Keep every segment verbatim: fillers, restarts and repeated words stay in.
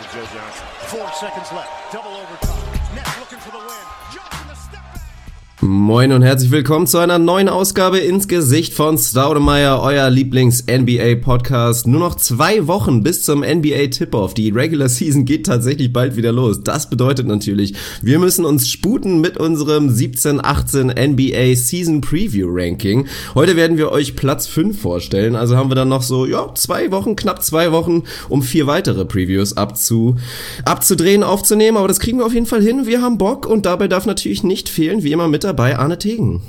Joe Johnson. Four seconds left. Double overtime. Nets looking for the win. Johnson the step back. Moin und herzlich willkommen zu einer neuen Ausgabe ins Gesicht von Staudemeyer, euer Lieblings-N B A-Podcast. Nur noch zwei Wochen bis zum N B A-Tip-Off. Die Regular Season geht tatsächlich bald wieder los. Das bedeutet natürlich, wir müssen uns sputen mit unserem siebzehn achtzehn N B A Season Preview Ranking. Heute werden wir euch Platz fünf vorstellen. Also haben wir dann noch so, ja, zwei Wochen, knapp zwei Wochen, um vier weitere Previews abzu, abzudrehen, aufzunehmen. Aber das kriegen wir auf jeden Fall hin. Wir haben Bock und dabei darf natürlich nicht fehlen, wie immer mit dabei Arne Tegen.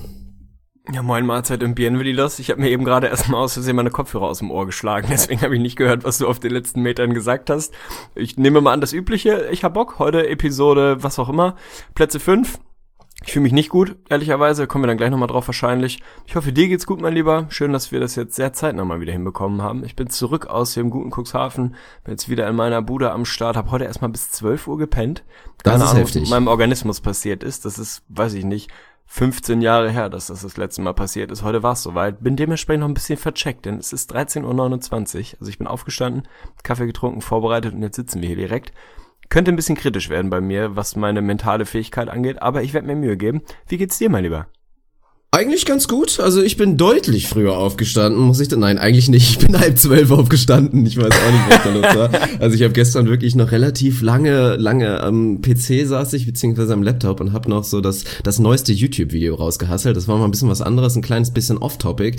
Ja, moin Mahlzeit und Bienvenidos. Ich habe mir eben gerade erstmal aus Versehen meine Kopfhörer aus dem Ohr geschlagen, deswegen habe ich nicht gehört, was du auf den letzten Metern gesagt hast. Ich nehme mal an, das Übliche. Ich hab Bock. Heute Episode, was auch immer, Plätze fünf. Ich fühle mich nicht gut, ehrlicherweise. Kommen wir dann gleich nochmal drauf wahrscheinlich. Ich hoffe, dir geht's gut, mein Lieber. Schön, dass wir das jetzt sehr zeitnah mal wieder hinbekommen haben. Ich bin zurück aus dem guten Cuxhaven. Bin jetzt wieder in meiner Bude am Start. Hab heute erstmal bis zwölf Uhr gepennt. Das Keine ist Ahnung, heftig. was mit meinem Organismus passiert ist. Das ist, weiß ich nicht, fünfzehn Jahre her, dass das das letzte Mal passiert ist. Heute war es soweit. Bin dementsprechend noch ein bisschen vercheckt, denn es ist dreizehn Uhr neunundzwanzig. Also ich bin aufgestanden, Kaffee getrunken, vorbereitet und jetzt sitzen wir hier direkt. Könnte ein bisschen kritisch werden bei mir, was meine mentale Fähigkeit angeht, aber ich werde mir Mühe geben. Wie geht's dir, mein Lieber? Eigentlich ganz gut. Also ich bin deutlich früher aufgestanden, muss ich dann, nein, eigentlich nicht. Ich bin halb zwölf aufgestanden. Ich weiß auch nicht, was da los war. Also ich habe gestern wirklich noch relativ lange, lange am P C saß ich, beziehungsweise am Laptop und habe noch so das das neueste YouTube-Video rausgehasselt. Das war mal ein bisschen was anderes, ein kleines bisschen off-topic.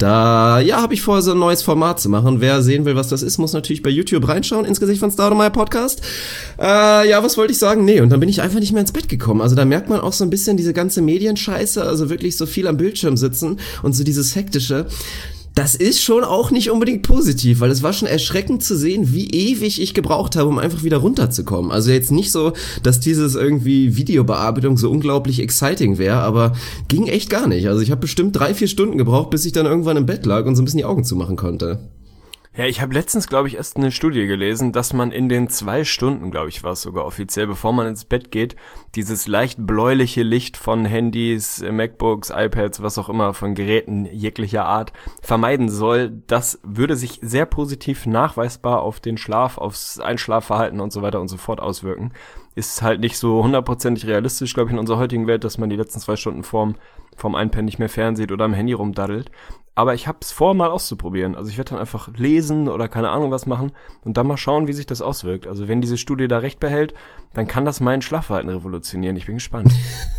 Da, ja, habe ich vor, so ein neues Format zu machen. Wer sehen will, was das ist, muss natürlich bei YouTube reinschauen, ins Gesicht von Staudemeyer Podcast. Äh, ja, was wollte ich sagen? Nee, und dann bin ich einfach nicht mehr ins Bett gekommen. Also da merkt man auch so ein bisschen diese ganze Medienscheiße, also wirklich so viel am Bildschirm sitzen und so dieses hektische. Das ist schon auch nicht unbedingt positiv, weil es war schon erschreckend zu sehen, wie ewig ich gebraucht habe, um einfach wieder runterzukommen. Also jetzt nicht so, dass dieses irgendwie Videobearbeitung so unglaublich exciting wäre, aber ging echt gar nicht. Also ich habe bestimmt drei, vier Stunden gebraucht, bis ich dann irgendwann im Bett lag und so ein bisschen die Augen zumachen konnte. Ja, ich habe letztens, glaube ich, erst eine Studie gelesen, dass man in den zwei Stunden, glaube ich, war es sogar offiziell, bevor man ins Bett geht, dieses leicht bläuliche Licht von Handys, MacBooks, iPads, was auch immer, von Geräten jeglicher Art vermeiden soll. Das würde sich sehr positiv nachweisbar auf den Schlaf, aufs Einschlafverhalten und so weiter und so fort auswirken. Ist halt nicht so hundertprozentig realistisch, glaube ich, in unserer heutigen Welt, dass man die letzten zwei Stunden vorm, vorm Einpennen nicht mehr fernsieht oder am Handy rumdaddelt. Aber ich habe es vor, mal auszuprobieren. Also ich werde dann einfach lesen oder keine Ahnung was machen und dann mal schauen, wie sich das auswirkt. Also wenn diese Studie da recht behält, dann kann das mein Schlafverhalten revolutionieren. Ich bin gespannt.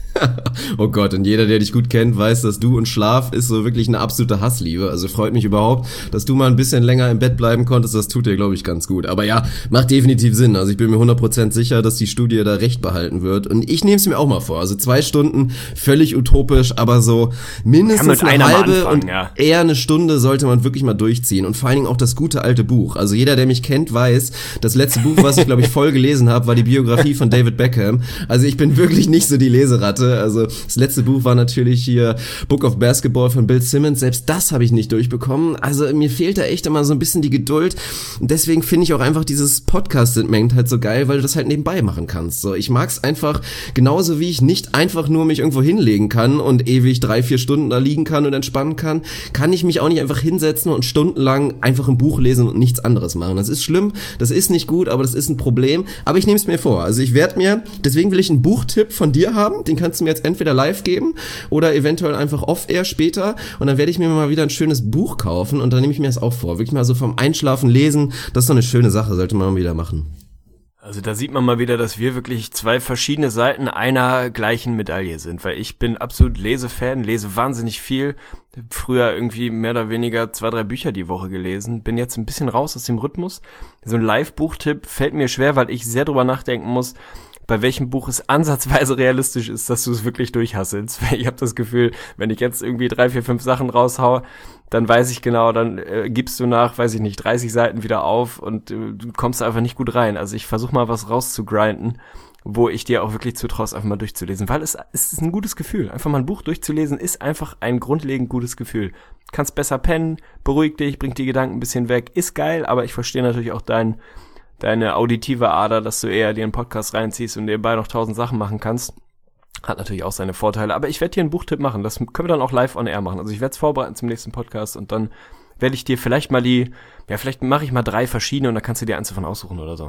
Oh Gott, und jeder, der dich gut kennt, weiß, dass du und Schlaf ist so wirklich eine absolute Hassliebe. Also freut mich überhaupt, dass du mal ein bisschen länger im Bett bleiben konntest. Das tut dir, glaube ich, ganz gut. Aber ja, macht definitiv Sinn. Also ich bin mir hundert Prozent sicher, dass die Studie da recht behalten wird. Und ich nehme es mir auch mal vor. Also zwei Stunden, völlig utopisch, aber so mindestens eine halbe und ja. eher eine Stunde sollte man wirklich mal durchziehen. Und vor allen Dingen auch das gute alte Buch. Also jeder, der mich kennt, weiß, das letzte Buch, was ich, glaube ich, voll gelesen habe, war die Biografie von David Beckham. Also ich bin wirklich nicht so die Leseratte. Also das letzte Buch war natürlich hier Book of Basketball von Bill Simmons. Selbst das habe ich nicht durchbekommen. Also mir fehlt da echt immer so ein bisschen die Geduld. Und deswegen finde ich auch einfach dieses Podcast-Segment halt so geil, weil du das halt nebenbei machen kannst. So, ich mag's einfach genauso, wie ich nicht einfach nur mich irgendwo hinlegen kann und ewig drei, vier Stunden da liegen kann und entspannen kann, kann ich mich auch nicht einfach hinsetzen und stundenlang einfach ein Buch lesen und nichts anderes machen. Das ist schlimm, das ist nicht gut, aber das ist ein Problem. Aber ich nehme es mir vor. Also ich werde mir, deswegen will ich einen Buchtipp von dir haben. Den kannst du mir jetzt entweder live geben oder eventuell einfach off-air später und dann werde ich mir mal wieder ein schönes Buch kaufen und dann nehme ich mir das auch vor. Wirklich mal so vom Einschlafen lesen, das ist doch eine schöne Sache, sollte man mal wieder machen. Also da sieht man mal wieder, dass wir wirklich zwei verschiedene Seiten einer gleichen Medaille sind, weil ich bin absolut Lesefan, lese wahnsinnig viel, früher irgendwie mehr oder weniger zwei, drei Bücher die Woche gelesen, bin jetzt ein bisschen raus aus dem Rhythmus. So ein Live-Buchtipp fällt mir schwer, weil ich sehr drüber nachdenken muss, bei welchem Buch es ansatzweise realistisch ist, dass du es wirklich durchhasselst. Ich habe das Gefühl, wenn ich jetzt irgendwie drei, vier, fünf Sachen raushaue, dann weiß ich genau, dann äh, gibst du nach, weiß ich nicht, dreißig Seiten wieder auf und äh, du kommst einfach nicht gut rein. Also ich versuche mal was rauszugrinden, wo ich dir auch wirklich zutraust, einfach mal durchzulesen. Weil es, es ist ein gutes Gefühl. Einfach mal ein Buch durchzulesen ist einfach ein grundlegend gutes Gefühl. Kannst besser pennen, beruhigt dich, bringt die Gedanken ein bisschen weg, ist geil, aber ich verstehe natürlich auch dein deine auditive Ader, dass du eher dir einen Podcast reinziehst und nebenbei noch tausend Sachen machen kannst. Hat natürlich auch seine Vorteile. Aber ich werde hier einen Buchtipp machen. Das können wir dann auch live on air machen. Also ich werde es vorbereiten zum nächsten Podcast und dann werde ich dir vielleicht mal die, ja, vielleicht mache ich mal drei verschiedene und dann kannst du dir eins davon aussuchen oder so.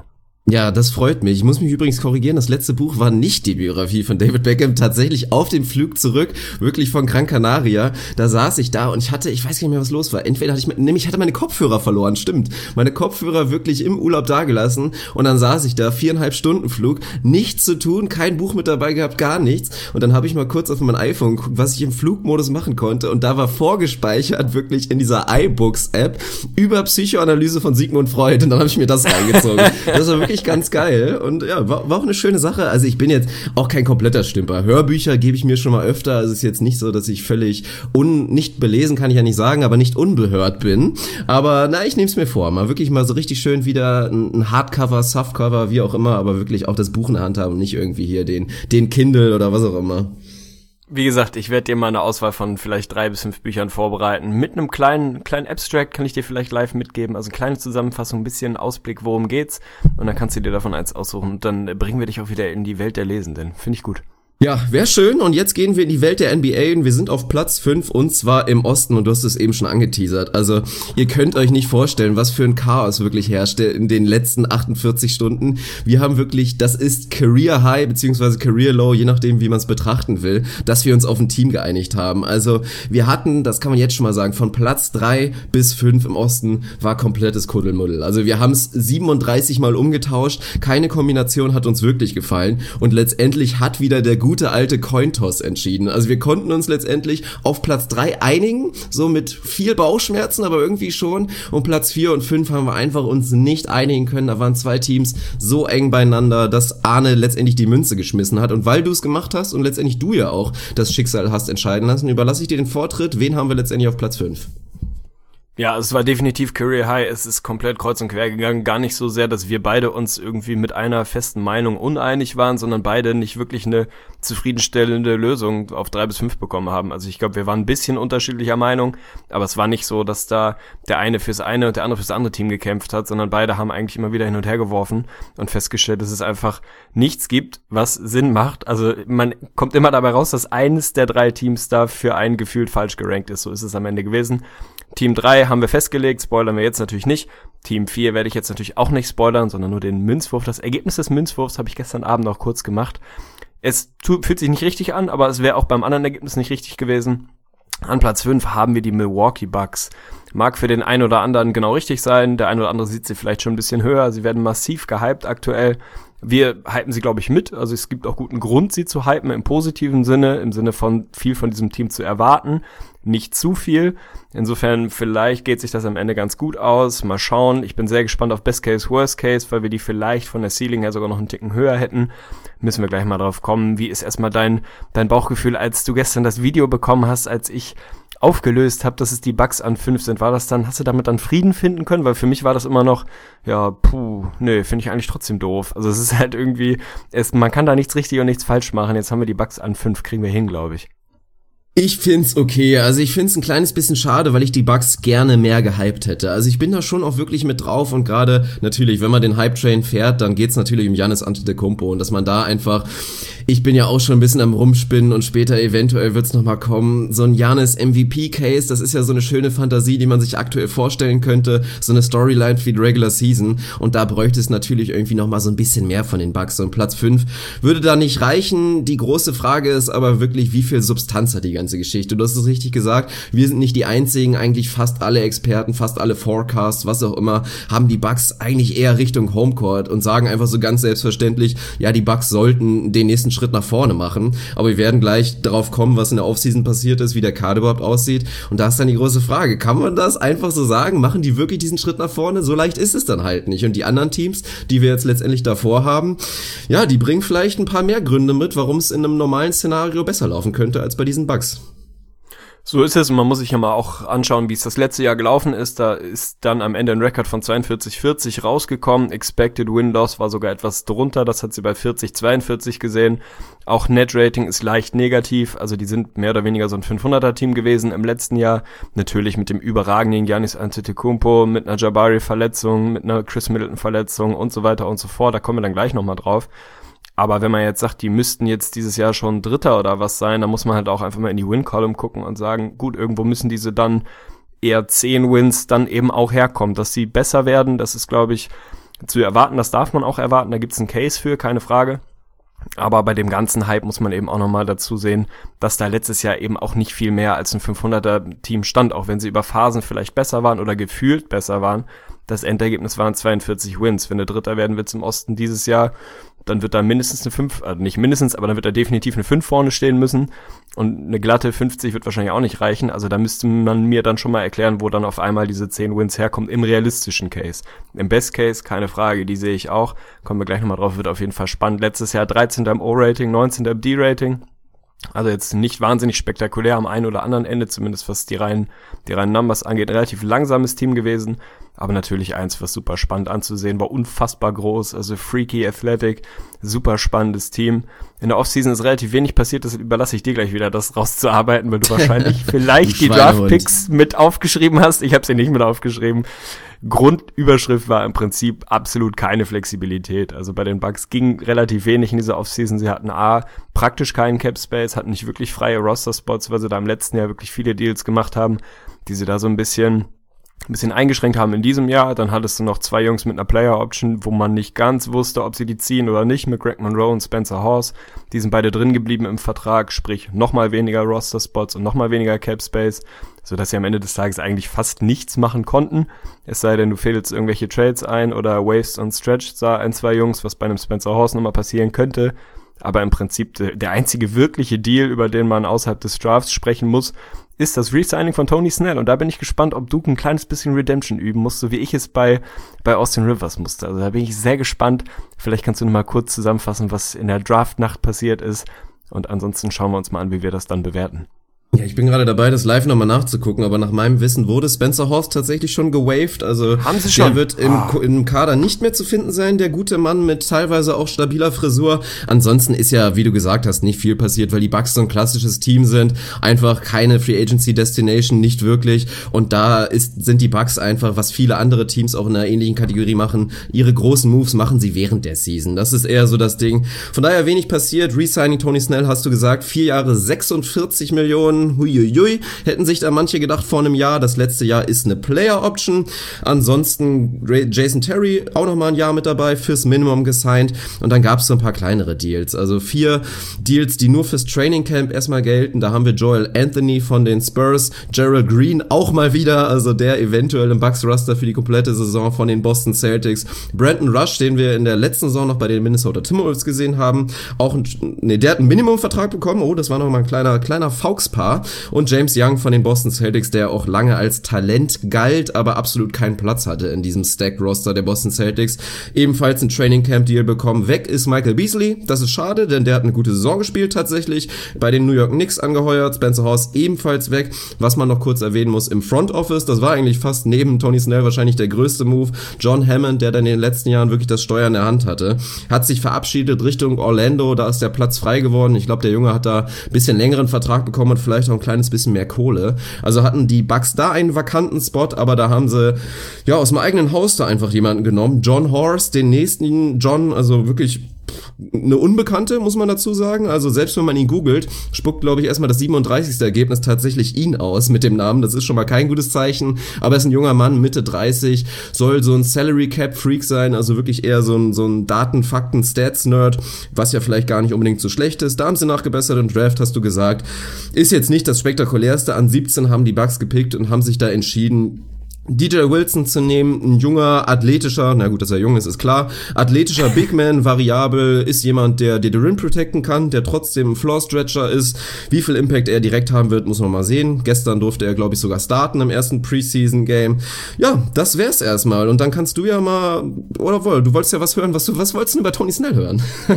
Ja, das freut mich. Ich muss mich übrigens korrigieren, das letzte Buch war nicht die Biografie von David Beckham, tatsächlich auf dem Flug zurück, wirklich von Gran Canaria. Da saß ich da und ich hatte, ich weiß gar nicht mehr, was los war. Entweder hatte ich, nämlich hatte meine Kopfhörer verloren, stimmt. Meine Kopfhörer wirklich im Urlaub dagelassen und dann saß ich da, viereinhalb Stunden Flug, nichts zu tun, kein Buch mit dabei gehabt, gar nichts. Und dann habe ich mal kurz auf mein iPhone geguckt, was ich im Flugmodus machen konnte und da war vorgespeichert wirklich in dieser iBooks-App über Psychoanalyse von Sigmund Freud und dann habe ich mir das reingezogen. Das war wirklich ganz geil und ja, war, war auch eine schöne Sache. Also ich bin jetzt auch kein kompletter Stümper. Hörbücher gebe ich mir schon mal öfter. Also es ist jetzt nicht so, dass ich völlig un, nicht belesen, kann ich ja nicht sagen, aber nicht unbehört bin. Aber na, ich nehme es mir vor. Mal wirklich mal so richtig schön wieder ein Hardcover, Softcover, wie auch immer, aber wirklich auch das Buch in der Hand haben und nicht irgendwie hier den, den Kindle oder was auch immer. Wie gesagt, ich werde dir mal eine Auswahl von vielleicht drei bis fünf Büchern vorbereiten. Mit einem kleinen kleinen Abstract kann ich dir vielleicht live mitgeben. Also eine kleine Zusammenfassung, ein bisschen Ausblick, worum geht's. Und dann kannst du dir davon eins aussuchen. Und dann bringen wir dich auch wieder in die Welt der Lesenden. Finde ich gut. Ja, wäre schön. Und jetzt gehen wir in die Welt der N B A und wir sind auf Platz fünf und zwar im Osten und du hast es eben schon angeteasert. Also ihr könnt euch nicht vorstellen, was für ein Chaos wirklich herrschte in den letzten achtundvierzig Stunden. Wir haben wirklich, das ist Career High beziehungsweise Career Low, je nachdem wie man es betrachten will, dass wir uns auf ein Team geeinigt haben. Also wir hatten, das kann man jetzt schon mal sagen, von Platz drei bis fünf im Osten war komplettes Kuddelmuddel. Also wir haben es siebenunddreißig Mal umgetauscht, keine Kombination hat uns wirklich gefallen und letztendlich hat wieder der gute alte Cointoss entschieden. Also wir konnten uns letztendlich auf Platz drei einigen, so mit viel Bauchschmerzen, aber irgendwie schon. Und Platz vier und fünf haben wir einfach uns nicht einigen können. Da waren zwei Teams so eng beieinander, dass Arne letztendlich die Münze geschmissen hat. Und weil du es gemacht hast und letztendlich du ja auch das Schicksal hast entscheiden lassen, überlasse ich dir den Vortritt. Wen haben wir letztendlich auf Platz fünf? Ja, es war definitiv Career High. Es ist komplett kreuz und quer gegangen. Gar nicht so sehr, dass wir beide uns irgendwie mit einer festen Meinung uneinig waren, sondern beide nicht wirklich eine zufriedenstellende Lösung auf drei bis fünf bekommen haben. Also ich glaube, wir waren ein bisschen unterschiedlicher Meinung, aber es war nicht so, dass da der eine fürs eine und der andere fürs andere Team gekämpft hat, sondern beide haben eigentlich immer wieder hin und her geworfen und festgestellt, dass es einfach nichts gibt, was Sinn macht. Also man kommt immer dabei raus, dass eines der drei Teams da für einen gefühlt falsch gerankt ist. So ist es am Ende gewesen. Team drei haben wir festgelegt, spoilern wir jetzt natürlich nicht. Team vier werde ich jetzt natürlich auch nicht spoilern, sondern nur den Münzwurf. Das Ergebnis des Münzwurfs habe ich gestern Abend noch kurz gemacht. Es tut, fühlt sich nicht richtig an, aber es wäre auch beim anderen Ergebnis nicht richtig gewesen. An Platz fünf haben wir die Milwaukee Bucks. Mag für den einen oder anderen genau richtig sein, der eine oder andere sieht sie vielleicht schon ein bisschen höher. Sie werden massiv gehypt aktuell. Wir hypen sie, glaube ich, mit. Also es gibt auch guten Grund, sie zu hypen im positiven Sinne, im Sinne von viel von diesem Team zu erwarten. Nicht zu viel. Insofern, vielleicht geht sich das am Ende ganz gut aus. Mal schauen. Ich bin sehr gespannt auf Best Case, Worst Case, weil wir die vielleicht von der Ceiling her sogar noch einen Ticken höher hätten. Müssen wir gleich mal drauf kommen. Wie ist erstmal dein, dein Bauchgefühl, als du gestern das Video bekommen hast, als ich aufgelöst habe, dass es die Bucks an fünf sind? War das dann, hast du damit dann Frieden finden können? Weil für mich war das immer noch, ja, puh, nee, finde ich eigentlich trotzdem doof. Also es ist halt irgendwie, es, man kann da nichts richtig und nichts falsch machen. Jetzt haben wir die Bucks an fünf, kriegen wir hin, glaube ich. Ich find's okay. Also ich find's ein kleines bisschen schade, weil ich die Bucks gerne mehr gehypt hätte. Also ich bin da schon auch wirklich mit drauf und gerade natürlich, wenn man den Hype-Train fährt, dann geht's natürlich um Giannis Antetokounmpo und dass man da einfach, ich bin ja auch schon ein bisschen am Rumspinnen und später eventuell wird's nochmal kommen, so ein Giannis M V P-Case, das ist ja so eine schöne Fantasie, die man sich aktuell vorstellen könnte, so eine Storyline für die Regular Season und da bräuchte es natürlich irgendwie nochmal so ein bisschen mehr von den Bucks. So ein Platz fünf würde da nicht reichen. Die große Frage ist aber wirklich, wie viel Substanz hat die ganze Geschichte. Du hast es richtig gesagt, wir sind nicht die einzigen, eigentlich fast alle Experten, fast alle Forecasts, was auch immer, haben die Bucks eigentlich eher Richtung Homecourt und sagen einfach so ganz selbstverständlich, ja, die Bucks sollten den nächsten Schritt nach vorne machen, aber wir werden gleich darauf kommen, was in der Offseason passiert ist, wie der Kader überhaupt aussieht und da ist dann die große Frage, kann man das einfach so sagen? Machen die wirklich diesen Schritt nach vorne? So leicht ist es dann halt nicht und die anderen Teams, die wir jetzt letztendlich davor haben, ja, die bringen vielleicht ein paar mehr Gründe mit, warum es in einem normalen Szenario besser laufen könnte als bei diesen Bucks. So ist es und man muss sich ja mal auch anschauen, wie es das letzte Jahr gelaufen ist. Da ist dann am Ende ein Rekord von zweiundvierzig vierzig rausgekommen. Expected Win-Loss war sogar etwas drunter, das hat sie bei vierzig zweiundvierzig gesehen. Auch Net-Rating ist leicht negativ, also die sind mehr oder weniger so ein fünfhunderter-Team gewesen im letzten Jahr. Natürlich mit dem überragenden Giannis Antetokounmpo, mit einer Jabari-Verletzung, mit einer Chris Middleton-Verletzung und so weiter und so fort. Da kommen wir dann gleich nochmal drauf. Aber wenn man jetzt sagt, die müssten jetzt dieses Jahr schon Dritter oder was sein, dann muss man halt auch einfach mal in die Win-Column gucken und sagen, gut, irgendwo müssen diese dann eher zehn Wins dann eben auch herkommen. Dass sie besser werden, das ist, glaube ich, zu erwarten, das darf man auch erwarten, da gibt's einen Case für, keine Frage. Aber bei dem ganzen Hype muss man eben auch nochmal dazu sehen, dass da letztes Jahr eben auch nicht viel mehr als ein fünfhunderter-Team stand, auch wenn sie über Phasen vielleicht besser waren oder gefühlt besser waren. Das Endergebnis waren zweiundvierzig Wins. Wenn du Dritter werden willst im Osten dieses Jahr, dann wird da mindestens eine fünf, also nicht mindestens, aber dann wird da definitiv eine fünf vorne stehen müssen. Und eine glatte fünfzig wird wahrscheinlich auch nicht reichen. Also da müsste man mir dann schon mal erklären, wo dann auf einmal diese zehn Wins herkommen im realistischen Case. Im Best Case, keine Frage, die sehe ich auch. Kommen wir gleich nochmal drauf, wird auf jeden Fall spannend. Letztes Jahr dreizehnter im O-Rating, neunzehnter im D-Rating. Also jetzt nicht wahnsinnig spektakulär am einen oder anderen Ende, zumindest was die reinen, die reinen Numbers angeht. Ein relativ langsames Team gewesen, aber natürlich eins, was super spannend anzusehen war, unfassbar groß, also freaky, athletic, super spannendes Team. In der Offseason ist relativ wenig passiert, das überlasse ich dir gleich wieder, das rauszuarbeiten, weil du wahrscheinlich vielleicht die Draft-Picks mit aufgeschrieben hast. Ich habe sie nicht mit aufgeschrieben. Grundüberschrift war im Prinzip absolut keine Flexibilität. Also bei den Bucks ging relativ wenig in dieser Offseason. Sie hatten A, praktisch keinen Cap-Space, hatten nicht wirklich freie Roster-Spots, weil sie da im letzten Jahr wirklich viele Deals gemacht haben, die sie da so ein bisschen ein bisschen eingeschränkt haben in diesem Jahr. Dann hattest du noch zwei Jungs mit einer Player-Option, wo man nicht ganz wusste, ob sie die ziehen oder nicht, mit Greg Monroe und Spencer Hawes. Die sind beide drin geblieben im Vertrag, sprich nochmal weniger Roster-Spots und nochmal weniger Cap-Space, sodass sie am Ende des Tages eigentlich fast nichts machen konnten. Es sei denn, du fädelst irgendwelche Trades ein oder wavest und stretched sah ein, zwei Jungs, was bei einem Spencer Hawes nochmal passieren könnte. Aber im Prinzip der einzige wirkliche Deal, über den man außerhalb des Drafts sprechen muss, ist das Resigning von Tony Snell. Und da bin ich gespannt, ob Duke ein kleines bisschen Redemption üben muss, so wie ich es bei bei Austin Rivers musste. Also da bin ich sehr gespannt. Vielleicht kannst du noch mal kurz zusammenfassen, was in der Draftnacht passiert ist. Und ansonsten schauen wir uns mal an, wie wir das dann bewerten. Ja, ich bin gerade dabei, das live nochmal nachzugucken, aber nach meinem Wissen wurde Spencer Hawes tatsächlich schon gewaved, also haben sie schon? Der wird im, oh. im Kader nicht mehr zu finden sein, der gute Mann mit teilweise auch stabiler Frisur. Ansonsten ist ja, wie du gesagt hast, nicht viel passiert, weil die Bucks so ein klassisches Team sind, einfach keine Free Agency Destination, nicht wirklich, und da ist, sind die Bucks einfach, was viele andere Teams auch in einer ähnlichen Kategorie machen, ihre großen Moves machen sie während der Season, das ist eher so das Ding. Von daher wenig passiert, Resigning Tony Snell, hast du gesagt, vier Jahre sechsundvierzig Millionen, huiuiui, hätten sich da manche gedacht vor einem Jahr. Das letzte Jahr ist eine Player-Option. Ansonsten Jason Terry auch nochmal ein Jahr mit dabei, fürs Minimum gesigned. Und dann gab es so ein paar kleinere Deals. Also vier Deals, die nur fürs Training Camp erstmal gelten. Da haben wir Joel Anthony von den Spurs, Gerald Green auch mal wieder, also der eventuell im Bucks-Roster für die komplette Saison von den Boston Celtics. Brandon Rush, den wir in der letzten Saison noch bei den Minnesota Timberwolves gesehen haben. Auch ein, nee, der hat einen Minimumvertrag bekommen. Oh, das war nochmal ein kleiner, kleiner Fauxpas. Und James Young von den Boston Celtics, der auch lange als Talent galt, aber absolut keinen Platz hatte in diesem Stack-Roster der Boston Celtics. Ebenfalls ein Training-Camp-Deal bekommen. Weg ist Michael Beasley. Das ist schade, denn der hat eine gute Saison gespielt tatsächlich. Bei den New York Knicks angeheuert. Spencer Hawes ebenfalls weg. Was man noch kurz erwähnen muss, im Front Office, das war eigentlich fast neben Tony Snell wahrscheinlich der größte Move. John Hammond, der dann in den letzten Jahren wirklich das Steuer in der Hand hatte, hat sich verabschiedet Richtung Orlando. Da ist der Platz frei geworden. Ich glaube, der Junge hat da ein bisschen längeren Vertrag bekommen und vielleicht auch ein kleines bisschen mehr Kohle. Also hatten die Bucks da einen vakanten Spot, aber da haben sie ja aus dem eigenen Haus da einfach jemanden genommen. John Horst, den nächsten John, also wirklich eine Unbekannte, muss man dazu sagen. Also selbst wenn man ihn googelt, spuckt, glaube ich, erstmal das siebenunddreißigste Ergebnis tatsächlich ihn aus mit dem Namen. Das ist schon mal kein gutes Zeichen. Aber er ist ein junger Mann, Mitte dreißig, soll so ein Salary Cap Freak sein, also wirklich eher so ein, so ein Daten, Fakten, Stats-Nerd, was ja vielleicht gar nicht unbedingt so schlecht ist. Da haben sie nachgebessert im Draft, hast du gesagt. Ist jetzt nicht das Spektakulärste. An siebzehn haben die Bucks gepickt und haben sich da entschieden, D J Wilson zu nehmen, ein junger, athletischer, na gut, dass er jung ist, ist klar, athletischer Big Man, variabel, ist jemand, der dir den Rim protecten kann, der trotzdem ein Floor-Stretcher ist. Wie viel Impact er direkt haben wird, muss man mal sehen. Gestern durfte er, glaube ich, sogar starten im ersten Preseason-Game. Ja, das wär's erstmal. Und dann kannst du ja mal, oder wohl, du wolltest ja was hören, was du, was wolltest du denn über Tony Snell hören?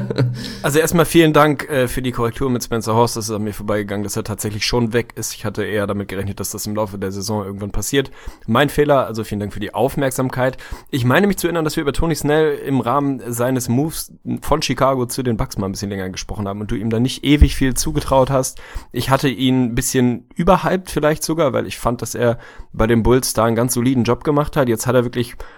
Also erstmal vielen Dank äh, für die Korrektur mit Spencer Hawes. Das ist an mir vorbeigegangen, dass er tatsächlich schon weg ist. Ich hatte eher damit gerechnet, dass das im Laufe der Saison irgendwann passiert. Mein Fehler, also vielen Dank für die Aufmerksamkeit. Ich meine mich zu erinnern, dass wir über Tony Snell im Rahmen seines Moves von Chicago zu den Bucks mal ein bisschen länger gesprochen haben und du ihm da nicht ewig viel zugetraut hast. Ich hatte ihn ein bisschen überhyped vielleicht sogar, weil ich fand, dass er bei den Bulls da einen ganz soliden Job gemacht hat. Jetzt hat er wirklich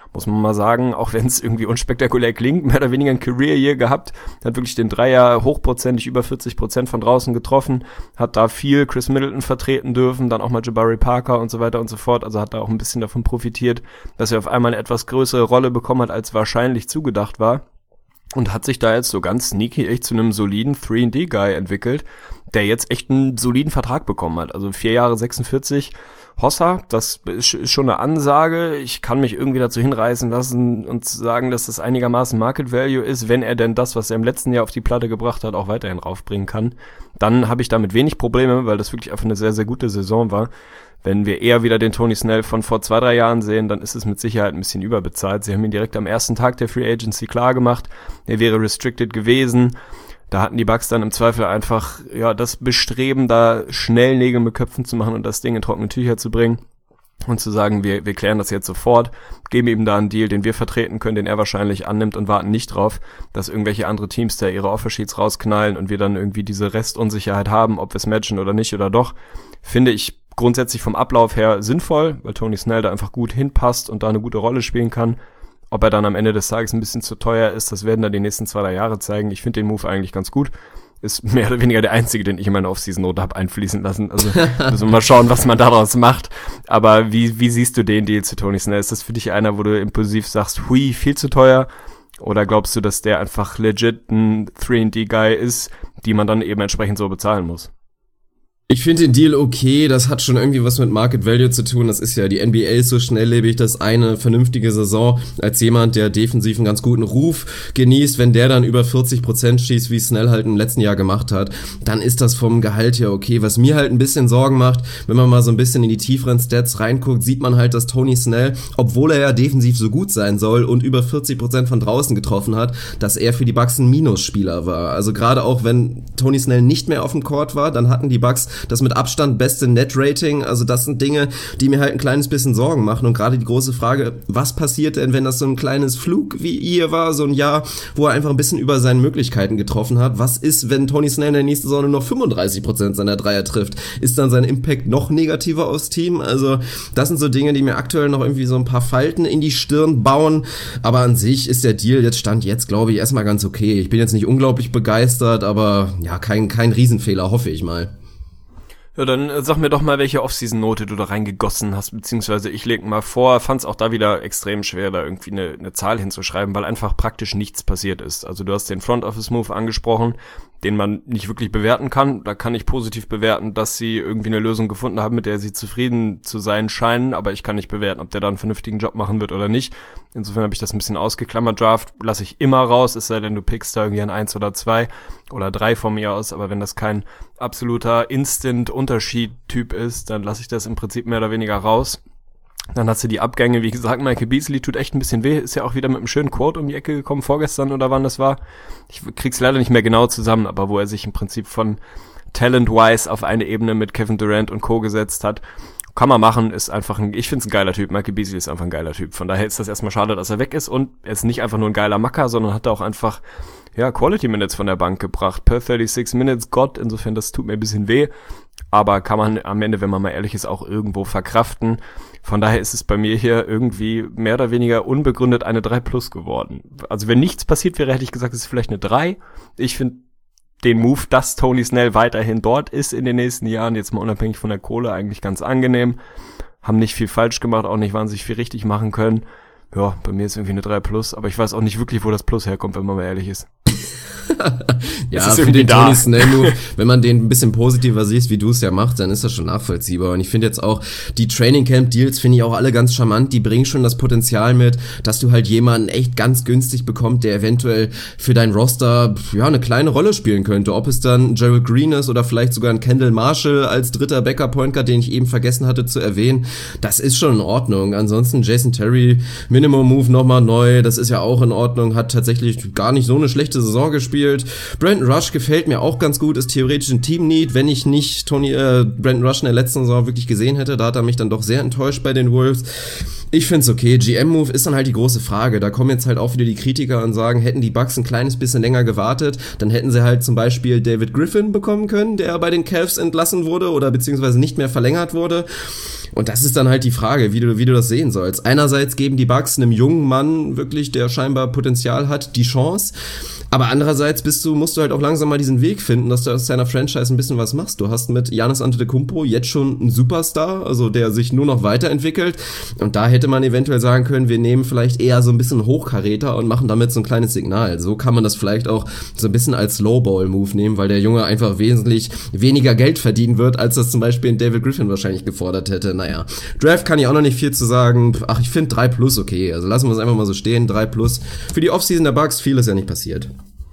muss man mal sagen, auch wenn es irgendwie unspektakulär klingt, mehr oder weniger ein Career Year gehabt, hat wirklich den Dreier hochprozentig über vierzig Prozent von draußen getroffen, hat da viel Chris Middleton vertreten dürfen, dann auch mal Jabari Parker und so weiter und so fort, also hat da auch ein bisschen davon profitiert, dass er auf einmal eine etwas größere Rolle bekommen hat, als wahrscheinlich zugedacht war. Und hat sich da jetzt so ganz sneaky echt zu einem soliden drei und D-Guy entwickelt, der jetzt echt einen soliden Vertrag bekommen hat. Also vier Jahre sechsundvierzig. Hossa, das ist schon eine Ansage. Ich kann mich irgendwie dazu hinreißen lassen und sagen, dass das einigermaßen Market Value ist, wenn er denn das, was er im letzten Jahr auf die Platte gebracht hat, auch weiterhin raufbringen kann. Dann habe ich damit wenig Probleme, weil das wirklich einfach eine sehr, sehr gute Saison war. Wenn wir eher wieder den Tony Snell von vor zwei, drei Jahren sehen, dann ist es mit Sicherheit ein bisschen überbezahlt. Sie haben ihn direkt am ersten Tag der Free Agency klar gemacht. Er wäre restricted gewesen. Da hatten die Bucks dann im Zweifel einfach ja das Bestreben, da schnell Nägel mit Köpfen zu machen und das Ding in trockene Tücher zu bringen. Und zu sagen, wir, wir klären das jetzt sofort, geben ihm da einen Deal, den wir vertreten können, den er wahrscheinlich annimmt und warten nicht drauf, dass irgendwelche andere Teams da ihre Offersheets rausknallen und wir dann irgendwie diese Restunsicherheit haben, ob wir es matchen oder nicht oder doch. Finde ich grundsätzlich vom Ablauf her sinnvoll, weil Tony Snell da einfach gut hinpasst und da eine gute Rolle spielen kann. Ob er dann am Ende des Tages ein bisschen zu teuer ist, das werden dann die nächsten zwei, drei Jahre zeigen. Ich finde den Move eigentlich ganz gut. Ist mehr oder weniger der einzige, den ich in meine Offseason-Note habe einfließen lassen. Also müssen wir mal schauen, was man daraus macht. Aber wie wie siehst du den Deal zu Tony Snell? Ist das für dich einer, wo du impulsiv sagst, hui, viel zu teuer? Oder glaubst du, dass der einfach legit ein drei und D-Guy ist, die man dann eben entsprechend so bezahlen muss? Ich finde den Deal okay, das hat schon irgendwie was mit Market Value zu tun, das ist ja, die N B A ist so schnelllebig, dass eine vernünftige Saison als jemand, der defensiv einen ganz guten Ruf genießt, wenn der dann über vierzig Prozent schießt, wie Snell halt im letzten Jahr gemacht hat, dann ist das vom Gehalt her okay. Was mir halt ein bisschen Sorgen macht, wenn man mal so ein bisschen in die tieferen Stats reinguckt, sieht man halt, dass Tony Snell, obwohl er ja defensiv so gut sein soll und über vierzig Prozent von draußen getroffen hat, dass er für die Bucks ein Minusspieler war. Also gerade auch, wenn Tony Snell nicht mehr auf dem Court war, dann hatten die Bucks das mit Abstand beste Net-Rating, also das sind Dinge, die mir halt ein kleines bisschen Sorgen machen und gerade die große Frage, was passiert denn, wenn das so ein kleines Flug wie hier war, so ein Jahr, wo er einfach ein bisschen über seine Möglichkeiten getroffen hat, was ist, wenn Tony Snell in der nächsten Saison nur noch fünfunddreißig Prozent seiner Dreier trifft, ist dann sein Impact noch negativer aufs Team, also das sind so Dinge, die mir aktuell noch irgendwie so ein paar Falten in die Stirn bauen, aber an sich ist der Deal jetzt, Stand jetzt, glaube ich, erstmal ganz okay, ich bin jetzt nicht unglaublich begeistert, aber ja, kein, kein Riesenfehler, hoffe ich mal. Ja, dann sag mir doch mal, welche Off-Season-Note du da reingegossen hast, beziehungsweise ich leg mal vor, fand es auch da wieder extrem schwer, da irgendwie eine, eine Zahl hinzuschreiben, weil einfach praktisch nichts passiert ist. Also du hast den Front-Office-Move angesprochen, den man nicht wirklich bewerten kann. Da kann ich positiv bewerten, dass sie irgendwie eine Lösung gefunden haben, mit der sie zufrieden zu sein scheinen, aber ich kann nicht bewerten, ob der da einen vernünftigen Job machen wird oder nicht. Insofern habe ich das ein bisschen ausgeklammert. Draft lasse ich immer raus, es sei denn, du pickst da irgendwie ein eins oder zwei oder drei von mir aus, aber wenn das kein absoluter Instant-Unterschied-Typ ist, dann lasse ich das im Prinzip mehr oder weniger raus. Dann hast du die Abgänge, wie gesagt, Michael Beasley tut echt ein bisschen weh, ist ja auch wieder mit einem schönen Quote um die Ecke gekommen, vorgestern oder wann das war. Ich krieg's leider nicht mehr genau zusammen, aber wo er sich im Prinzip von Talent-wise auf eine Ebene mit Kevin Durant und Co. gesetzt hat. Kann man machen, ist einfach ein, ich find's ein geiler Typ, Michael Beasley ist einfach ein geiler Typ. Von daher ist das erstmal schade, dass er weg ist und er ist nicht einfach nur ein geiler Macker, sondern hat auch einfach, ja, Quality Minutes von der Bank gebracht. Per sechsunddreißig Minutes, Gott, insofern das tut mir ein bisschen weh. Aber kann man am Ende, wenn man mal ehrlich ist, auch irgendwo verkraften. Von daher ist es bei mir hier irgendwie mehr oder weniger unbegründet eine drei plus geworden. Also wenn nichts passiert wäre, hätte ich gesagt, es ist vielleicht eine drei. Ich finde den Move, dass Tony Snell weiterhin dort ist in den nächsten Jahren, jetzt mal unabhängig von der Kohle, eigentlich ganz angenehm. Haben nicht viel falsch gemacht, auch nicht wahnsinnig viel richtig machen können. Ja, bei mir ist irgendwie eine drei plus, aber ich weiß auch nicht wirklich, wo das Plus herkommt, wenn man mal ehrlich ist. Ja, für den Tony Snell Move, wenn man den ein bisschen positiver siehst, wie du es ja machst, dann ist das schon nachvollziehbar. Und ich finde jetzt auch, die Training Camp Deals finde ich auch alle ganz charmant, die bringen schon das Potenzial mit, dass du halt jemanden echt ganz günstig bekommst, der eventuell für dein Roster, ja, eine kleine Rolle spielen könnte. Ob es dann Gerald Green ist oder vielleicht sogar ein Kendall Marshall als dritter Backup Point Guard, den ich eben vergessen hatte zu erwähnen, das ist schon in Ordnung. Ansonsten Jason Terry, Minimum Move nochmal neu, das ist ja auch in Ordnung, hat tatsächlich gar nicht so eine schlechte Saison gespielt. Brandon Rush gefällt mir auch ganz gut, ist theoretisch ein Team-Need, wenn ich nicht Tony äh, Brandon Rush in der letzten Saison wirklich gesehen hätte, da hat er mich dann doch sehr enttäuscht bei den Wolves. Ich find's okay. G M-Move ist dann halt die große Frage. Da kommen jetzt halt auch wieder die Kritiker und sagen, hätten die Bucks ein kleines bisschen länger gewartet, dann hätten sie halt zum Beispiel David Griffin bekommen können, der bei den Cavs entlassen wurde oder beziehungsweise nicht mehr verlängert wurde. Und das ist dann halt die Frage, wie du, wie du das sehen sollst. Einerseits geben die Bucks einem jungen Mann wirklich, der scheinbar Potenzial hat, die Chance. Aber andererseits bist du, musst du halt auch langsam mal diesen Weg finden, dass du aus deiner Franchise ein bisschen was machst. Du hast mit Giannis Antetokounmpo jetzt schon einen Superstar, also der sich nur noch weiterentwickelt. Und da hätte man eventuell sagen können, wir nehmen vielleicht eher so ein bisschen Hochkaräter und machen damit so ein kleines Signal. So kann man das vielleicht auch so ein bisschen als Lowball-Move nehmen, weil der Junge einfach wesentlich weniger Geld verdienen wird, als das zum Beispiel in David Griffin wahrscheinlich gefordert hätte. Naja, Draft kann ich auch noch nicht viel zu sagen. Ach, ich finde drei plus okay. Also lassen wir es einfach mal so stehen, drei plus. Für die Offseason der Bucks, viel ist ja nicht passiert.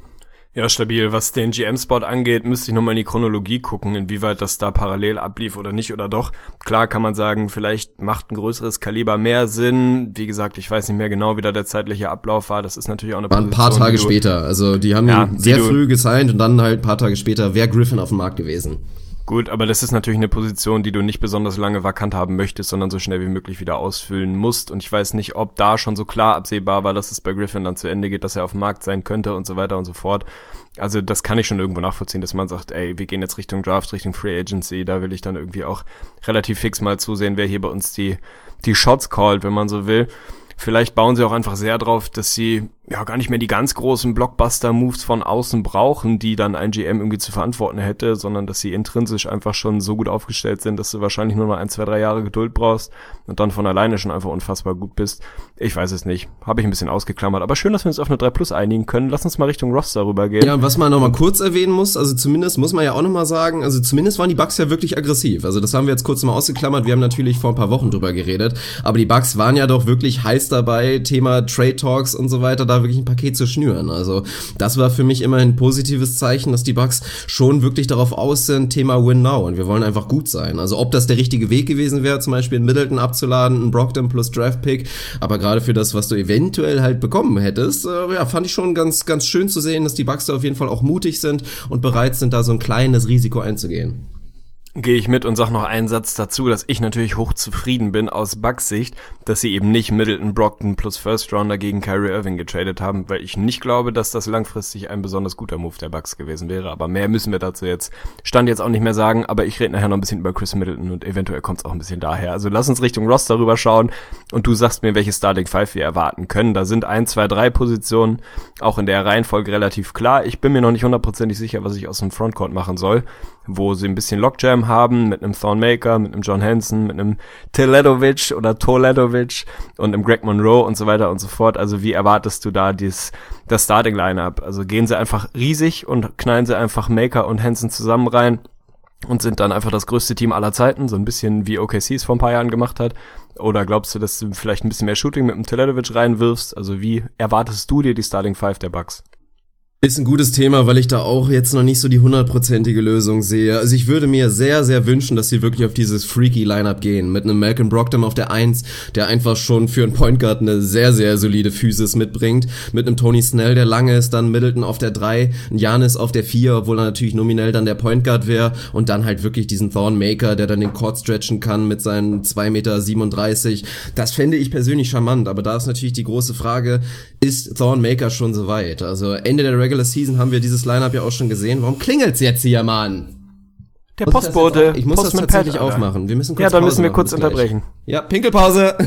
Ja, stabil. Was den G M-Spot angeht, müsste ich nochmal in die Chronologie gucken, inwieweit das da parallel ablief oder nicht oder doch. Klar kann man sagen, vielleicht macht ein größeres Kaliber mehr Sinn. Wie gesagt, ich weiß nicht mehr genau, wie da der zeitliche Ablauf war. Das ist natürlich auch eine Position. War ein paar Tage später. Also die haben ihn sehr früh gesigned und dann halt ein paar Tage später wäre Griffin auf dem Markt gewesen. Gut, aber das ist natürlich eine Position, die du nicht besonders lange vakant haben möchtest, sondern so schnell wie möglich wieder ausfüllen musst. Und ich weiß nicht, ob da schon so klar absehbar war, dass es bei Griffin dann zu Ende geht, dass er auf dem Markt sein könnte und so weiter und so fort. Also das kann ich schon irgendwo nachvollziehen, dass man sagt, ey, wir gehen jetzt Richtung Draft, Richtung Free Agency. Da will ich dann irgendwie auch relativ fix mal zusehen, wer hier bei uns die die Shots callt, wenn man so will. Vielleicht bauen sie auch einfach sehr drauf, dass sie ja gar nicht mehr die ganz großen Blockbuster-Moves von außen brauchen, die dann ein G M irgendwie zu verantworten hätte, sondern dass sie intrinsisch einfach schon so gut aufgestellt sind, dass du wahrscheinlich nur noch ein, zwei, drei Jahre Geduld brauchst und dann von alleine schon einfach unfassbar gut bist. Ich weiß es nicht. Habe ich ein bisschen ausgeklammert. Aber schön, dass wir uns auf eine drei plus einigen können. Lass uns mal Richtung Roster rübergehen. Ja, und was man noch mal kurz erwähnen muss, also zumindest muss man ja auch noch mal sagen, also zumindest waren die Bucks ja wirklich aggressiv. Also das haben wir jetzt kurz mal ausgeklammert. Wir haben natürlich vor ein paar Wochen drüber geredet. Aber die Bucks waren ja doch wirklich heiß dabei, Thema Trade Talks und so weiter, da wirklich ein Paket zu schnüren. Also das war für mich immerhin ein positives Zeichen, dass die Bucks schon wirklich darauf aus sind, Thema Win Now. Und wir wollen einfach gut sein. Also ob das der richtige Weg gewesen wäre, zum Beispiel einen Middleton abzuladen, einen Brogdon plus Draft Pick, aber gerade für das, was du eventuell halt bekommen hättest, äh, ja, fand ich schon ganz, ganz schön zu sehen, dass die Bucks da auf jeden Fall auch mutig sind und bereit sind, da so ein kleines Risiko einzugehen. Gehe ich mit und sag noch einen Satz dazu, dass ich natürlich hochzufrieden bin aus Bucks Sicht, dass sie eben nicht Middleton, Brogdon plus First Rounder gegen Kyrie Irving getradet haben, weil ich nicht glaube, dass das langfristig ein besonders guter Move der Bucks gewesen wäre. Aber mehr müssen wir dazu jetzt, Stand jetzt auch nicht mehr sagen, aber ich rede nachher noch ein bisschen über Chris Middleton und eventuell kommt es auch ein bisschen daher. Also lass uns Richtung Roster rüber schauen und du sagst mir, welche Starting Five wir erwarten können. Da sind ein, zwei, drei Positionen, auch in der Reihenfolge relativ klar. Ich bin mir noch nicht hundertprozentig sicher, was ich aus dem Frontcourt machen soll, wo sie ein bisschen Logjam haben, mit einem Thon Maker, mit einem John Henson, mit einem Teledovic oder Toledovic und einem Greg Monroe und so weiter und so fort. Also wie erwartest du da dies, das Starting-Lineup? Also gehen sie einfach riesig und knallen sie einfach Maker und Henson zusammen rein und sind dann einfach das größte Team aller Zeiten, so ein bisschen wie O K C es vor ein paar Jahren gemacht hat? Oder glaubst du, dass du vielleicht ein bisschen mehr Shooting mit dem Teledovic reinwirfst? Also wie erwartest du dir die Starting Five der Bucks? Ist ein gutes Thema, weil ich da auch jetzt noch nicht so die hundertprozentige Lösung sehe. Also ich würde mir sehr, sehr wünschen, dass sie wirklich auf dieses freaky Lineup gehen. Mit einem Malcolm Brogdon auf der eins, der einfach schon für einen Point Guard eine sehr, sehr solide Physis mitbringt. Mit einem Tony Snell, der lange ist, dann Middleton auf der drei, ein Giannis auf der vier, obwohl er natürlich nominell dann der Point Guard wäre. Und dann halt wirklich diesen Thorn Maker, der dann den Court stretchen kann mit seinen zwei Komma siebenunddreißig Meter. Das fände ich persönlich charmant, aber da ist natürlich die große Frage, ist Thorn Maker schon soweit? Also Ende der Regular Season haben wir dieses Lineup ja auch schon gesehen. Warum klingelt's jetzt hier, Mann? Der Postbote. Ich muss das tatsächlich aufmachen. Wir müssen kurz Ja, dann Pause müssen wir machen. kurz Bis gleich. unterbrechen. Ja, Pinkelpause.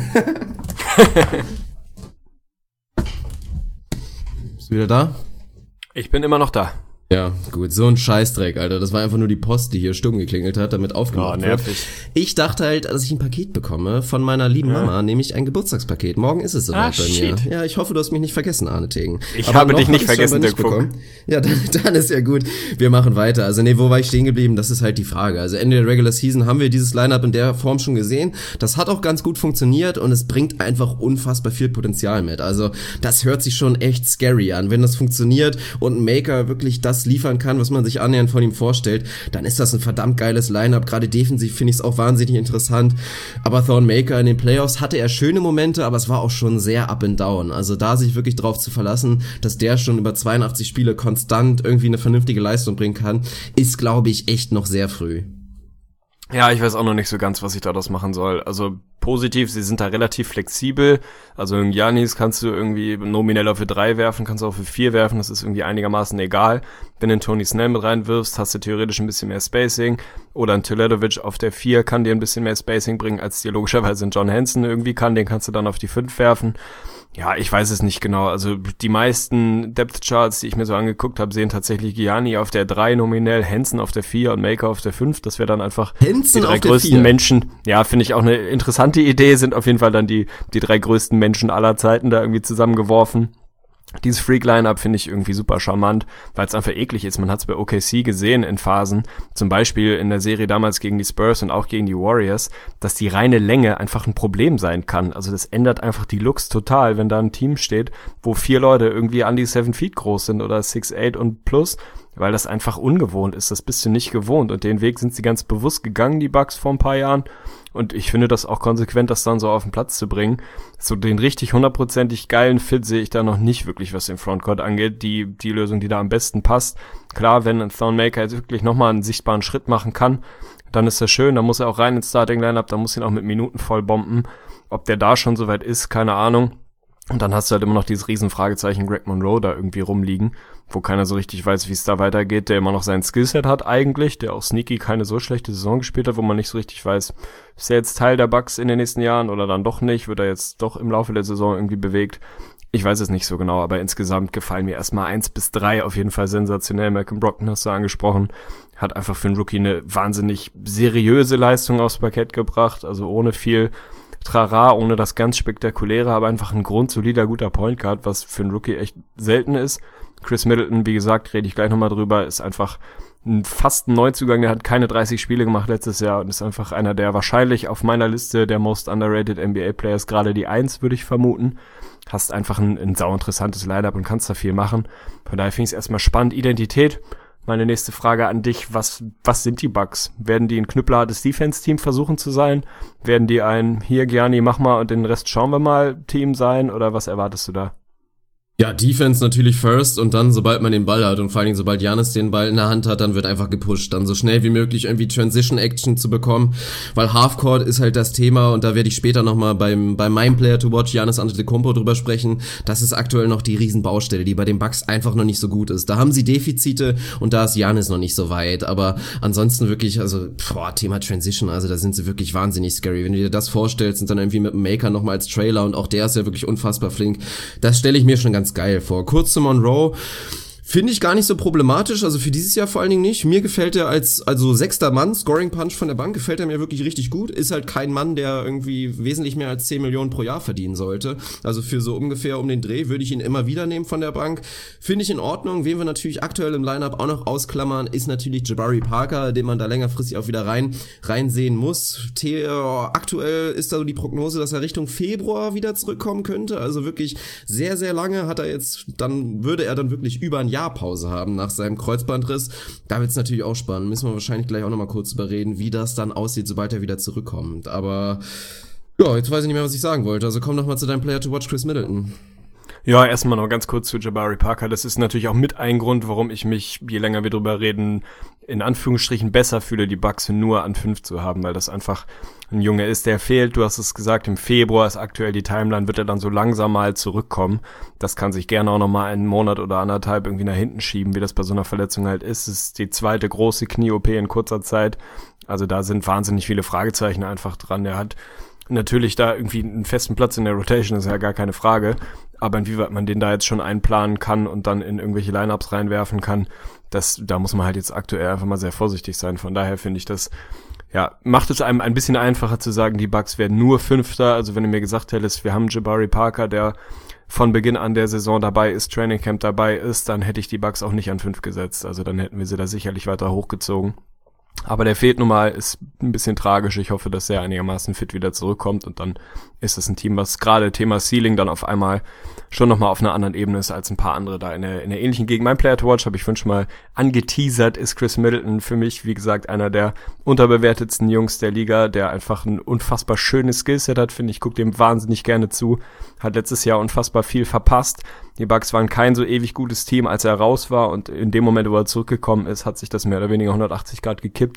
Bist du wieder da? Ich bin immer noch da. Ja, gut, so ein Scheißdreck, Alter. Das war einfach nur die Post, die hier stumm geklingelt hat, damit aufgemacht Oh, wird. nervig. Ich dachte halt, dass ich ein Paket bekomme von meiner lieben Ja. Mama, nämlich ein Geburtstagspaket. Morgen ist es soweit Ah, bei mir. shit. Ja, ich hoffe, du hast mich nicht vergessen, Arne Tegen. Ich Aber habe noch dich nicht hab ich's vergessen, scheinbar Dirk Funk. bekommen. Ja, dann, dann ist ja gut. Wir machen weiter. Also nee, wo war ich stehen geblieben? Das ist halt die Frage. Also Ende der Regular Season haben wir dieses Lineup in der Form schon gesehen. Das hat auch ganz gut funktioniert und es bringt einfach unfassbar viel Potenzial mit. Also das hört sich schon echt scary an. Wenn das funktioniert und ein Maker wirklich das liefern kann, was man sich annähernd von ihm vorstellt, dann ist das ein verdammt geiles Lineup. Gerade defensiv finde ich es auch wahnsinnig interessant. Aber Thorn Maker in den Playoffs hatte er schöne Momente, aber es war auch schon sehr up and down. Also da sich wirklich drauf zu verlassen, dass der schon über zweiundachtzig Spiele konstant irgendwie eine vernünftige Leistung bringen kann, ist, glaube ich, echt noch sehr früh. Ja, ich weiß auch noch nicht so ganz, was ich daraus machen soll. Also positiv, sie sind da relativ flexibel. Also einen Giannis kannst du irgendwie nominell auf für drei werfen, kannst du auch für vier werfen, das ist irgendwie einigermaßen egal. Wenn du einen Tony Snell mit reinwirfst, hast du theoretisch ein bisschen mehr Spacing. Oder ein Teletovic auf der vier kann dir ein bisschen mehr Spacing bringen, als dir logischerweise ein John Henson irgendwie kann. Den kannst du dann auf die fünf werfen. Ja, ich weiß es nicht genau. Also die meisten Depth-Charts, die ich mir so angeguckt habe, sehen tatsächlich Gianni auf der drei nominell, Henson auf der vier und Maker auf der fünf. Das wäre dann einfach Henson die drei auf der größten vier. Menschen. Ja, finde ich auch eine interessante Idee. Sind auf jeden Fall dann die die drei größten Menschen aller Zeiten da irgendwie zusammengeworfen. Dieses Freak-Line-Up finde ich irgendwie super charmant, weil es einfach eklig ist. Man hat es bei O K C gesehen in Phasen, zum Beispiel in der Serie damals gegen die Spurs und auch gegen die Warriors, dass die reine Länge einfach ein Problem sein kann. Also das ändert einfach die Looks total, wenn da ein Team steht, wo vier Leute irgendwie an die seven Feet groß sind oder six eight und plus, weil das einfach ungewohnt ist. Das bist du nicht gewohnt und den Weg sind sie ganz bewusst gegangen, die Bucks, vor ein paar Jahren. Und ich finde das auch konsequent, das dann so auf den Platz zu bringen. So den richtig hundertprozentig geilen Fit sehe ich da noch nicht wirklich, was den Frontcourt angeht. Die die Lösung, die da am besten passt. Klar, wenn ein Thon Maker jetzt wirklich nochmal einen sichtbaren Schritt machen kann, dann ist das schön. Dann muss er auch rein ins Starting-Lineup, dann muss ihn auch mit Minuten voll bomben. Ob der da schon soweit ist, keine Ahnung. Und dann hast du halt immer noch dieses Riesenfragezeichen Greg Monroe da irgendwie rumliegen, wo keiner so richtig weiß, wie es da weitergeht, der immer noch sein Skillset hat eigentlich, der auch sneaky keine so schlechte Saison gespielt hat, wo man nicht so richtig weiß, ist er jetzt Teil der Bucks in den nächsten Jahren oder dann doch nicht, wird er jetzt doch im Laufe der Saison irgendwie bewegt. Ich weiß es nicht so genau, aber insgesamt gefallen mir erstmal eins bis drei auf jeden Fall sensationell. Malcolm Brogdon hast du angesprochen, hat einfach für einen Rookie eine wahnsinnig seriöse Leistung aufs Parkett gebracht, also ohne viel Trara, ohne das ganz Spektakuläre, aber einfach ein grundsolider, guter Point Guard, was für einen Rookie echt selten ist. Chris Middleton, wie gesagt, rede ich gleich nochmal drüber, ist einfach ein fast ein Neuzugang, der hat keine dreißig Spiele gemacht letztes Jahr und ist einfach einer der wahrscheinlich auf meiner Liste der most underrated N B A-Players, gerade die eins, würde ich vermuten. Hast einfach ein, ein sauinteressantes Line-Up und kannst da viel machen. Von daher finde ich es erstmal spannend. Identität. Meine nächste Frage an dich, was was sind die Bucks? Werden die ein knüppelhartes Defense-Team versuchen zu sein? Werden die ein, hier Gianni, mach mal und den Rest schauen wir mal Team sein? Oder was erwartest du da? Ja, Defense natürlich first und dann, sobald man den Ball hat und vor allen Dingen, sobald Giannis den Ball in der Hand hat, dann wird einfach gepusht, dann so schnell wie möglich irgendwie Transition-Action zu bekommen, weil Halfcourt ist halt das Thema und da werde ich später nochmal beim bei meinem Player to Watch, Giannis Antetokounmpo, drüber sprechen. Das ist aktuell noch die Riesenbaustelle, die bei den Bucks einfach noch nicht so gut ist. Da haben sie Defizite und da ist Giannis noch nicht so weit, aber ansonsten wirklich, also, boah, Thema Transition, also da sind sie wirklich wahnsinnig scary. Wenn du dir das vorstellst und dann irgendwie mit dem Maker nochmal als Trailer und auch der ist ja wirklich unfassbar flink, das stelle ich mir schon ganz geil vor. Kurz zu Monroe. Finde ich gar nicht so problematisch, also für dieses Jahr vor allen Dingen nicht. Mir gefällt er als, also sechster Mann, Scoring Punch von der Bank, gefällt er mir wirklich richtig gut. Ist halt kein Mann, der irgendwie wesentlich mehr als zehn Millionen pro Jahr verdienen sollte. Also für so ungefähr um den Dreh würde ich ihn immer wieder nehmen von der Bank. Finde ich in Ordnung. Wen wir natürlich aktuell im Lineup auch noch ausklammern, ist natürlich Jabari Parker, den man da längerfristig auch wieder rein reinsehen muss. The- aktuell ist da so die Prognose, dass er Richtung Februar wieder zurückkommen könnte. Also wirklich sehr, sehr lange hat er jetzt, dann würde er dann wirklich über ein Jahr Pause haben nach seinem Kreuzbandriss. Da wird's natürlich auch spannend. Müssen wir wahrscheinlich gleich auch nochmal kurz überreden, wie das dann aussieht, sobald er wieder zurückkommt. Aber ja, jetzt weiß ich nicht mehr, was ich sagen wollte. Also komm noch mal zu deinem Player to Watch, Chris Middleton. Ja, erstmal noch ganz kurz zu Jabari Parker. Das ist natürlich auch mit ein Grund, warum ich mich, je länger wir drüber reden, in Anführungsstrichen besser fühle, die Bucks nur an fünf zu haben, weil das einfach ein Junge ist, der fehlt. Du hast es gesagt, im Februar ist aktuell die Timeline, wird er dann so langsam mal zurückkommen. Das kann sich gerne auch noch mal einen Monat oder anderthalb irgendwie nach hinten schieben, wie das bei so einer Verletzung halt ist. Es ist die zweite große Knie-O P in kurzer Zeit. Also da sind wahnsinnig viele Fragezeichen einfach dran. Er hat natürlich da irgendwie einen festen Platz in der Rotation, ist ja gar keine Frage. Aber inwieweit man den da jetzt schon einplanen kann und dann in irgendwelche Lineups reinwerfen kann, das, da muss man halt jetzt aktuell einfach mal sehr vorsichtig sein. Von daher finde ich das, ja, macht es einem ein bisschen einfacher zu sagen, die Bucks werden nur Fünfter. Also wenn du mir gesagt hättest, wir haben Jabari Parker, der von Beginn an der Saison dabei ist, Training Camp dabei ist, dann hätte ich die Bucks auch nicht an fünf gesetzt. Also dann hätten wir sie da sicherlich weiter hochgezogen. Aber der fehlt nun mal, ist ein bisschen tragisch. Ich hoffe, dass er einigermaßen fit wieder zurückkommt und dann ist es ein Team, was gerade Thema Ceiling dann auf einmal schon nochmal auf einer anderen Ebene ist als ein paar andere da in der, in der ähnlichen Gegend. Mein Player to Watch, habe ich vorhin schon mal angeteasert, ist Chris Middleton. Für mich, wie gesagt, einer der unterbewertetsten Jungs der Liga, der einfach ein unfassbar schönes Skillset hat, finde ich. Gucke dem wahnsinnig gerne zu. Hat letztes Jahr unfassbar viel verpasst. Die Bucks waren kein so ewig gutes Team, als er raus war und in dem Moment, wo er zurückgekommen ist, hat sich das mehr oder weniger hundertachtzig Grad gekippt.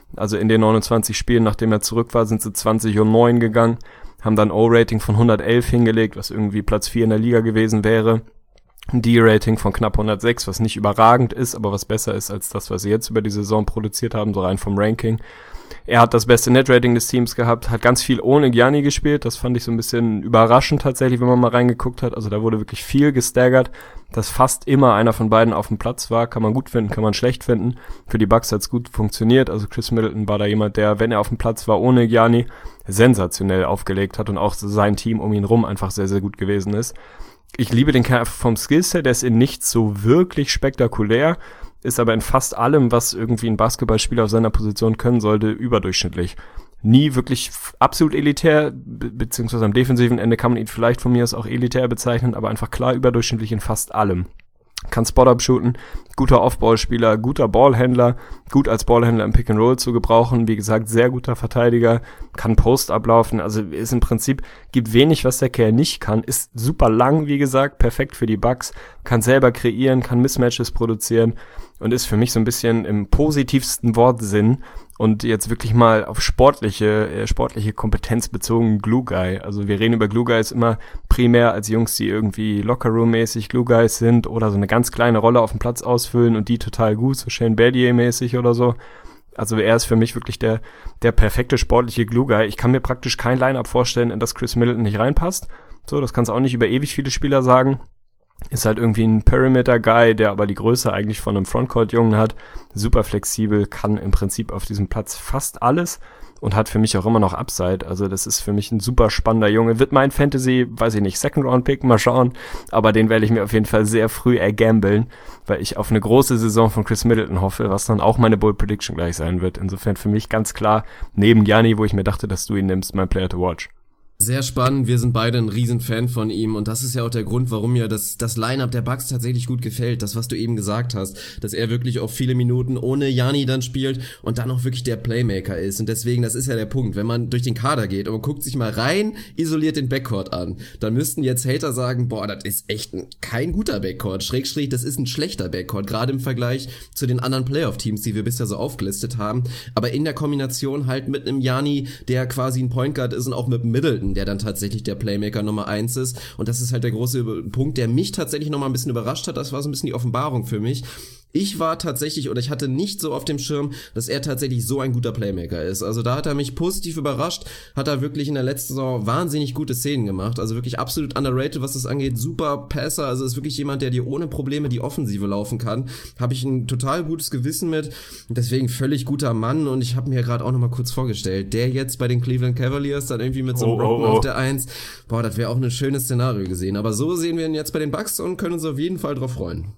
Also in den neunundzwanzig Spielen, nachdem er zurück war, sind sie zwanzig und neun gegangen, haben dann O-Rating von hundertelf hingelegt, was irgendwie Platz vier in der Liga gewesen wäre. Ein D-Rating von knapp hundertsechs, was nicht überragend ist, aber was besser ist als das, was sie jetzt über die Saison produziert haben, so rein vom Ranking. Er hat das beste Net-Rating des Teams gehabt, hat ganz viel ohne Gianni gespielt. Das fand ich so ein bisschen überraschend tatsächlich, wenn man mal reingeguckt hat. Also da wurde wirklich viel gestaggert, dass fast immer einer von beiden auf dem Platz war. Kann man gut finden, kann man schlecht finden. Für die Bucks hat's gut funktioniert. Also Chris Middleton war da jemand, der, wenn er auf dem Platz war ohne Gianni, sensationell aufgelegt hat und auch sein Team um ihn rum einfach sehr, sehr gut gewesen ist. Ich liebe den Kerl vom Skillset, der ist in nichts so wirklich spektakulär, ist aber in fast allem, was irgendwie ein Basketballspieler auf seiner Position können sollte, überdurchschnittlich. Nie wirklich absolut elitär, be- beziehungsweise am defensiven Ende kann man ihn vielleicht von mir aus auch elitär bezeichnen, aber einfach klar überdurchschnittlich in fast allem. Kann Spot-Up shooten, guter Off-Ball-Spieler, guter Ballhändler, gut als Ballhändler im Pick-and-Roll zu gebrauchen, wie gesagt, sehr guter Verteidiger, kann Post ablaufen, also ist im Prinzip, gibt wenig, was der Kerl nicht kann, ist super lang, wie gesagt, perfekt für die Bucks, kann selber kreieren, kann Mismatches produzieren und ist für mich so ein bisschen im positivsten Wortsinn und jetzt wirklich mal auf sportliche, äh, sportliche Kompetenz bezogen Glue Guy. Also wir reden über Glue Guys immer primär als Jungs, die irgendwie Lockerroom-mäßig Glue Guys sind oder so eine ganz kleine Rolle auf dem Platz ausfüllen und die total gut, so Shane Battier-mäßig oder so. Also er ist für mich wirklich der, der perfekte sportliche Glue Guy. Ich kann mir praktisch kein Line-Up vorstellen, in das Chris Middleton nicht reinpasst. So, das kannst du auch nicht über ewig viele Spieler sagen. Ist halt irgendwie ein Perimeter-Guy, der aber die Größe eigentlich von einem Frontcourt-Jungen hat. Super flexibel, kann im Prinzip auf diesem Platz fast alles und hat für mich auch immer noch Upside. Also das ist für mich ein super spannender Junge. Wird mein Fantasy, weiß ich nicht, Second-Round-Pick, mal schauen. Aber den werde ich mir auf jeden Fall sehr früh ergambeln, weil ich auf eine große Saison von Chris Middleton hoffe, was dann auch meine Bold Prediction gleich sein wird. Insofern für mich ganz klar, neben Gianni, wo ich mir dachte, dass du ihn nimmst, mein Player to watch. Sehr spannend, wir sind beide ein Riesenfan von ihm und das ist ja auch der Grund, warum mir das das Line-Up der Bucks tatsächlich gut gefällt, das, was du eben gesagt hast, dass er wirklich auch viele Minuten ohne Gianni dann spielt und dann auch wirklich der Playmaker ist und deswegen, das ist ja der Punkt, wenn man durch den Kader geht und man guckt sich mal rein, isoliert den Backcourt an, dann müssten jetzt Hater sagen, boah, das ist echt ein, kein guter Backcourt, Schrägstrich, das ist ein schlechter Backcourt, gerade im Vergleich zu den anderen Playoff-Teams, die wir bisher so aufgelistet haben, aber in der Kombination halt mit einem Gianni, der quasi ein Point Guard ist und auch mit einem Middleton, der dann tatsächlich der Playmaker Nummer eins ist. Und das ist halt der große Punkt, der mich tatsächlich nochmal ein bisschen überrascht hat. Das war so ein bisschen die Offenbarung für mich. Ich war tatsächlich, oder ich hatte nicht so auf dem Schirm, dass er tatsächlich so ein guter Playmaker ist. Also da hat er mich positiv überrascht, hat er wirklich in der letzten Saison wahnsinnig gute Szenen gemacht. Also wirklich absolut underrated, was das angeht. Super Passer, also ist wirklich jemand, der dir ohne Probleme die Offensive laufen kann. Habe ich ein total gutes Gewissen mit. Deswegen völlig guter Mann. Und ich habe mir gerade auch nochmal kurz vorgestellt, der jetzt bei den Cleveland Cavaliers dann irgendwie mit so einem oh, Rocken oh, oh. auf der Eins. Boah, das wäre auch ein schönes Szenario gesehen. Aber so sehen wir ihn jetzt bei den Bucks und können uns auf jeden Fall drauf freuen.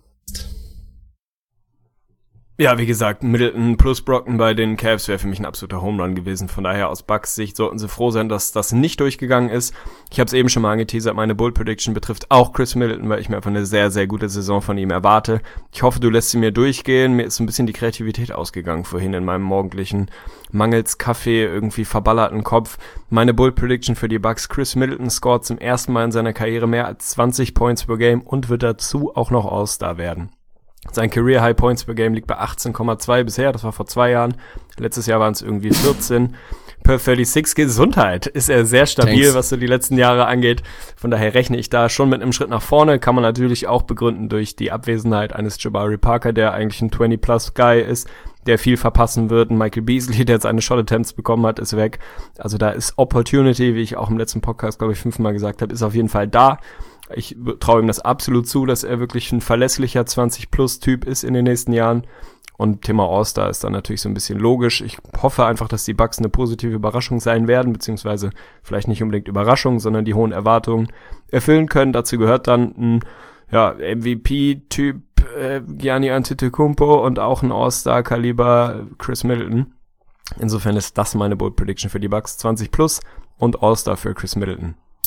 Ja, wie gesagt, Middleton plus Brockton bei den Cavs wäre für mich ein absoluter Home Run gewesen. Von daher aus Bucks Sicht sollten sie froh sein, dass das nicht durchgegangen ist. Ich habe es eben schon mal angeteasert, meine Bold Prediction betrifft auch Chris Middleton, weil ich mir einfach eine sehr, sehr gute Saison von ihm erwarte. Ich hoffe, du lässt sie mir durchgehen. Mir ist so ein bisschen die Kreativität ausgegangen vorhin in meinem morgendlichen mangels Kaffee irgendwie verballerten Kopf. Meine Bold Prediction für die Bucks: Chris Middleton scoret zum ersten Mal in seiner Karriere mehr als zwanzig Points per Game und wird dazu auch noch All-Star werden. Sein Career High Points per Game liegt bei achtzehn Komma zwei bisher, das war vor zwei Jahren. Letztes Jahr waren es irgendwie vierzehn. Per sechsunddreißig Gesundheit ist er sehr stabil, Thanks. Was so die letzten Jahre angeht. Von daher rechne ich da schon mit einem Schritt nach vorne. Kann man natürlich auch begründen durch die Abwesenheit eines Jabari Parker, der eigentlich ein zwanzig-plus-Guy ist, der viel verpassen wird. Ein Michael Beasley, der jetzt eine Shot-Attempts bekommen hat, ist weg. Also da ist Opportunity, wie ich auch im letzten Podcast, glaube ich, fünfmal gesagt habe, ist auf jeden Fall da. Ich traue ihm das absolut zu, dass er wirklich ein verlässlicher zwanzig-plus-Typ ist in den nächsten Jahren. Und Thema All-Star ist dann natürlich so ein bisschen logisch. Ich hoffe einfach, dass die Bucks eine positive Überraschung sein werden, beziehungsweise vielleicht nicht unbedingt Überraschung, sondern die hohen Erwartungen erfüllen können. Dazu gehört dann ein ja, M V P-Typ äh, Giannis Antetokounmpo und auch ein All-Star-Kaliber Chris Middleton. Insofern ist das meine Bold Prediction für die Bucks. zwanzig plus und All-Star für Chris Middleton.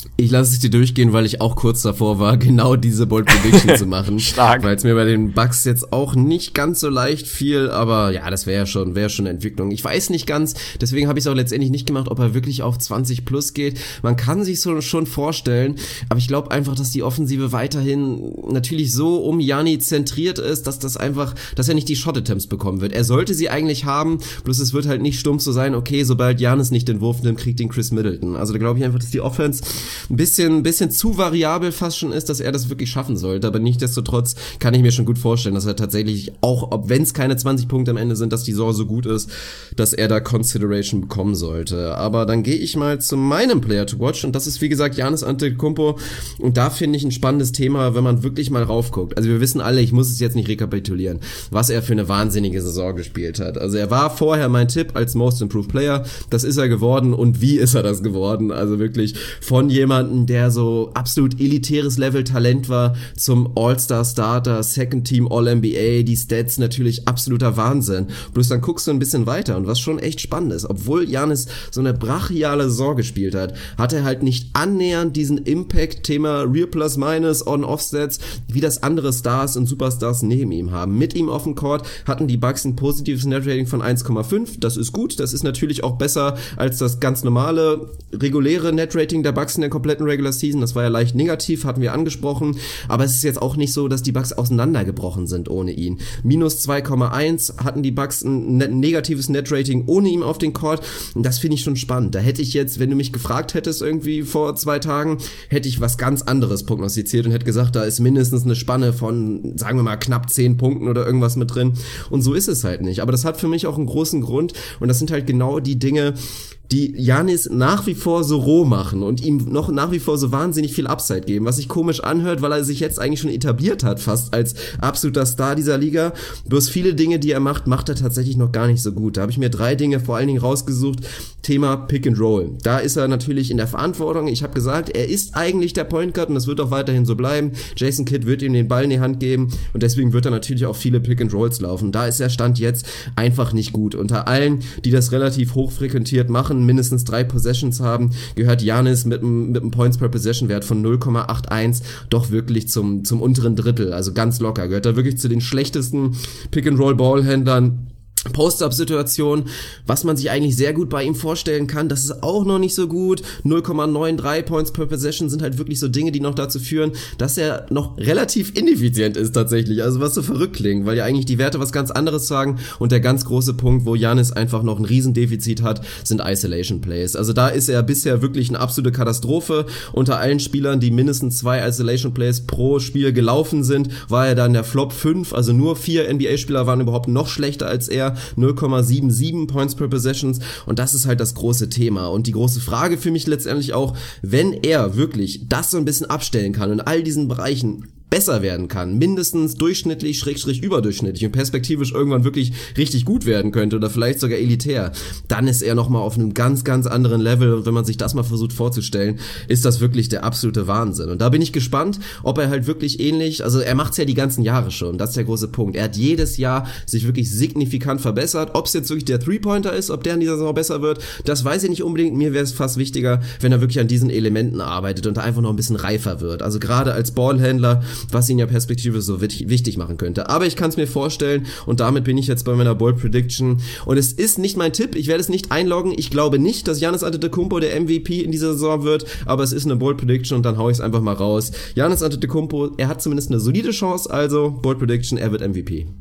Ich lasse es dir durchgehen, weil ich auch kurz davor war, genau diese Bold Prediction zu machen. Stark. Weil es mir bei den Bucks jetzt auch nicht ganz so leicht fiel, aber ja, das wäre ja schon, wäre schon eine Entwicklung. Ich weiß nicht ganz, deswegen habe ich es auch letztendlich nicht gemacht, ob er wirklich auf zwanzig plus geht. Man kann sich so schon vorstellen, aber ich glaube einfach, dass die Offensive weiterhin natürlich so um Gianni zentriert ist, dass das einfach, dass er nicht die Shot-Attempts bekommen wird. Er sollte sie eigentlich haben, bloß es wird halt nicht stumpf so sein, okay, sobald Giannis nicht den Wurf nimmt, kriegt ihn Chris Middleton. Also da glaube ich einfach, dass die Offense ein bisschen, ein bisschen zu variabel fast schon ist, dass er das wirklich schaffen sollte, aber nichtsdestotrotz kann ich mir schon gut vorstellen, dass er tatsächlich auch, ob wenn es keine zwanzig Punkte am Ende sind, dass die Saison so gut ist, dass er da Consideration bekommen sollte. Aber dann gehe ich mal zu meinem Player to watch und das ist wie gesagt Giannis Antetokounmpo und da finde ich ein spannendes Thema, wenn man wirklich mal raufguckt. Also wir wissen alle, ich muss es jetzt nicht rekapitulieren, was er für eine wahnsinnige Saison gespielt hat. Also er war vorher mein Tipp als Most Improved Player, das ist er geworden und wie ist er das geworden? Also wirklich von jemandem, der so absolut elitäres Level-Talent war, zum All-Star-Starter, Second-Team All-N B A, die Stats natürlich absoluter Wahnsinn. Bloß dann guckst du ein bisschen weiter und was schon echt spannend ist, obwohl Giannis so eine brachiale Saison gespielt hat, hat er halt nicht annähernd diesen Impact-Thema Real Plus-Minus On-Off-Stats, wie das andere Stars und Superstars neben ihm haben. Mit ihm auf dem Court hatten die Bucks ein positives Net-Rating von eins Komma fünf, das ist gut, das ist natürlich auch besser als das ganz normale, reguläre Net-Rating der Bucks in der kompletten Regular Season, das war ja leicht negativ, hatten wir angesprochen, aber es ist jetzt auch nicht so, dass die Bucks auseinandergebrochen sind ohne ihn. Minus zwei Komma eins hatten die Bucks ein ne- negatives Net-Rating ohne ihn auf den Court und das finde ich schon spannend. Da hätte ich jetzt, wenn du mich gefragt hättest irgendwie vor zwei Tagen, hätte ich was ganz anderes prognostiziert und hätte gesagt, da ist mindestens eine Spanne von, sagen wir mal, knapp zehn Punkten oder irgendwas mit drin und so ist es halt nicht. Aber das hat für mich auch einen großen Grund und das sind halt genau die Dinge, die Giannis nach wie vor so roh machen und ihm noch nach wie vor so wahnsinnig viel Upside geben, was sich komisch anhört, weil er sich jetzt eigentlich schon etabliert hat, fast als absoluter Star dieser Liga. Bloß viele Dinge, die er macht, macht er tatsächlich noch gar nicht so gut. Da habe ich mir drei Dinge vor allen Dingen rausgesucht. Thema Pick and Roll. Da ist er natürlich in der Verantwortung. Ich habe gesagt, er ist eigentlich der Point Guard und das wird auch weiterhin so bleiben. Jason Kidd wird ihm den Ball in die Hand geben und deswegen wird er natürlich auch viele Pick and Rolls laufen. Da ist der Stand jetzt einfach nicht gut. Unter allen, die das relativ hochfrequentiert machen, mindestens drei Possessions haben, gehört Giannis mit einem mit einem Points per Possession Wert von null Komma einundachtzig doch wirklich zum zum unteren Drittel, also ganz locker. Gehört er wirklich zu den schlechtesten Pick-and-Roll-Ballhändlern. Post-Up-Situation, was man sich eigentlich sehr gut bei ihm vorstellen kann, das ist auch noch nicht so gut. null Komma dreiundneunzig Points per Possession sind halt wirklich so Dinge, die noch dazu führen, dass er noch relativ ineffizient ist tatsächlich, also was so verrückt klingt, weil ja eigentlich die Werte was ganz anderes sagen und der ganz große Punkt, wo Giannis einfach noch ein Riesendefizit hat, sind Isolation Plays. Also da ist er bisher wirklich eine absolute Katastrophe. Unter allen Spielern, die mindestens zwei Isolation Plays pro Spiel gelaufen sind, war er dann der Flop fünf, also nur vier N B A-Spieler waren überhaupt noch schlechter als er. null Komma siebenundsiebzig Points per Possessions und das ist halt das große Thema und die große Frage für mich letztendlich auch, wenn er wirklich das so ein bisschen abstellen kann in all diesen Bereichen besser werden kann, mindestens durchschnittlich, schrägstrich überdurchschnittlich und perspektivisch irgendwann wirklich richtig gut werden könnte oder vielleicht sogar elitär, dann ist er nochmal auf einem ganz, ganz anderen Level und wenn man sich das mal versucht vorzustellen, ist das wirklich der absolute Wahnsinn und da bin ich gespannt, ob er halt wirklich ähnlich, also er macht's ja die ganzen Jahre schon, das ist der große Punkt, er hat jedes Jahr sich wirklich signifikant verbessert, ob es jetzt wirklich der Three-Pointer ist, ob der in dieser Saison besser wird, das weiß ich nicht unbedingt, mir wäre es fast wichtiger, wenn er wirklich an diesen Elementen arbeitet und einfach noch ein bisschen reifer wird, also gerade als Ballhändler, was ihn ja perspektivisch so wichtig machen könnte. Aber ich kann es mir vorstellen und damit bin ich jetzt bei meiner Bold Prediction und es ist nicht mein Tipp, ich werde es nicht einloggen, ich glaube nicht, dass Giannis Antetokounmpo der M V P in dieser Saison wird, aber es ist eine Bold Prediction und dann hau ich es einfach mal raus. Giannis Antetokounmpo, er hat zumindest eine solide Chance, also Bold Prediction, er wird M V P.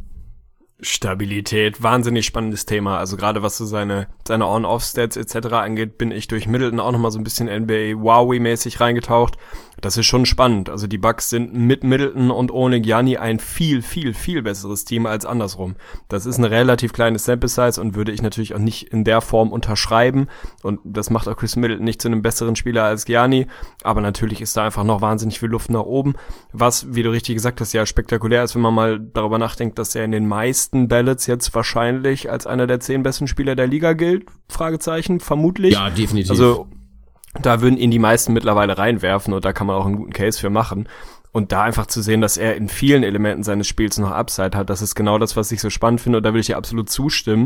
Stabilität, wahnsinnig spannendes Thema. Also gerade was so seine seine On-Off-Stats et cetera angeht, bin ich durch Middleton auch nochmal so ein bisschen N B A-Wowie-mäßig reingetaucht. Das ist schon spannend. Also die Bucks sind mit Middleton und ohne Gianni ein viel, viel, viel besseres Team als andersrum. Das ist eine relativ kleine Sample-Size und würde ich natürlich auch nicht in der Form unterschreiben. Und das macht auch Chris Middleton nicht zu einem besseren Spieler als Gianni. Aber natürlich ist da einfach noch wahnsinnig viel Luft nach oben. Was, wie du richtig gesagt hast, ja spektakulär ist, wenn man mal darüber nachdenkt, dass er in den meisten Ballots jetzt wahrscheinlich als einer der zehn besten Spieler der Liga gilt. Fragezeichen, vermutlich. Ja, definitiv. Also da würden ihn die meisten mittlerweile reinwerfen und da kann man auch einen guten Case für machen. Und da einfach zu sehen, dass er in vielen Elementen seines Spiels noch Upside hat, das ist genau das, was ich so spannend finde und da will ich dir absolut zustimmen.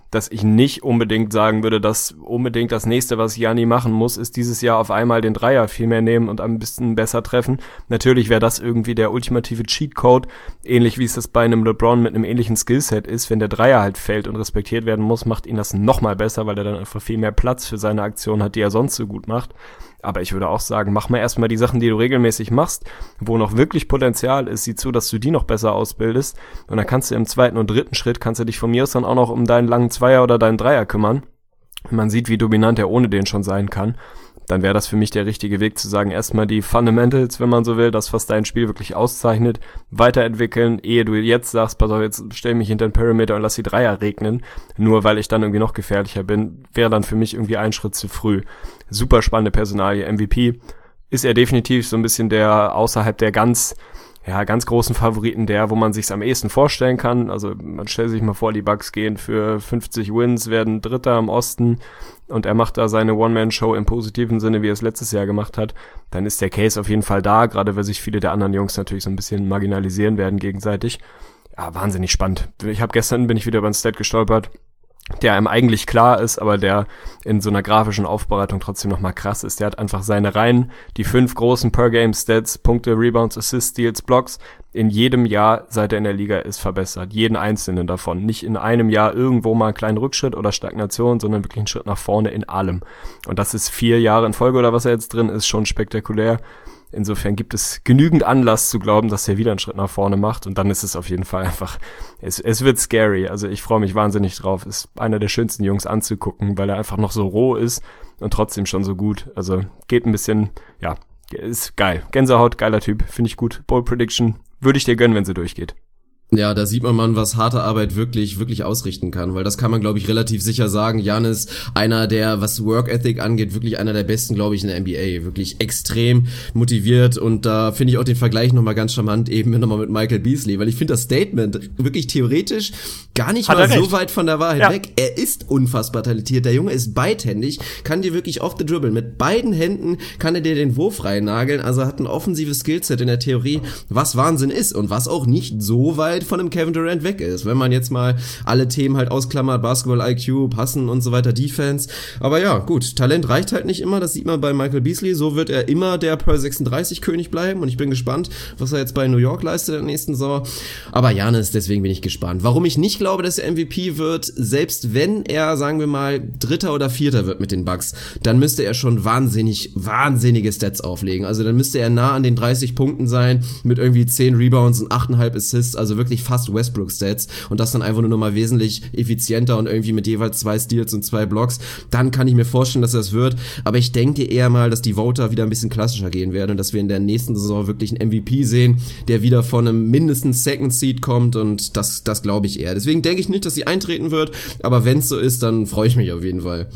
dass ich nicht unbedingt sagen würde, dass unbedingt das nächste, was Gianni machen muss, ist dieses Jahr auf einmal den Dreier viel mehr nehmen und ein bisschen besser treffen. Natürlich wäre das irgendwie der ultimative Cheatcode, ähnlich wie es das bei einem LeBron mit einem ähnlichen Skillset ist. Wenn der Dreier halt fällt und respektiert werden muss, macht ihn das nochmal besser, weil er dann einfach viel mehr Platz für seine Aktion hat, die er sonst so gut macht. Aber ich würde auch sagen, mach mal erstmal die Sachen, die du regelmäßig machst, wo noch wirklich Potenzial ist, sieh zu, dass du die noch besser ausbildest. Und dann kannst du im zweiten und dritten Schritt, kannst du dich von mir aus dann auch noch um deinen langen Zweier oder deinen Dreier kümmern. Wenn man sieht, wie dominant er ohne den schon sein kann, dann wäre das für mich der richtige Weg zu sagen, erstmal die Fundamentals, wenn man so will, das, was dein Spiel wirklich auszeichnet, weiterentwickeln, ehe du jetzt sagst, pass auf, jetzt stell mich hinter den Perimeter und lass die Dreier regnen, nur weil ich dann irgendwie noch gefährlicher bin, wäre dann für mich irgendwie ein Schritt zu früh. Super spannende Personalie, M V P ist er definitiv so ein bisschen der außerhalb der ganz ja, ganz großen Favoriten, der, wo man sich's am ehesten vorstellen kann. Also man stellt sich mal vor, die Bucks gehen für fünfzig Wins, werden Dritter im Osten und er macht da seine One-Man-Show im positiven Sinne, wie er es letztes Jahr gemacht hat. Dann ist der Case auf jeden Fall da, gerade weil sich viele der anderen Jungs natürlich so ein bisschen marginalisieren werden gegenseitig. Ja, wahnsinnig spannend. Ich habe gestern, bin ich wieder über einen Stat gestolpert, der einem eigentlich klar ist, aber der in so einer grafischen Aufbereitung trotzdem nochmal krass ist. Der hat einfach seine Reihen, die fünf großen Per-Game-Stats, Punkte, Rebounds, Assists, Steals, Blocks, in jedem Jahr, seit er in der Liga ist, verbessert. Jeden einzelnen davon. Nicht in einem Jahr irgendwo mal einen kleinen Rückschritt oder Stagnation, sondern wirklich einen Schritt nach vorne in allem. Und das ist vier Jahre in Folge oder was er jetzt drin ist, schon spektakulär. Insofern gibt es genügend Anlass zu glauben, dass er wieder einen Schritt nach vorne macht und dann ist es auf jeden Fall einfach, es, es wird scary, also ich freue mich wahnsinnig drauf, ist einer der schönsten Jungs anzugucken, weil er einfach noch so roh ist und trotzdem schon so gut, also geht ein bisschen, ja, ist geil, Gänsehaut, geiler Typ, finde ich gut, Bold Prediction, würde ich dir gönnen, wenn sie durchgeht. Ja, da sieht man mal, was harte Arbeit wirklich, wirklich ausrichten kann, weil das kann man, glaube ich, relativ sicher sagen. Giannis, einer der, was Work Ethic angeht, wirklich einer der besten, glaube ich, in der N B A. Wirklich extrem motiviert und da finde ich auch den Vergleich nochmal ganz charmant, eben nochmal mit Michael Beasley, weil ich finde das Statement wirklich theoretisch gar nicht Hat mal so recht. weit von der Wahrheit Ja. weg. Er ist unfassbar talentiert. Der Junge ist beidhändig, kann dir wirklich off the dribble. Mit beiden Händen kann er dir den Wurf reinnageln, also hat ein offensives Skillset in der Theorie, was Wahnsinn ist und was auch nicht so weit von einem Kevin Durant weg ist, wenn man jetzt mal alle Themen halt ausklammert, Basketball I Q, Passen und so weiter, Defense, aber ja, gut, Talent reicht halt nicht immer, das sieht man bei Michael Beasley, so wird er immer der Per sechsunddreißig König bleiben und ich bin gespannt, was er jetzt bei New York leistet in der nächsten Saison, aber Giannis, deswegen bin ich gespannt. Warum ich nicht glaube, dass er M V P wird, selbst wenn er, sagen wir mal, Dritter oder Vierter wird mit den Bucks, dann müsste er schon wahnsinnig, wahnsinnige Stats auflegen, also dann müsste er nah an den dreißig Punkten sein, mit irgendwie zehn Rebounds und acht Komma fünf Assists, also wirklich fast Westbrook-Stats und das dann einfach nur noch mal wesentlich effizienter und irgendwie mit jeweils zwei Steals und zwei Blocks, dann kann ich mir vorstellen, dass das wird, aber ich denke eher mal, dass die Voter wieder ein bisschen klassischer gehen werden und dass wir in der nächsten Saison wirklich einen M V P sehen, der wieder von einem mindestens Second Seed kommt und das, das glaube ich eher. Deswegen denke ich nicht, dass sie eintreten wird, aber wenn es so ist, dann freue ich mich auf jeden Fall.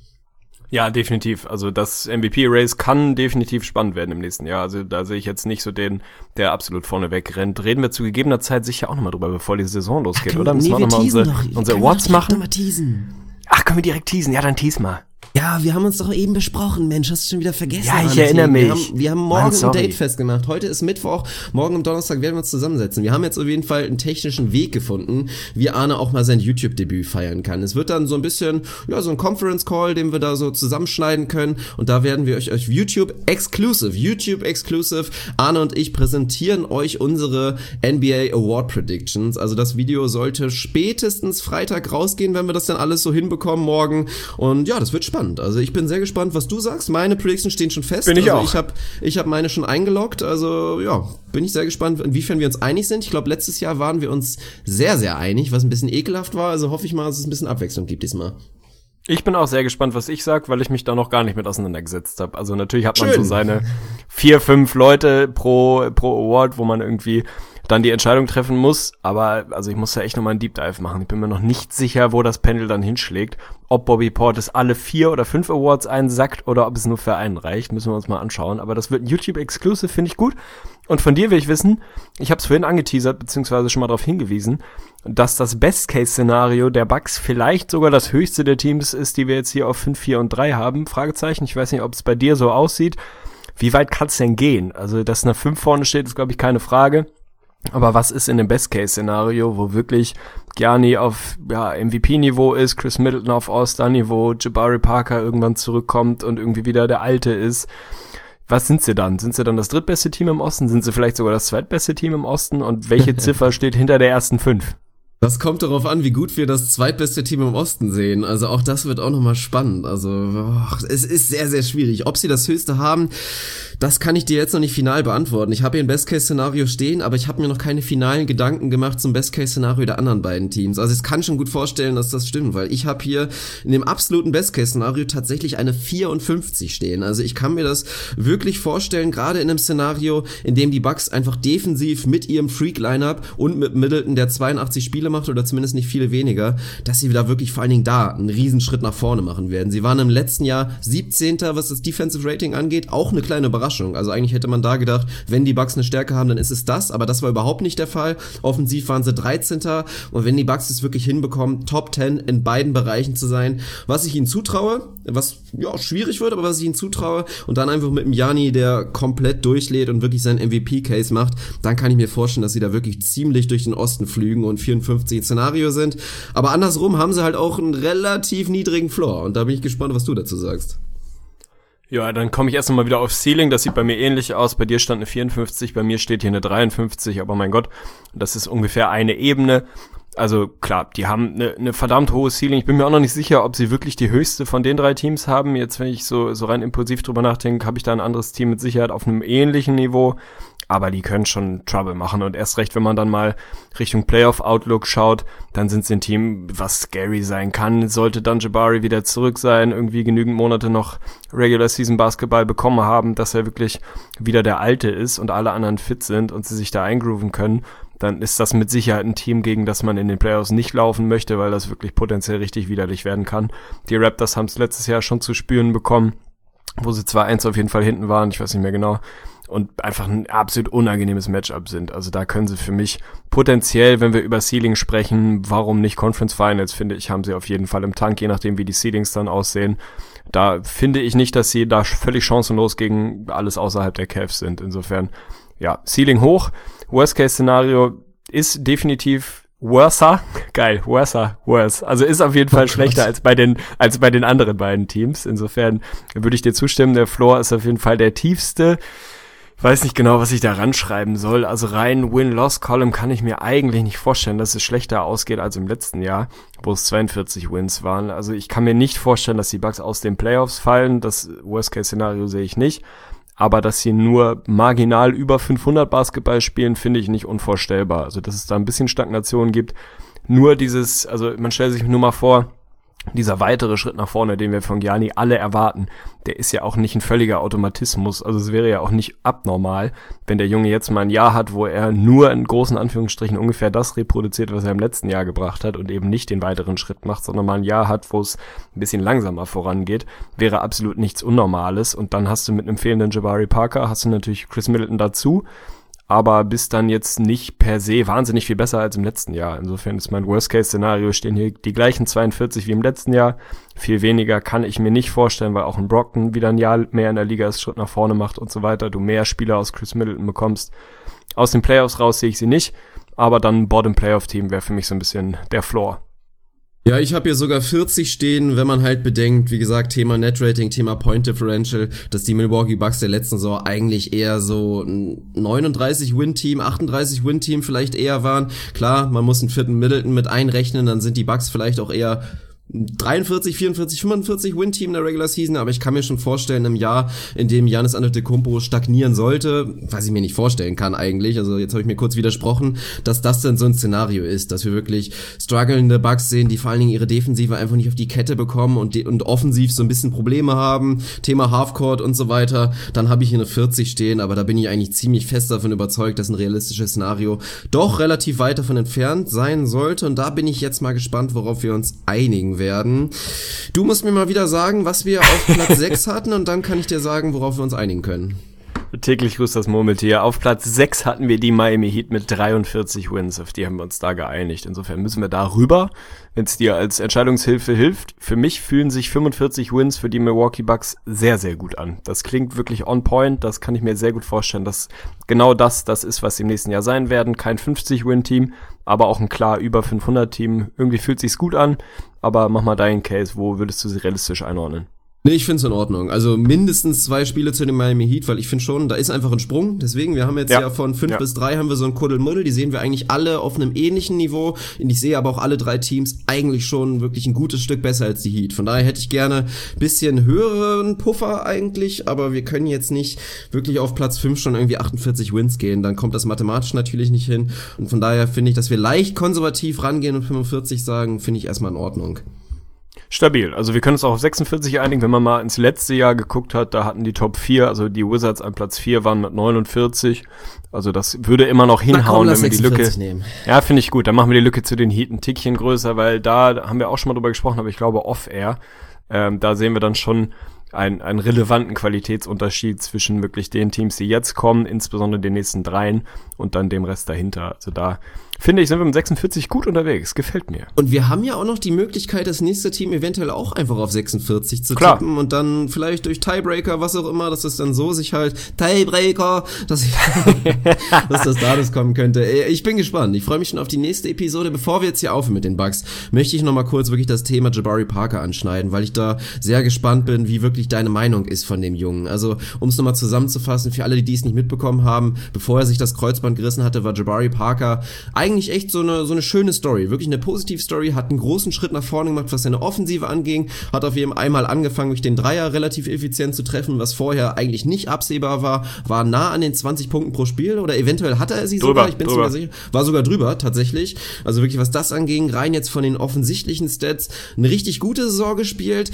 Ja, definitiv. Also das M V P-Race kann definitiv spannend werden im nächsten Jahr. Also da sehe ich jetzt nicht so den, der absolut vorne wegrennt. Reden wir zu gegebener Zeit sicher auch nochmal drüber, bevor die Saison losgeht, Ach, oder? Müssen nee, wir wir nochmal unsere, teasen doch. unsere Können wir Awards doch machen? mal teasen. Ach, können wir direkt teasen? Ja, dann tease mal. Ja, wir haben uns doch eben besprochen, Mensch, hast du schon wieder vergessen. Ja, ich Valentin. erinnere mich. Wir haben, wir haben morgen Mann, ein sorry. Date festgemacht. Heute ist Mittwoch, morgen am Donnerstag werden wir uns zusammensetzen. Wir haben jetzt auf jeden Fall einen technischen Weg gefunden, wie Arne auch mal sein YouTube-Debüt feiern kann. Es wird dann so ein bisschen, ja, so ein Conference-Call, den wir da so zusammenschneiden können und da werden wir euch, euch YouTube-Exclusive, YouTube-Exclusive, Arne und ich präsentieren euch unsere N B A Award Predictions. Also das Video sollte spätestens Freitag rausgehen, wenn wir das dann alles so hinbekommen morgen und ja, das wird spannend. Also ich bin sehr gespannt, was du sagst. Meine Predictions stehen schon fest. Bin ich also auch. Ich habe ich hab meine schon eingeloggt. Also ja, bin ich sehr gespannt, inwiefern wir uns einig sind. Ich glaube, letztes Jahr waren wir uns sehr, sehr einig, was ein bisschen ekelhaft war. Also hoffe ich mal, dass es ein bisschen Abwechslung gibt diesmal. Ich bin auch sehr gespannt, was ich sag, weil ich mich da noch gar nicht mit auseinandergesetzt habe. Also natürlich hat man Schön. so seine vier, fünf Leute pro pro Award, wo man irgendwie dann die Entscheidung treffen muss, aber also ich muss da echt nochmal einen Deep Dive machen. Ich bin mir noch nicht sicher, wo das Pendel dann hinschlägt. Ob Bobby Portis alle vier oder fünf Awards einsackt oder ob es nur für einen reicht, müssen wir uns mal anschauen. Aber das wird ein YouTube-Exclusive, finde ich gut. Und von dir will ich wissen, ich habe es vorhin angeteasert, beziehungsweise schon mal darauf hingewiesen, dass das Best-Case-Szenario der Bucks vielleicht sogar das höchste der Teams ist, die wir jetzt hier auf fünf, vier und drei haben. Fragezeichen, ich weiß nicht, ob es bei dir so aussieht. Wie weit kann es denn gehen? Also, dass eine fünf vorne steht, ist, glaube ich, keine Frage. Aber was ist in dem Best-Case-Szenario, wo wirklich Gianni auf ja, M V P-Niveau ist, Chris Middleton auf All-Star-Niveau, Jabari Parker irgendwann zurückkommt und irgendwie wieder der Alte ist? Was sind sie dann? Sind sie dann das drittbeste Team im Osten? Sind sie vielleicht sogar das zweitbeste Team im Osten? Und welche Ziffer steht hinter der ersten fünf? Das kommt darauf an, wie gut wir das zweitbeste Team im Osten sehen. Also auch das wird auch nochmal spannend. Also oh, es ist sehr, sehr schwierig. Ob sie das Höchste haben, das kann ich dir jetzt noch nicht final beantworten. Ich habe hier ein Best-Case-Szenario stehen, aber ich habe mir noch keine finalen Gedanken gemacht zum Best-Case-Szenario der anderen beiden Teams. Also ich kann schon gut vorstellen, dass das stimmt, weil ich habe hier in dem absoluten Best-Case-Szenario tatsächlich eine vierundfünfzig stehen. Also ich kann mir das wirklich vorstellen, gerade in einem Szenario, in dem die Bucks einfach defensiv mit ihrem Freak-Lineup und mit Middleton, der zweiundachtzig Spiele macht oder zumindest nicht viele weniger, dass sie da wirklich vor allen Dingen da einen Riesenschritt nach vorne machen werden. Sie waren im letzten Jahr siebzehnter was das Defensive Rating angeht, auch eine kleine Überraschung. Also eigentlich hätte man da gedacht, wenn die Bucks eine Stärke haben, dann ist es das, aber das war überhaupt nicht der Fall. Offensiv waren sie dreizehnter und wenn die Bucks es wirklich hinbekommen, Top zehn in beiden Bereichen zu sein, was ich ihnen zutraue, was ja schwierig wird, aber was ich ihnen zutraue und dann einfach mit dem Gianni, der komplett durchlädt und wirklich seinen M V P-Case macht, dann kann ich mir vorstellen, dass sie da wirklich ziemlich durch den Osten flügen und vierundfünfzig Szenario sind. Aber andersrum haben sie halt auch einen relativ niedrigen Floor und da bin ich gespannt, was du dazu sagst. Ja, dann komme ich erst nochmal wieder auf Ceiling, das sieht bei mir ähnlich aus, bei dir stand eine vierundfünfzig, bei mir steht hier eine dreiundfünfzig, aber mein Gott, das ist ungefähr eine Ebene. Also klar, die haben eine, eine verdammt hohe Ceiling. Ich bin mir auch noch nicht sicher, ob sie wirklich die höchste von den drei Teams haben. Jetzt, wenn ich so so rein impulsiv drüber nachdenke, habe ich da ein anderes Team mit Sicherheit auf einem ähnlichen Niveau. Aber die können schon Trouble machen. Und erst recht, wenn man dann mal Richtung Playoff-Outlook schaut, dann sind sie ein Team, was scary sein kann. Sollte dann Jabari wieder zurück sein, irgendwie genügend Monate noch Regular-Season-Basketball bekommen haben, dass er wirklich wieder der Alte ist und alle anderen fit sind und sie sich da eingrooven können, dann ist das mit Sicherheit ein Team, gegen das man in den Playoffs nicht laufen möchte, weil das wirklich potenziell richtig widerlich werden kann. Die Raptors haben es letztes Jahr schon zu spüren bekommen, wo sie zwei eins auf jeden Fall hinten waren, ich weiß nicht mehr genau, und einfach ein absolut unangenehmes Matchup sind. Also da können sie für mich potenziell, wenn wir über Ceiling sprechen, warum nicht Conference Finals, finde ich, haben sie auf jeden Fall im Tank, je nachdem wie die Ceilings dann aussehen. Da finde ich nicht, dass sie da völlig chancenlos gegen alles außerhalb der Cavs sind. Insofern, ja, Ceiling hoch. Worst-Case-Szenario ist definitiv worser. Geil, worser, worse. Also ist auf jeden Fall oh schlechter als bei den als bei den anderen beiden Teams. Insofern würde ich dir zustimmen, der Floor ist auf jeden Fall der tiefste. Ich weiß nicht genau, was ich da ranschreiben soll. Also rein Win-Loss-Column kann ich mir eigentlich nicht vorstellen, dass es schlechter ausgeht als im letzten Jahr, wo es zweiundvierzig Wins waren. Also ich kann mir nicht vorstellen, dass die Bucks aus den Playoffs fallen. Das Worst-Case-Szenario sehe ich nicht. Aber dass sie nur marginal über fünfhundert Basketball spielen, finde ich nicht unvorstellbar. Also dass es da ein bisschen Stagnation gibt. Nur dieses, also man stellt sich nur mal vor, dieser weitere Schritt nach vorne, den wir von Gianni alle erwarten, der ist ja auch nicht ein völliger Automatismus. Also es wäre ja auch nicht abnormal, wenn der Junge jetzt mal ein Jahr hat, wo er nur in großen Anführungsstrichen ungefähr das reproduziert, was er im letzten Jahr gebracht hat und eben nicht den weiteren Schritt macht, sondern mal ein Jahr hat, wo es ein bisschen langsamer vorangeht, wäre absolut nichts Unnormales. Und dann hast du mit einem fehlenden Jabari Parker, hast du natürlich Chris Middleton dazu, aber bist dann jetzt nicht per se wahnsinnig viel besser als im letzten Jahr. Insofern ist mein Worst-Case-Szenario, stehen hier die gleichen zweiundvierzig wie im letzten Jahr. Viel weniger kann ich mir nicht vorstellen, weil auch ein Brockton wieder ein Jahr mehr in der Liga ist, Schritt nach vorne macht und so weiter. Du mehr Spieler aus Chris Middleton bekommst. Aus den Playoffs raus sehe ich sie nicht, aber dann ein Bottom-Playoff-Team wäre für mich so ein bisschen der Floor. Ja, ich habe hier sogar vierzig stehen, wenn man halt bedenkt, wie gesagt, Thema Net-Rating, Thema Point Differential, dass die Milwaukee Bucks der letzten Saison eigentlich eher so ein neununddreißig Win-Team, achtunddreißig Win-Team vielleicht eher waren. Klar, man muss einen vierten Middleton mit einrechnen, dann sind die Bucks vielleicht auch eher dreiundvierzig, vierundvierzig, fünfundvierzig Win-Team in der Regular Season, aber ich kann mir schon vorstellen, im Jahr, in dem Giannis Antetokounmpo stagnieren sollte, was ich mir nicht vorstellen kann eigentlich, also jetzt habe ich mir kurz widersprochen, dass das dann so ein Szenario ist, dass wir wirklich strugglende Bucks sehen, die vor allen Dingen ihre Defensive einfach nicht auf die Kette bekommen und, die, und offensiv so ein bisschen Probleme haben, Thema Halfcourt und so weiter, dann habe ich hier eine vierzig stehen, aber da bin ich eigentlich ziemlich fest davon überzeugt, dass ein realistisches Szenario doch relativ weit davon entfernt sein sollte und da bin ich jetzt mal gespannt, worauf wir uns einigen werden. Du musst mir mal wieder sagen, was wir auf Platz sechs hatten und dann kann ich dir sagen, worauf wir uns einigen können. Täglich grüßt das Murmeltier. Auf Platz sechs hatten wir die Miami Heat mit dreiundvierzig Wins. Auf die haben wir uns da geeinigt. Insofern müssen wir da rüber, wenn es dir als Entscheidungshilfe hilft. Für mich fühlen sich fünfundvierzig Wins für die Milwaukee Bucks sehr, sehr gut an. Das klingt wirklich on point. Das kann ich mir sehr gut vorstellen, dass genau das das ist, was sie im nächsten Jahr sein werden. Kein fünfzig-Win-Team, aber auch ein klar über fünfhundert-Team. Irgendwie fühlt sich's gut an. Aber mach mal deinen Case. Wo würdest du sie realistisch einordnen? Nee, ich find's in Ordnung. Also mindestens zwei Spiele zu dem Miami Heat, weil ich finde schon, da ist einfach ein Sprung. Deswegen, wir haben jetzt ja, ja von fünf ja. bis drei haben wir so ein Kuddelmuddel. Die sehen wir eigentlich alle auf einem ähnlichen Niveau. Und ich sehe aber auch alle drei Teams eigentlich schon wirklich ein gutes Stück besser als die Heat. Von daher hätte ich gerne bisschen höheren Puffer eigentlich, aber wir können jetzt nicht wirklich auf Platz fünf schon irgendwie achtundvierzig Wins gehen. Dann kommt das mathematisch natürlich nicht hin. Und von daher finde ich, dass wir leicht konservativ rangehen und fünfundvierzig sagen, finde ich erstmal in Ordnung. Stabil. Also wir können uns auch auf sechsundvierzig einigen, wenn man mal ins letzte Jahr geguckt hat, da hatten die Top vier, also die Wizards an Platz vier waren mit neunundvierzig. Also das würde immer noch hinhauen, komm, wenn wir die Lücke nehmen. Ja, finde ich gut. Dann machen wir die Lücke zu den Heat ein Tickchen größer, weil da haben wir auch schon mal drüber gesprochen, aber ich glaube off-air. Ähm, da sehen wir dann schon einen, einen relevanten Qualitätsunterschied zwischen wirklich den Teams, die jetzt kommen, insbesondere den nächsten dreien und dann dem Rest dahinter. Also da finde ich, sind wir mit sechsundvierzig gut unterwegs. Gefällt mir. Und wir haben ja auch noch die Möglichkeit, das nächste Team eventuell auch einfach auf sechsundvierzig zu Klar. tippen und dann vielleicht durch Tiebreaker, was auch immer, dass es dann so sich halt Tiebreaker, dass, ich, dass das dadurch kommen könnte. Ich bin gespannt. Ich freue mich schon auf die nächste Episode. Bevor wir jetzt hier aufhören mit den Bucks, möchte ich noch mal kurz wirklich das Thema Jabari Parker anschneiden, weil ich da sehr gespannt bin, wie wirklich deine Meinung ist von dem Jungen. Also, um es nochmal zusammenzufassen, für alle, die es nicht mitbekommen haben, bevor er sich das Kreuzband gerissen hatte, war Jabari Parker eigentlich echt so eine so eine schöne Story, wirklich eine Positiv-Story, hat einen großen Schritt nach vorne gemacht, was seine Offensive anging, hat auf jeden Fall einmal angefangen, durch den Dreier relativ effizient zu treffen, was vorher eigentlich nicht absehbar war, war nah an den zwanzig Punkten pro Spiel oder eventuell hatte er sie drüber, sogar, ich bin sogar sicher, war sogar drüber, tatsächlich, also wirklich, was das anging, rein jetzt von den offensichtlichen Stats, eine richtig gute Saison gespielt.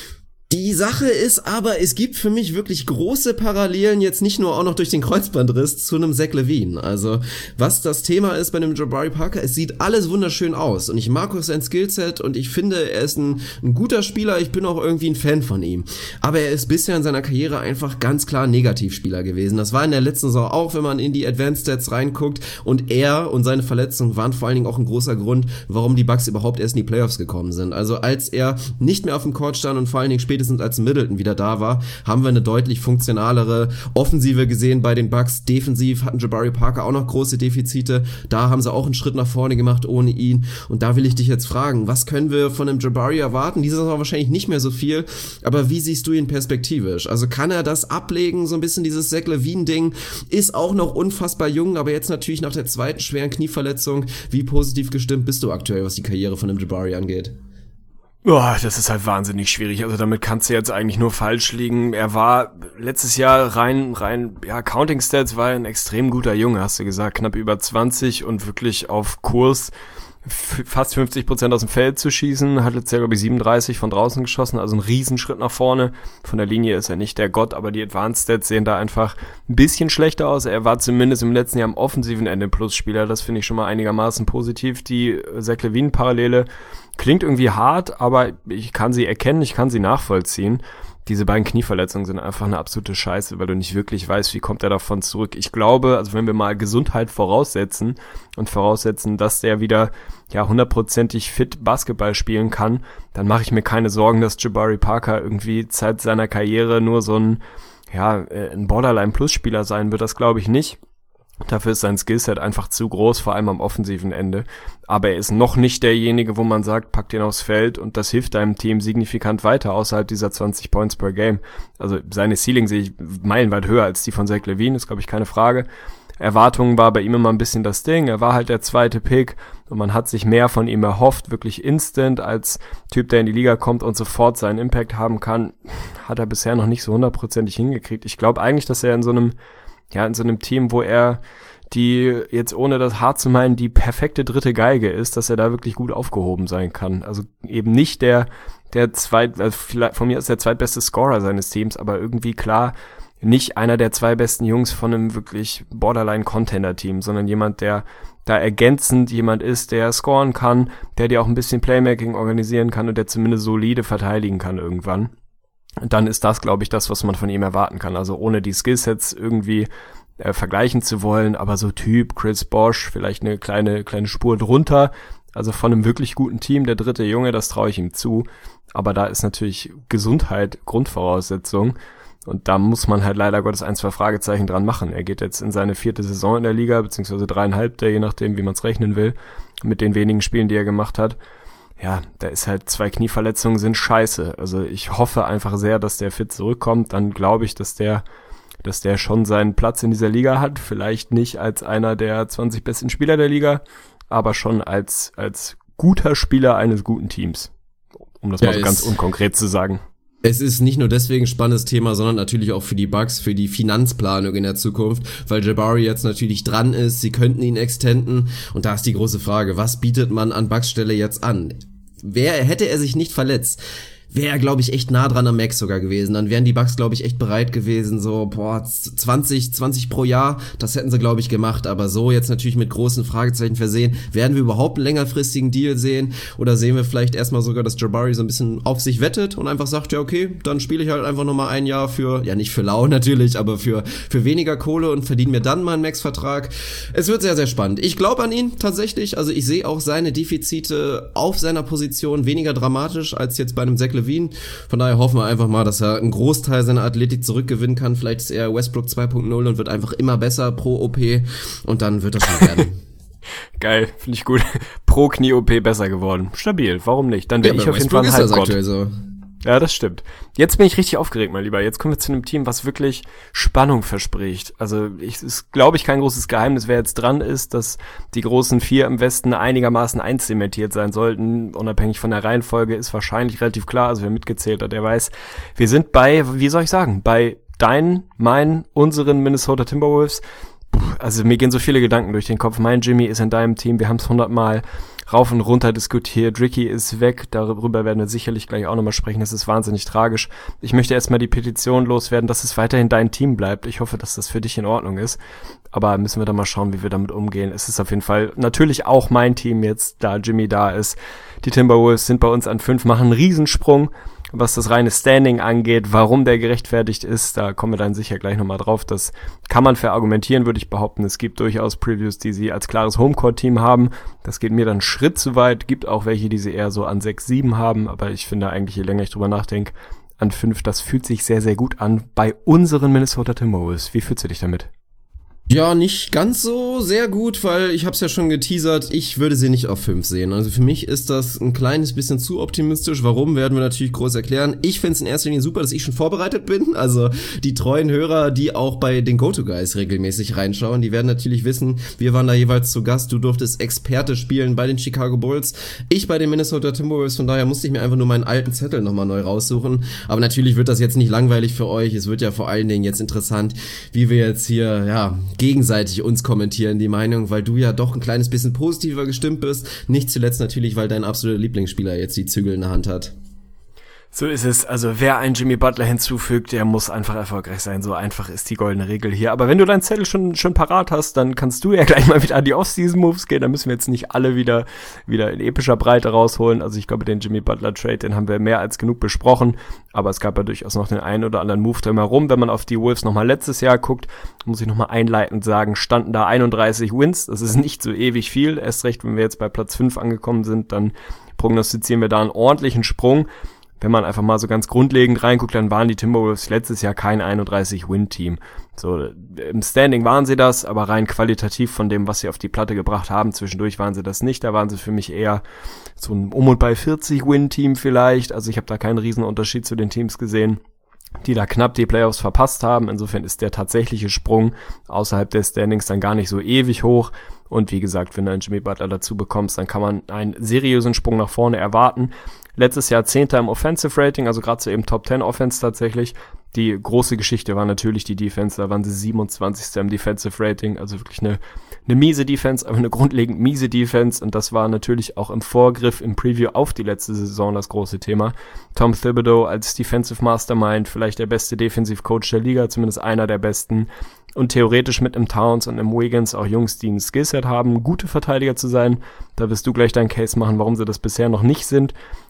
Die Sache ist aber, es gibt für mich wirklich große Parallelen, jetzt nicht nur auch noch durch den Kreuzbandriss zu einem Zach LaVine. Also, was das Thema ist bei dem Jabari Parker, es sieht alles wunderschön aus und ich mag auch sein Skillset und ich finde, er ist ein, ein guter Spieler, ich bin auch irgendwie ein Fan von ihm. Aber er ist bisher in seiner Karriere einfach ganz klar ein Negativspieler gewesen. Das war in der letzten Saison auch, wenn man in die Advanced Stats reinguckt, und er und seine Verletzungen waren vor allen Dingen auch ein großer Grund, warum die Bucks überhaupt erst in die Playoffs gekommen sind. Also, als er nicht mehr auf dem Court stand und vor allen Dingen später spätestens als Middleton wieder da war, haben wir eine deutlich funktionalere Offensive gesehen bei den Bucks. Defensiv hatten Jabari Parker auch noch große Defizite. Da haben sie auch einen Schritt nach vorne gemacht ohne ihn. Und da will ich dich jetzt fragen, was können wir von einem Jabari erwarten? Diese Saison wahrscheinlich nicht mehr so viel, aber wie siehst du ihn perspektivisch? Also kann er das ablegen, so ein bisschen dieses Zach LaVine-Ding? Ist auch noch unfassbar jung, aber jetzt natürlich nach der zweiten schweren Knieverletzung. Wie positiv gestimmt bist du aktuell, was die Karriere von einem Jabari angeht? Boah, das ist halt wahnsinnig schwierig. Also damit kannst du jetzt eigentlich nur falsch liegen. Er war letztes Jahr rein, rein, ja, Counting Stats war ein extrem guter Junge, hast du gesagt. Knapp über zwanzig und wirklich auf Kurs, f- fast fünfzig Prozent aus dem Feld zu schießen. Hat letztes Jahr, glaube ich, siebenunddreißig von draußen geschossen. Also ein Riesenschritt nach vorne. Von der Linie ist er nicht der Gott, aber die Advanced Stats sehen da einfach ein bisschen schlechter aus. Er war zumindest im letzten Jahr am offensiven Ende Plusspieler. Das finde ich schon mal einigermaßen positiv. Die Zach LaVine-Parallele klingt irgendwie hart, aber ich kann sie erkennen, ich kann sie nachvollziehen. Diese beiden Knieverletzungen sind einfach eine absolute Scheiße, weil du nicht wirklich weißt, wie kommt er davon zurück. Ich glaube, also wenn wir mal Gesundheit voraussetzen und voraussetzen, dass der wieder ja hundertprozentig fit Basketball spielen kann, dann mache ich mir keine Sorgen, dass Jabari Parker irgendwie seit seiner Karriere nur so ein ja ein Borderline-Plus-Spieler sein wird. Das glaube ich nicht. Dafür ist sein Skillset einfach zu groß, vor allem am offensiven Ende. Aber er ist noch nicht derjenige, wo man sagt, pack den aufs Feld und das hilft deinem Team signifikant weiter, außerhalb dieser zwanzig Points per Game. Also seine Ceiling sehe ich meilenweit höher als die von Zach LaVine, ist glaube ich keine Frage. Erwartungen war bei ihm immer ein bisschen das Ding. Er war halt der zweite Pick und man hat sich mehr von ihm erhofft, wirklich instant als Typ, der in die Liga kommt und sofort seinen Impact haben kann. Hat er bisher noch nicht so hundertprozentig hingekriegt. Ich glaube eigentlich, dass er in so einem ja, in so einem Team, wo er die, jetzt ohne das hart zu meinen, die perfekte dritte Geige ist, dass er da wirklich gut aufgehoben sein kann. Also eben nicht der, der zweit, also vielleicht von mir ist der zweitbeste Scorer seines Teams, aber irgendwie klar nicht einer der zwei besten Jungs von einem wirklich Borderline-Contender-Team, sondern jemand, der da ergänzend jemand ist, der scoren kann, der dir auch ein bisschen Playmaking organisieren kann und der zumindest solide verteidigen kann irgendwann. dann ist das, glaube ich, das, was man von ihm erwarten kann. Also ohne die Skillsets irgendwie äh, vergleichen zu wollen, aber so Typ Chris Bosh, vielleicht eine kleine kleine Spur drunter, also von einem wirklich guten Team, der dritte Junge, das traue ich ihm zu. Aber da ist natürlich Gesundheit Grundvoraussetzung. Und da muss man halt leider Gottes ein, zwei Fragezeichen dran machen. Er geht jetzt in seine vierte Saison in der Liga, beziehungsweise dreieinhalbte, je nachdem, wie man es rechnen will, mit den wenigen Spielen, die er gemacht hat. Ja, da ist halt, zwei Knieverletzungen sind scheiße. Also ich hoffe einfach sehr, dass der fit zurückkommt. Dann glaube ich, dass der, dass der schon seinen Platz in dieser Liga hat. Vielleicht nicht als einer der zwanzig besten Spieler der Liga, aber schon als, als guter Spieler eines guten Teams. Um das ja, mal so ganz unkonkret zu sagen. Es ist nicht nur deswegen ein spannendes Thema, sondern natürlich auch für die Bucks, für die Finanzplanung in der Zukunft, weil Jabari jetzt natürlich dran ist, sie könnten ihn extenden und da ist die große Frage, was bietet man an Bucks Stelle jetzt an? Wer, hätte er sich nicht verletzt, wäre er, glaube ich, echt nah dran am Max sogar gewesen. Dann wären die Bucks, glaube ich, echt bereit gewesen, so, boah, zwanzig, zwanzig pro Jahr, das hätten sie, glaube ich, gemacht. Aber so jetzt natürlich mit großen Fragezeichen versehen. Werden wir überhaupt einen längerfristigen Deal sehen? Oder sehen wir vielleicht erstmal sogar, dass Jabari so ein bisschen auf sich wettet und einfach sagt, ja, okay, dann spiele ich halt einfach nochmal ein Jahr für, ja, nicht für lau natürlich, aber für, für weniger Kohle und verdiene mir dann mal einen Max-Vertrag. Es wird sehr, sehr spannend. Ich glaube an ihn tatsächlich. Also ich sehe auch seine Defizite auf seiner Position weniger dramatisch als jetzt bei einem Zach LaVine. Von daher hoffen wir einfach mal, dass er einen Großteil seiner Athletik zurückgewinnen kann. Vielleicht ist er Westbrook zwei Punkt null und wird einfach immer besser pro O P und dann wird das schon werden. Geil, finde ich gut. Pro Knie-O P besser geworden. Stabil, warum nicht? Dann wäre ja, ich auf jeden Fall ein Halbgott. So. Ja, das stimmt. Jetzt bin ich richtig aufgeregt, mein Lieber. Jetzt kommen wir zu einem Team, was wirklich Spannung verspricht. Also es ist, glaube ich, kein großes Geheimnis, wer jetzt dran ist, dass die großen vier im Westen einigermaßen einzementiert sein sollten. Unabhängig von der Reihenfolge ist wahrscheinlich relativ klar. Also wer mitgezählt hat, der weiß, wir sind bei, wie soll ich sagen, bei deinen, meinen, unseren Minnesota Timberwolves. Also mir gehen so viele Gedanken durch den Kopf. Mein Jimmy ist in deinem Team, wir haben es hundertmal rauf und runter diskutiert. Ricky ist weg, darüber werden wir sicherlich gleich auch nochmal sprechen. Das ist wahnsinnig tragisch. Ich möchte erstmal die Petition loswerden, dass es weiterhin dein Team bleibt. Ich hoffe, dass das für dich in Ordnung ist. Aber müssen wir dann mal schauen, wie wir damit umgehen. Es ist auf jeden Fall natürlich auch mein Team jetzt, da Jimmy da ist. Die Timberwolves sind bei uns an fünf, machen einen Riesensprung, was das reine Standing angeht. Warum der gerechtfertigt ist, da kommen wir dann sicher gleich nochmal drauf. Das kann man verargumentieren, würde ich behaupten. Es gibt durchaus Previews, die sie als klares Homecourt-Team haben. Das geht mir dann einen Schritt zu weit. Gibt auch welche, die sie eher so an sechs, sieben haben. Aber ich finde eigentlich, je länger ich drüber nachdenke, an fünf, das fühlt sich sehr, sehr gut an bei unseren Minnesota Timberwolves. Wie fühlst du dich damit? Ja, nicht ganz so sehr gut, weil ich hab's ja schon geteasert, ich würde sie nicht auf fünf sehen. Also für mich ist das ein kleines bisschen zu optimistisch. Warum, werden wir natürlich groß erklären. Ich find's in erster Linie super, dass ich schon vorbereitet bin. Also die treuen Hörer, die auch bei den Go-To-Guys regelmäßig reinschauen, die werden natürlich wissen, wir waren da jeweils zu Gast. Du durftest Experte spielen bei den Chicago Bulls, ich bei den Minnesota Timberwolves. Von daher musste ich mir einfach nur meinen alten Zettel nochmal neu raussuchen. Aber natürlich wird das jetzt nicht langweilig für euch. Es wird ja vor allen Dingen jetzt interessant, wie wir jetzt hier, ja, gegenseitig uns kommentieren, die Meinung, weil du ja doch ein kleines bisschen positiver gestimmt bist. Nicht zuletzt natürlich, weil dein absoluter Lieblingsspieler jetzt die Zügel in der Hand hat. So ist es. Also wer einen Jimmy Butler hinzufügt, der muss einfach erfolgreich sein. So einfach ist die goldene Regel hier. Aber wenn du deinen Zettel schon schon parat hast, dann kannst du ja gleich mal wieder an die Off-Season-Moves gehen. Da müssen wir jetzt nicht alle wieder wieder in epischer Breite rausholen. Also ich glaube, den Jimmy Butler-Trade, den haben wir mehr als genug besprochen. Aber es gab ja durchaus noch den einen oder anderen Move drumherum. Wenn man auf die Wolves nochmal letztes Jahr guckt, muss ich nochmal einleitend sagen, standen da einunddreißig Wins. Das ist nicht so ewig viel. Erst recht, wenn wir jetzt bei Platz fünf angekommen sind, dann prognostizieren wir da einen ordentlichen Sprung. Wenn man einfach mal so ganz grundlegend reinguckt, dann waren die Timberwolves letztes Jahr kein einunddreißig-Win-Team. So, im Standing waren sie das, aber rein qualitativ von dem, was sie auf die Platte gebracht haben, zwischendurch waren sie das nicht. Da waren sie für mich eher so ein um und bei vierzig-Win-Team vielleicht. Also ich habe da keinen riesen Unterschied zu den Teams gesehen, die da knapp die Playoffs verpasst haben. Insofern ist der tatsächliche Sprung außerhalb der Standings dann gar nicht so ewig hoch. Und wie gesagt, wenn du einen Jimmy Butler dazu bekommst, dann kann man einen seriösen Sprung nach vorne erwarten. Letztes Jahr Zehnter im Offensive Rating, also gerade so eben Top Ten Offense tatsächlich. Die große Geschichte war natürlich die Defense, da waren sie siebenundzwanzigster im Defensive Rating, also wirklich eine, eine miese Defense, aber eine grundlegend miese Defense. Und das war natürlich auch im Vorgriff, im Preview auf die letzte Saison das große Thema. Tom Thibodeau als Defensive Mastermind, vielleicht der beste Defensivcoach der Liga, zumindest einer der besten. Und theoretisch mit einem Towns und einem Wiggins auch Jungs, die ein Skillset haben, gute Verteidiger zu sein. Da wirst du gleich deinen Case machen, warum sie das bisher noch nicht sind.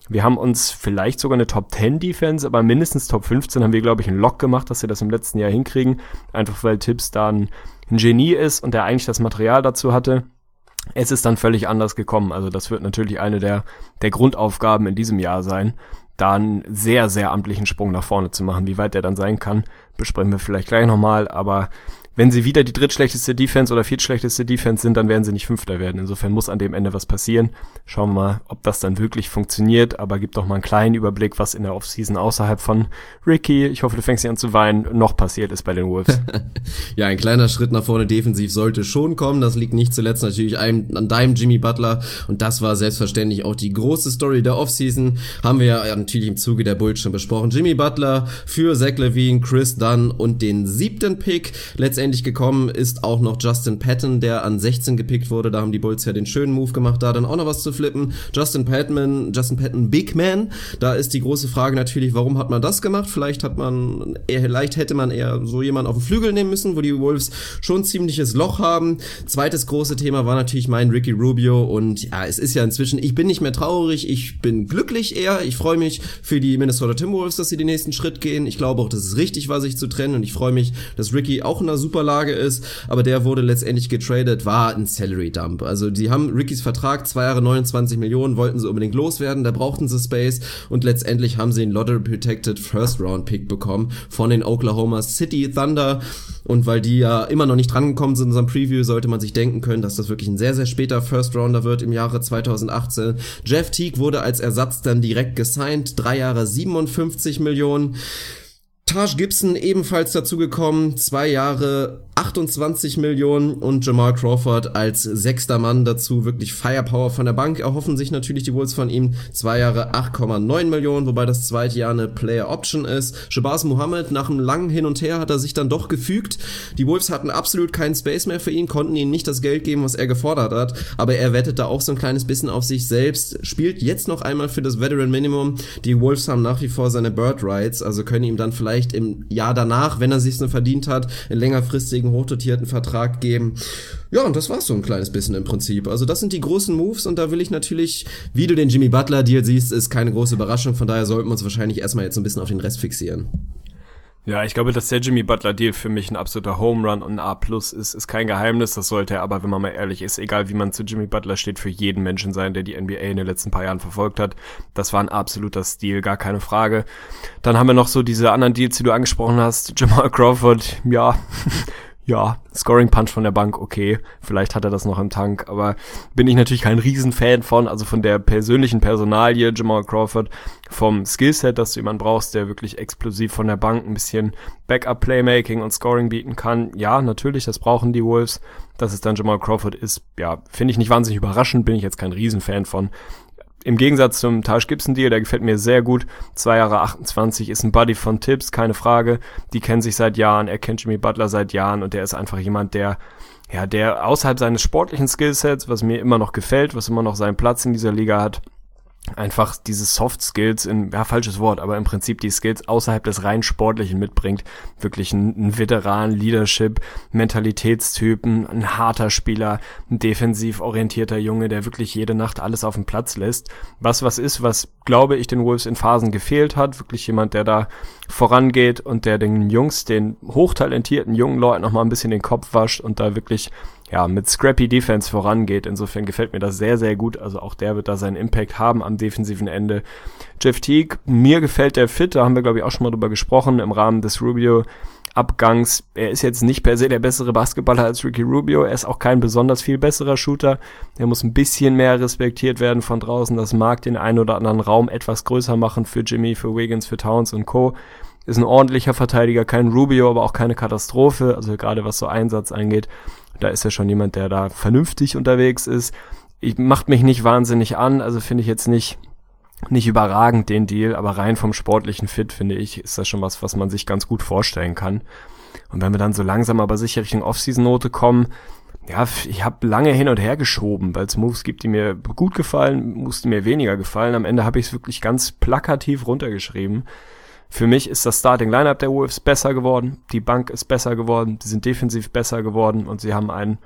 Wir haben uns vielleicht sogar eine Top zehn Defense, aber mindestens Top fünfzehn haben wir, glaube ich, einen Lock gemacht, dass wir das im letzten Jahr hinkriegen. Einfach weil Tibbs da ein, ein Genie ist und der eigentlich das Material dazu hatte. Es ist dann völlig anders gekommen. Also das wird natürlich eine der, der Grundaufgaben in diesem Jahr sein, da einen sehr, sehr amtlichen Sprung nach vorne zu machen. Wie weit der dann sein kann, besprechen wir vielleicht gleich nochmal, aber wenn sie wieder die drittschlechteste Defense oder viertschlechteste Defense sind, dann werden sie nicht Fünfter werden. Insofern muss an dem Ende was passieren. Schauen wir mal, ob das dann wirklich funktioniert, aber gib doch mal einen kleinen Überblick, was in der Offseason außerhalb von Ricky, ich hoffe, du fängst nicht an zu weinen, noch passiert ist bei den Wolves. Ja, ein kleiner Schritt nach vorne defensiv sollte schon kommen. Das liegt nicht zuletzt natürlich einem, an deinem Jimmy Butler und das war selbstverständlich auch die große Story der Offseason. Haben wir ja natürlich im Zuge der Bulls schon besprochen. Jimmy Butler für Zach LaVine, Chris Dunn und den siebten Pick. Letztendlich gekommen ist auch noch Justin Patton, der an sechzehn gepickt wurde. Da haben die Bulls ja den schönen Move gemacht, da dann auch noch was zu flippen. Justin Patton, Justin Patton Big Man. Da ist die große Frage natürlich, warum hat man das gemacht? Vielleicht hat man, eher, vielleicht hätte man eher so jemanden auf den Flügel nehmen müssen, wo die Wolves schon ein ziemliches Loch haben. Zweites große Thema war natürlich mein Ricky Rubio und ja, es ist ja inzwischen, ich bin nicht mehr traurig, ich bin glücklich eher. Ich freue mich für die Minnesota Timberwolves, dass sie den nächsten Schritt gehen. Ich glaube auch, dass es richtig war, sich zu trennen und ich freue mich, dass Ricky auch in einer super Lage ist, aber der wurde letztendlich getradet, war ein Salary Dump. Also die haben Rickys Vertrag, zwei Jahre neunundzwanzig Millionen, wollten sie unbedingt loswerden, da brauchten sie Space und letztendlich haben sie einen Lottery Protected First Round Pick bekommen von den Oklahoma City Thunder und weil die ja immer noch nicht drangekommen sind in unserem Preview, sollte man sich denken können, dass das wirklich ein sehr, sehr später First Rounder wird im Jahre zweitausendachtzehn. Jeff Teague wurde als Ersatz dann direkt gesigned, drei Jahre siebenundfünfzig Millionen. Taj Gibson ebenfalls dazugekommen, zwei Jahre achtundzwanzig Millionen und Jamal Crawford als sechster Mann dazu, wirklich Firepower von der Bank, erhoffen sich natürlich die Wolves von ihm, zwei Jahre acht Komma neun Millionen, wobei das zweite Jahr eine Player Option ist. Shabazz Muhammad, nach einem langen Hin und Her hat er sich dann doch gefügt, die Wolves hatten absolut keinen Space mehr für ihn, konnten ihm nicht das Geld geben, was er gefordert hat, aber er wettet da auch so ein kleines bisschen auf sich selbst, spielt jetzt noch einmal für das Veteran Minimum, die Wolves haben nach wie vor seine Bird Rights, also können ihm dann vielleicht im Jahr danach, wenn er sich's nur verdient hat, einen längerfristigen, hochdotierten Vertrag geben. Ja, und das war's so ein kleines bisschen im Prinzip. Also das sind die großen Moves und da will ich natürlich, wie du den Jimmy Butler Deal siehst, ist keine große Überraschung, von daher sollten wir uns wahrscheinlich erstmal jetzt so ein bisschen auf den Rest fixieren. Ja, ich glaube, dass der Jimmy Butler Deal für mich ein absoluter Home Run und ein A plus ist, ist kein Geheimnis. Das sollte er aber, wenn man mal ehrlich ist, egal wie man zu Jimmy Butler steht, für jeden Menschen sein, der die N B A in den letzten paar Jahren verfolgt hat. Das war ein absoluter Stil, gar keine Frage. Dann haben wir noch so diese anderen Deals, die du angesprochen hast. Jamal Crawford, ja... Ja, Scoring Punch von der Bank, okay, vielleicht hat er das noch im Tank, aber bin ich natürlich kein Riesenfan von, also von der persönlichen Personalie Jamal Crawford, vom Skillset, dass du jemanden brauchst, der wirklich explosiv von der Bank ein bisschen Backup-Playmaking und Scoring bieten kann. Ja, natürlich, das brauchen die Wolves, dass es dann Jamal Crawford ist, ja, finde ich nicht wahnsinnig überraschend, bin ich jetzt kein Riesenfan von. Im Gegensatz zum Taj Gibson Deal, der gefällt mir sehr gut. Zwei Jahre achtundzwanzig, ist ein Buddy von Tibbs, keine Frage. Die kennen sich seit Jahren, er kennt Jimmy Butler seit Jahren und der ist einfach jemand, der, ja, der außerhalb seines sportlichen Skillsets, was mir immer noch gefällt, was immer noch seinen Platz in dieser Liga hat, einfach diese Soft Skills, in, ja, falsches Wort, aber im Prinzip die Skills außerhalb des rein Sportlichen mitbringt. Wirklich ein, ein Veteran, Leadership, Mentalitätstypen, ein harter Spieler, ein defensiv orientierter Junge, der wirklich jede Nacht alles auf den Platz lässt. Was was ist, was, glaube ich, den Wolves in Phasen gefehlt hat. Wirklich jemand, der da vorangeht und der den Jungs, den hochtalentierten jungen Leuten nochmal ein bisschen den Kopf wascht und da wirklich ja, mit Scrappy Defense vorangeht. Insofern gefällt mir das sehr, sehr gut. Also auch der wird da seinen Impact haben am defensiven Ende. Jeff Teague, mir gefällt der Fit, da haben wir, glaube ich, auch schon mal drüber gesprochen im Rahmen des Rubio-Abgangs. Er ist jetzt nicht per se der bessere Basketballer als Ricky Rubio. Er ist auch kein besonders viel besserer Shooter. Er muss ein bisschen mehr respektiert werden von draußen. Das mag den einen oder anderen Raum etwas größer machen für Jimmy, für Wiggins, für Towns und Co. Ist ein ordentlicher Verteidiger, kein Rubio, aber auch keine Katastrophe. Also gerade was so Einsatz angeht. Da ist ja schon jemand, der da vernünftig unterwegs ist. Ich, macht mich nicht wahnsinnig an, also finde ich jetzt nicht nicht überragend den Deal, aber rein vom sportlichen Fit, finde ich, ist das schon was, was man sich ganz gut vorstellen kann. Und wenn wir dann so langsam aber sicher Richtung Off-Season-Note kommen, ja, ich habe lange hin und her geschoben, weil es Moves gibt, die mir gut gefallen, Moves, die mir weniger gefallen. Am Ende habe ich es wirklich ganz plakativ runtergeschrieben. Für mich ist das Starting-Lineup der Wolves besser geworden, die Bank ist besser geworden, sie sind defensiv besser geworden und sie haben einen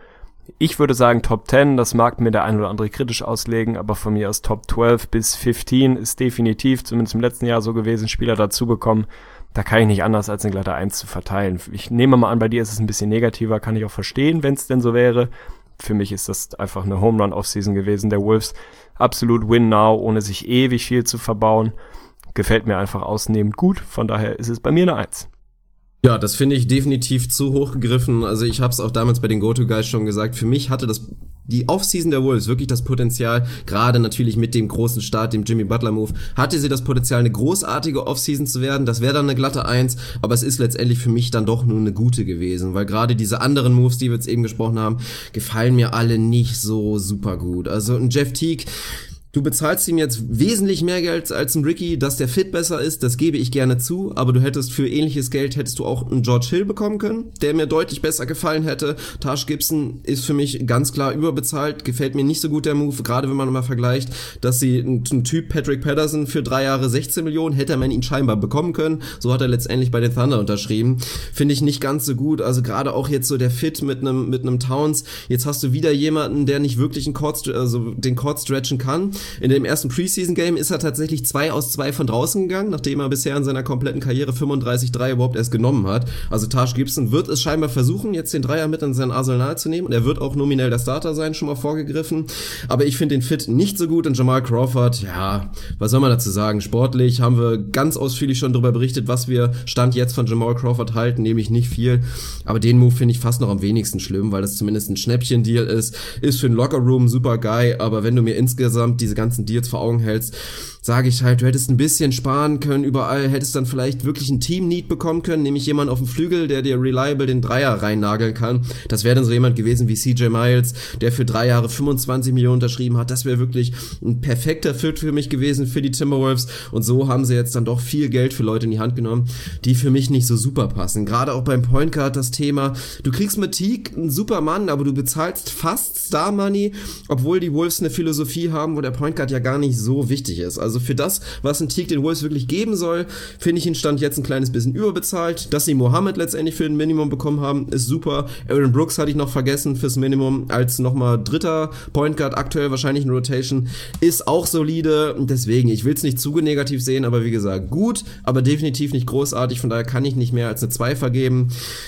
Ich würde sagen Top zehn, das mag mir der ein oder andere kritisch auslegen, aber von mir aus Top zwölf bis fünfzehn ist definitiv, zumindest im letzten Jahr so gewesen, Spieler dazu bekommen. Da kann ich nicht anders, als eine glatte eins zu verteilen. Ich nehme mal an, bei dir ist es ein bisschen negativer, kann ich auch verstehen, wenn es denn so wäre. Für mich ist das einfach eine Home-Run-Off-Season gewesen. Der Wolves absolut win now, ohne sich ewig viel zu verbauen. Gefällt mir einfach ausnehmend gut, von daher ist es bei mir eine eins. Ja, das finde ich definitiv zu hoch gegriffen. Also ich habe es auch damals bei den Go-To-Guys schon gesagt. Für mich hatte das die Offseason der Wolves wirklich das Potenzial, gerade natürlich mit dem großen Start, dem Jimmy Butler-Move, hatte sie das Potenzial, eine großartige Offseason zu werden. Das wäre dann eine glatte Eins, aber es ist letztendlich für mich dann doch nur eine gute gewesen, weil gerade diese anderen Moves, die wir jetzt eben gesprochen haben, gefallen mir alle nicht so super gut. Also ein Jeff Teague, du bezahlst ihm jetzt wesentlich mehr Geld als ein Ricky, dass der Fit besser ist, das gebe ich gerne zu, aber du hättest für ähnliches Geld, hättest du auch einen George Hill bekommen können, der mir deutlich besser gefallen hätte. Taj Gibson ist für mich ganz klar überbezahlt, gefällt mir nicht so gut der Move, gerade wenn man mal vergleicht, dass sie einen Typ Patrick Patterson für drei Jahre sechzehn Millionen, hätte man ihn scheinbar bekommen können, so hat er letztendlich bei den Thunder unterschrieben, finde ich nicht ganz so gut, also gerade auch jetzt so der Fit mit einem mit einem Towns, jetzt hast du wieder jemanden, der nicht wirklich einen Court, also den Court stretchen kann. In dem ersten Preseason-Game ist er tatsächlich zwei aus zwei von draußen gegangen, nachdem er bisher in seiner kompletten Karriere fünfunddreißig Dreier überhaupt erst genommen hat. Also Taj Gibson wird es scheinbar versuchen, jetzt den Dreier mit in sein Arsenal zu nehmen und er wird auch nominell der Starter sein, schon mal vorgegriffen. Aber ich finde den Fit nicht so gut und Jamal Crawford, ja, was soll man dazu sagen? Sportlich haben wir ganz ausführlich schon darüber berichtet, was wir Stand jetzt von Jamal Crawford halten, nämlich nicht viel. Aber den Move finde ich fast noch am wenigsten schlimm, weil das zumindest ein Schnäppchen-Deal ist. Ist für den Lockerroom super geil, aber wenn du mir insgesamt diese ganzen Deals vor Augen hältst, sage ich halt, du hättest ein bisschen sparen können überall, hättest dann vielleicht wirklich ein Team-Need bekommen können, nämlich jemand auf dem Flügel, der dir reliable den Dreier reinnageln kann. Das wäre dann so jemand gewesen wie C J Miles, der für drei Jahre fünfundzwanzig Millionen unterschrieben hat. Das wäre wirklich ein perfekter Fit für mich gewesen, für die Timberwolves. Und so haben sie jetzt dann doch viel Geld für Leute in die Hand genommen, die für mich nicht so super passen. Gerade auch beim Point Guard das Thema, du kriegst mit Teague einen super Mann, aber du bezahlst fast Star Money, obwohl die Wolves eine Philosophie haben, wo der Point Guard ja gar nicht so wichtig ist. Also für das, was ein Teague den Wolves wirklich geben soll, finde ich ihn Stand jetzt ein kleines bisschen überbezahlt. Dass sie Mohammed letztendlich für ein Minimum bekommen haben, ist super. Aaron Brooks hatte ich noch vergessen fürs Minimum als nochmal dritter Point Guard, aktuell wahrscheinlich in Rotation, ist auch solide. Deswegen, ich will es nicht zu negativ sehen, aber wie gesagt, gut, aber definitiv nicht großartig. Von daher kann ich nicht mehr als eine zwei vergeben.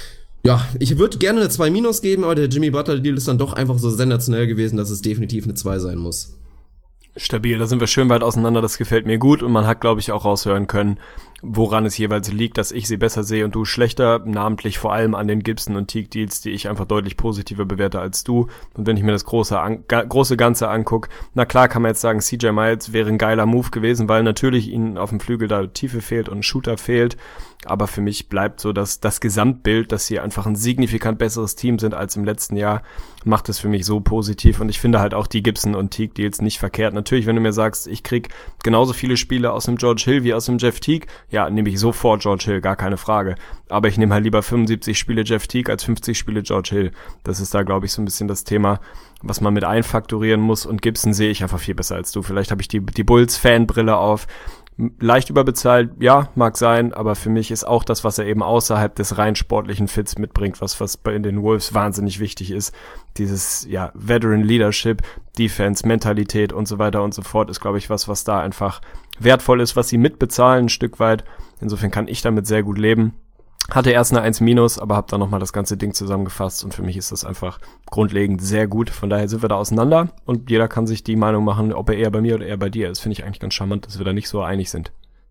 Ja, ich würde gerne eine zwei minus geben, aber der Jimmy Butler-Deal ist dann doch einfach so sensationell gewesen, dass es definitiv eine zwei sein muss. Stabil, da sind wir schön weit auseinander, das gefällt mir gut und man hat, glaube ich, auch raushören können, woran es jeweils liegt, dass ich sie besser sehe und du schlechter, namentlich vor allem an den Gibson und Teague Deals, die ich einfach deutlich positiver bewerte als du. Und wenn ich mir das große, an, ga, große Ganze angucke, na klar kann man jetzt sagen, C J Miles wäre ein geiler Move gewesen, weil natürlich ihnen auf dem Flügel da Tiefe fehlt und ein Shooter fehlt. Aber für mich bleibt so, dass das Gesamtbild, dass sie einfach ein signifikant besseres Team sind als im letzten Jahr, macht es für mich so positiv. Und ich finde halt auch die Gibson und Teague Deals nicht verkehrt. Natürlich, wenn du mir sagst, ich krieg genauso viele Spiele aus dem George Hill wie aus dem Jeff Teague, ja, nehme ich sofort George Hill, gar keine Frage. Aber ich nehme halt lieber fünfundsiebzig Spiele Jeff Teague als fünfzig Spiele George Hill. Das ist da, glaube ich, so ein bisschen das Thema, was man mit einfaktorieren muss. Und Gibson sehe ich einfach viel besser als du. Vielleicht habe ich die, die Bulls-Fanbrille auf. Leicht überbezahlt, ja, mag sein, aber für mich ist auch das, was er eben außerhalb des rein sportlichen Fits mitbringt, was was bei den Wolves wahnsinnig wichtig ist. Dieses, ja, Veteran Leadership, Defense, Mentalität und so weiter und so fort ist, glaube ich, was, was da einfach wertvoll ist, was sie mitbezahlen, ein Stück weit. Insofern kann ich damit sehr gut leben. Hatte erst eine eins minus, aber habe dann nochmal das ganze Ding zusammengefasst und für mich ist das einfach grundlegend sehr gut. Von daher sind wir da auseinander und jeder kann sich die Meinung machen, ob er eher bei mir oder eher bei dir ist. Finde ich eigentlich ganz charmant, dass wir da nicht so einig sind.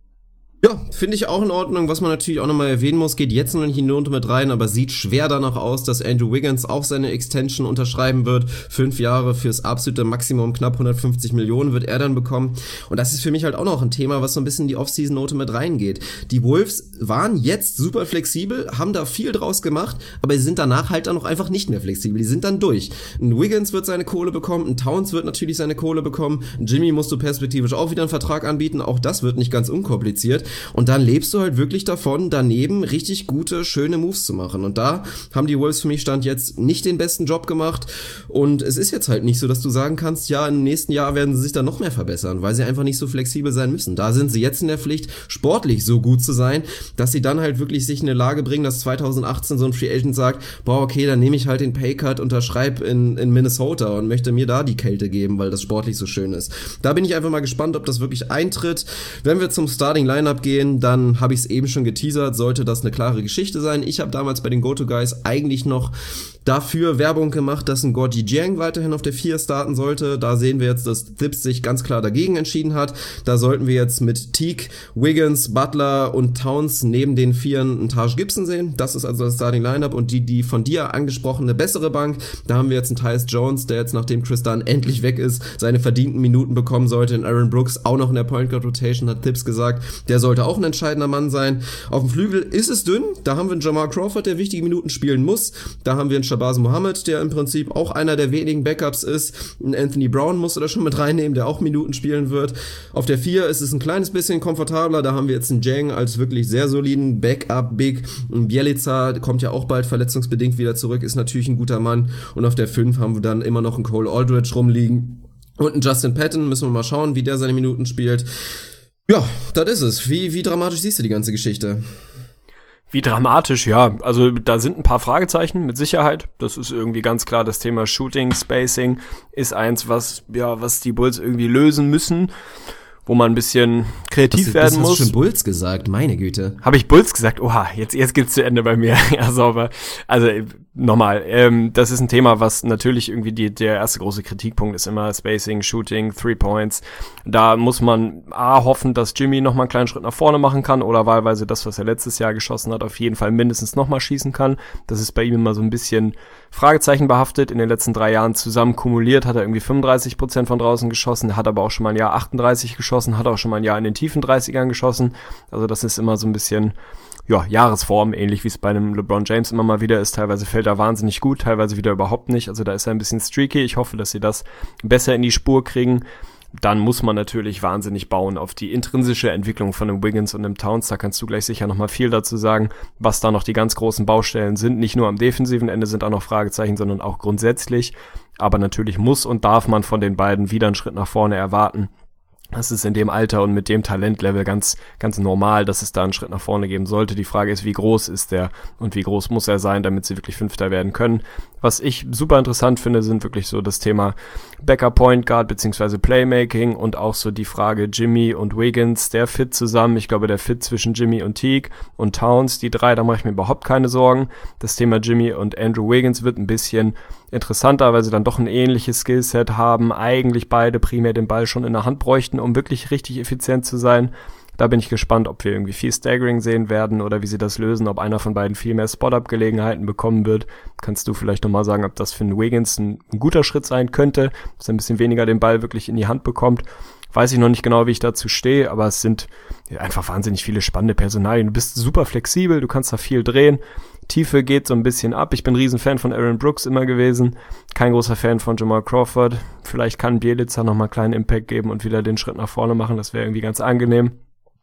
Ja, finde ich auch in Ordnung. Was man natürlich auch nochmal erwähnen muss, geht jetzt noch nicht in die Note mit rein, aber sieht schwer danach aus, dass Andrew Wiggins auch seine Extension unterschreiben wird. Fünf Jahre fürs absolute Maximum, knapp hundertfünfzig Millionen wird er dann bekommen. Und das ist für mich halt auch noch ein Thema, was so ein bisschen in die Off-Season-Note mit reingeht. Die Wolves waren jetzt super flexibel, haben da viel draus gemacht, aber sie sind danach halt dann auch einfach nicht mehr flexibel. Die sind dann durch. Ein Wiggins wird seine Kohle bekommen, ein Towns wird natürlich seine Kohle bekommen, ein Jimmy musst du perspektivisch auch wieder einen Vertrag anbieten, auch das wird nicht ganz unkompliziert. Und dann lebst du halt wirklich davon, daneben richtig gute, schöne Moves zu machen. Und da haben die Wolves für mich Stand jetzt nicht den besten Job gemacht. Und es ist jetzt halt nicht so, dass du sagen kannst, ja, im nächsten Jahr werden sie sich dann noch mehr verbessern, weil sie einfach nicht so flexibel sein müssen. Da sind sie jetzt in der Pflicht, sportlich so gut zu sein, dass sie dann halt wirklich sich in eine Lage bringen, dass zwanzig achtzehn so ein Free Agent sagt, boah, okay, dann nehme ich halt den Paycut, unterschreib in, in Minnesota und möchte mir da die Kälte geben, weil das sportlich so schön ist. Da bin ich einfach mal gespannt, ob das wirklich eintritt. Wenn wir zum Starting Lineup gehen, dann habe ich es eben schon geteasert, sollte das eine klare Geschichte sein. Ich habe damals bei den Go-To-Guys eigentlich noch dafür Werbung gemacht, dass ein Gorgui Dieng weiterhin auf der vier starten sollte. Da sehen wir jetzt, dass Thibs sich ganz klar dagegen entschieden hat. Da sollten wir jetzt mit Teague, Wiggins, Butler und Towns neben den Vieren einen Taj Gibson sehen. Das ist also das Starting Lineup und die, die von dir angesprochene bessere Bank. Da haben wir jetzt einen Tyus Jones, der jetzt, nachdem Chris Dunn endlich weg ist, seine verdienten Minuten bekommen sollte. In Aaron Brooks auch noch in der Point Guard Rotation, hat Thibs gesagt. Der sollte auch ein entscheidender Mann sein. Auf dem Flügel ist es dünn. Da haben wir einen Jamal Crawford, der wichtige Minuten spielen muss. Da haben wir einen Shabazz Muhammad, der im Prinzip auch einer der wenigen Backups ist. Ein Anthony Brown musst du da schon mit reinnehmen, der auch Minuten spielen wird. Auf der vier ist es ein kleines bisschen komfortabler. Da haben wir jetzt einen Dieng als wirklich sehr soliden Backup-Big. Ein Bjelica kommt ja auch bald verletzungsbedingt wieder zurück, ist natürlich ein guter Mann. Und auf der fünf haben wir dann immer noch einen Cole Aldridge rumliegen. Und einen Justin Patton, müssen wir mal schauen, wie der seine Minuten spielt. Ja, das ist es. Wie, wie dramatisch siehst du die ganze Geschichte? Wie dramatisch, ja. Also da sind ein paar Fragezeichen mit Sicherheit. Das ist irgendwie ganz klar, das Thema Shooting, Spacing ist eins, was ja, was die Bulls irgendwie lösen müssen, wo man ein bisschen kreativ das, werden das muss. Hast du schon Bulls gesagt, meine Güte. Habe ich Bulls gesagt? Oha, jetzt jetzt geht's zu Ende bei mir. Ja, sauber. Also nochmal, ähm, das ist ein Thema, was natürlich irgendwie die, der erste große Kritikpunkt ist immer Spacing, Shooting, Three Points. Da muss man A, hoffen, dass Jimmy nochmal einen kleinen Schritt nach vorne machen kann oder wahlweise das, was er letztes Jahr geschossen hat, auf jeden Fall mindestens nochmal schießen kann. Das ist bei ihm immer so ein bisschen Fragezeichen behaftet. In den letzten drei Jahren zusammen kumuliert hat er irgendwie fünfunddreißig Prozent von draußen geschossen, hat aber auch schon mal ein Jahr achtunddreißig geschossen, hat auch schon mal ein Jahr in den tiefen dreißigern geschossen. Also das ist immer so ein bisschen, ja, Jahresform, ähnlich wie es bei einem LeBron James immer mal wieder ist. Teilweise fällt er wahnsinnig gut, teilweise wieder überhaupt nicht. Also da ist er ein bisschen streaky. Ich hoffe, dass sie das besser in die Spur kriegen. Dann muss man natürlich wahnsinnig bauen auf die intrinsische Entwicklung von einem Wiggins und einem Towns. Da kannst du gleich sicher nochmal viel dazu sagen, was da noch die ganz großen Baustellen sind. Nicht nur am defensiven Ende sind auch noch Fragezeichen, sondern auch grundsätzlich. Aber natürlich muss und darf man von den beiden wieder einen Schritt nach vorne erwarten. Das ist in dem Alter und mit dem Talentlevel ganz ganz normal, dass es da einen Schritt nach vorne geben sollte. Die Frage ist, wie groß ist der und wie groß muss er sein, damit sie wirklich Fünfter werden können. Was ich super interessant finde, sind wirklich so das Thema Backup Point Guard beziehungsweise Playmaking und auch so die Frage Jimmy und Wiggins, der Fit zusammen. Ich glaube, der Fit zwischen Jimmy und Teague und Towns, die drei, da mache ich mir überhaupt keine Sorgen. Das Thema Jimmy und Andrew Wiggins wird ein bisschen interessanter, weil sie dann doch ein ähnliches Skillset haben, eigentlich beide primär den Ball schon in der Hand bräuchten, um wirklich richtig effizient zu sein. Da bin ich gespannt, ob wir irgendwie viel Staggering sehen werden oder wie sie das lösen, ob einer von beiden viel mehr Spot-Up-Gelegenheiten bekommen wird. Kannst du vielleicht nochmal sagen, ob das für einen Wiggins ein, ein guter Schritt sein könnte, dass er ein bisschen weniger den Ball wirklich in die Hand bekommt. Weiß ich noch nicht genau, wie ich dazu stehe, aber es sind einfach wahnsinnig viele spannende Personalien. Du bist super flexibel, du kannst da viel drehen. Tiefe geht so ein bisschen ab. Ich bin ein Riesenfan von Aaron Brooks immer gewesen. Kein großer Fan von Jamal Crawford. Vielleicht kann Bjelica nochmal einen kleinen Impact geben und wieder den Schritt nach vorne machen. Das wäre irgendwie ganz angenehm.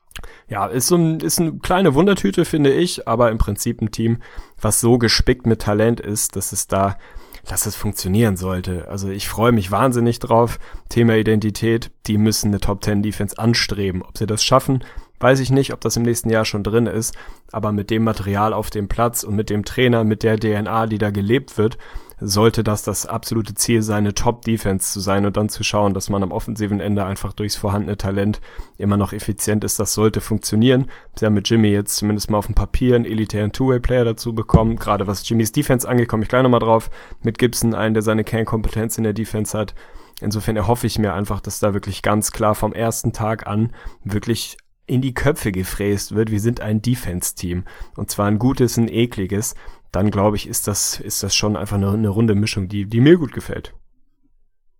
Ja, ist so ein, ist eine kleine Wundertüte, finde ich, aber im Prinzip ein Team, was so gespickt mit Talent ist, dass es da, dass es funktionieren sollte. Also ich freue mich wahnsinnig drauf. Thema Identität, die müssen eine Top Ten Defense anstreben. Ob sie das schaffen, weiß ich nicht, ob das im nächsten Jahr schon drin ist, aber mit dem Material auf dem Platz und mit dem Trainer, mit der D N A, die da gelebt wird, sollte das das absolute Ziel sein, eine Top-Defense zu sein und dann zu schauen, dass man am offensiven Ende einfach durchs vorhandene Talent immer noch effizient ist. Das sollte funktionieren. Sie haben mit Jimmy jetzt zumindest mal auf dem Papier einen elitären Two-Way-Player dazu bekommen, gerade was Jimmys Defense angeht, komme ich gleich nochmal drauf. Mit Gibson, einen, der seine Kernkompetenz in der Defense hat. Insofern erhoffe ich mir einfach, dass da wirklich ganz klar vom ersten Tag an wirklich in die Köpfe gefräst wird, wir sind ein Defense-Team. Und zwar ein gutes, ein ekliges. Dann, glaube ich, ist das ist das schon einfach eine, eine runde Mischung, die die mir gut gefällt.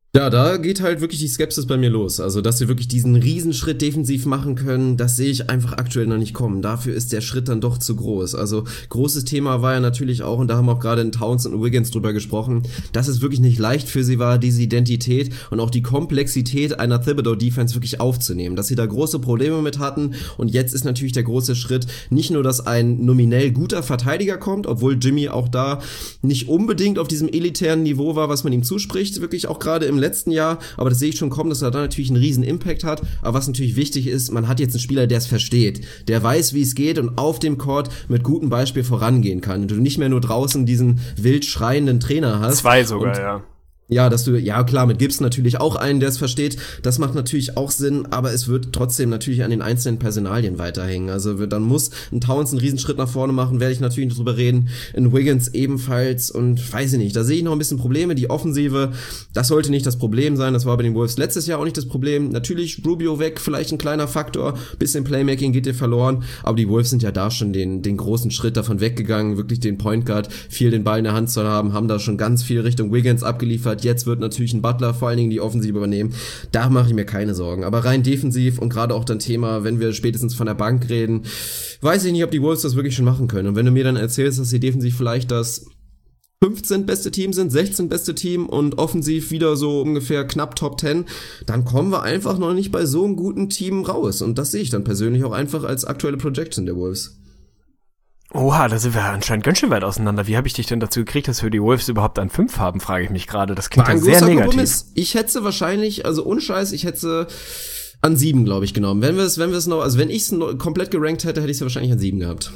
Ja, da geht halt wirklich die Skepsis bei mir los. Also, dass sie wirklich diesen Riesenschritt defensiv machen können, das sehe ich einfach aktuell noch nicht kommen. Dafür ist der Schritt dann doch zu groß. Also, großes Thema war ja natürlich auch, und da haben auch gerade in Towns und Wiggins drüber gesprochen, dass es wirklich nicht leicht für sie war, diese Identität und auch die Komplexität einer Thibodeau-Defense wirklich aufzunehmen. Dass sie da große Probleme mit hatten, und jetzt ist natürlich der große Schritt, nicht nur, dass ein nominell guter Verteidiger kommt, obwohl Jimmy auch da nicht unbedingt auf diesem elitären Niveau war, was man ihm zuspricht, wirklich auch gerade im letzten Jahr, aber das sehe ich schon kommen, dass er da natürlich einen riesen Impact hat, aber was natürlich wichtig ist, man hat jetzt einen Spieler, der es versteht, der weiß, wie es geht und auf dem Court mit gutem Beispiel vorangehen kann und du nicht mehr nur draußen diesen wild schreienden Trainer hast. Zwei sogar, und ja. Ja, dass du, ja klar, mit Gibbs natürlich auch einen, der es versteht, das macht natürlich auch Sinn, aber es wird trotzdem natürlich an den einzelnen Personalien weiterhängen, also dann muss ein Towns einen Riesenschritt nach vorne machen, werde ich natürlich drüber reden, in Wiggins ebenfalls und weiß ich nicht, da sehe ich noch ein bisschen Probleme, die Offensive, das sollte nicht das Problem sein, das war bei den Wolves letztes Jahr auch nicht das Problem, natürlich Rubio weg, vielleicht ein kleiner Faktor, bisschen Playmaking geht dir verloren, aber die Wolves sind ja da schon den, den großen Schritt davon weggegangen, wirklich den Point Guard, viel den Ball in der Hand zu haben, haben da schon ganz viel Richtung Wiggins abgeliefert. Jetzt wird natürlich ein Butler vor allen Dingen die Offensive übernehmen. Da mache ich mir keine Sorgen. Aber rein defensiv und gerade auch dann Thema, wenn wir spätestens von der Bank reden, weiß ich nicht, ob die Wolves das wirklich schon machen können. Und wenn du mir dann erzählst, dass sie defensiv vielleicht das fünfzehn beste Team sind, sechzehn beste Team und offensiv wieder so ungefähr knapp Top zehn, dann kommen wir einfach noch nicht bei so einem guten Team raus. Und das sehe ich dann persönlich auch einfach als aktuelle Projection der Wolves. Oha, da sind wir anscheinend ganz schön weit auseinander. Wie habe ich dich denn dazu gekriegt, dass wir die Wolves überhaupt an fünf haben, frage ich mich gerade. Das klingt ja sehr negativ. Kompromiss. Ich hätte wahrscheinlich, also ohne Scheiß, ich hätte an sieben, glaube ich, genommen. Wenn wir es, wenn wir es noch, also wenn ich es komplett gerankt hätte, hätte ich es wahrscheinlich an sieben gehabt.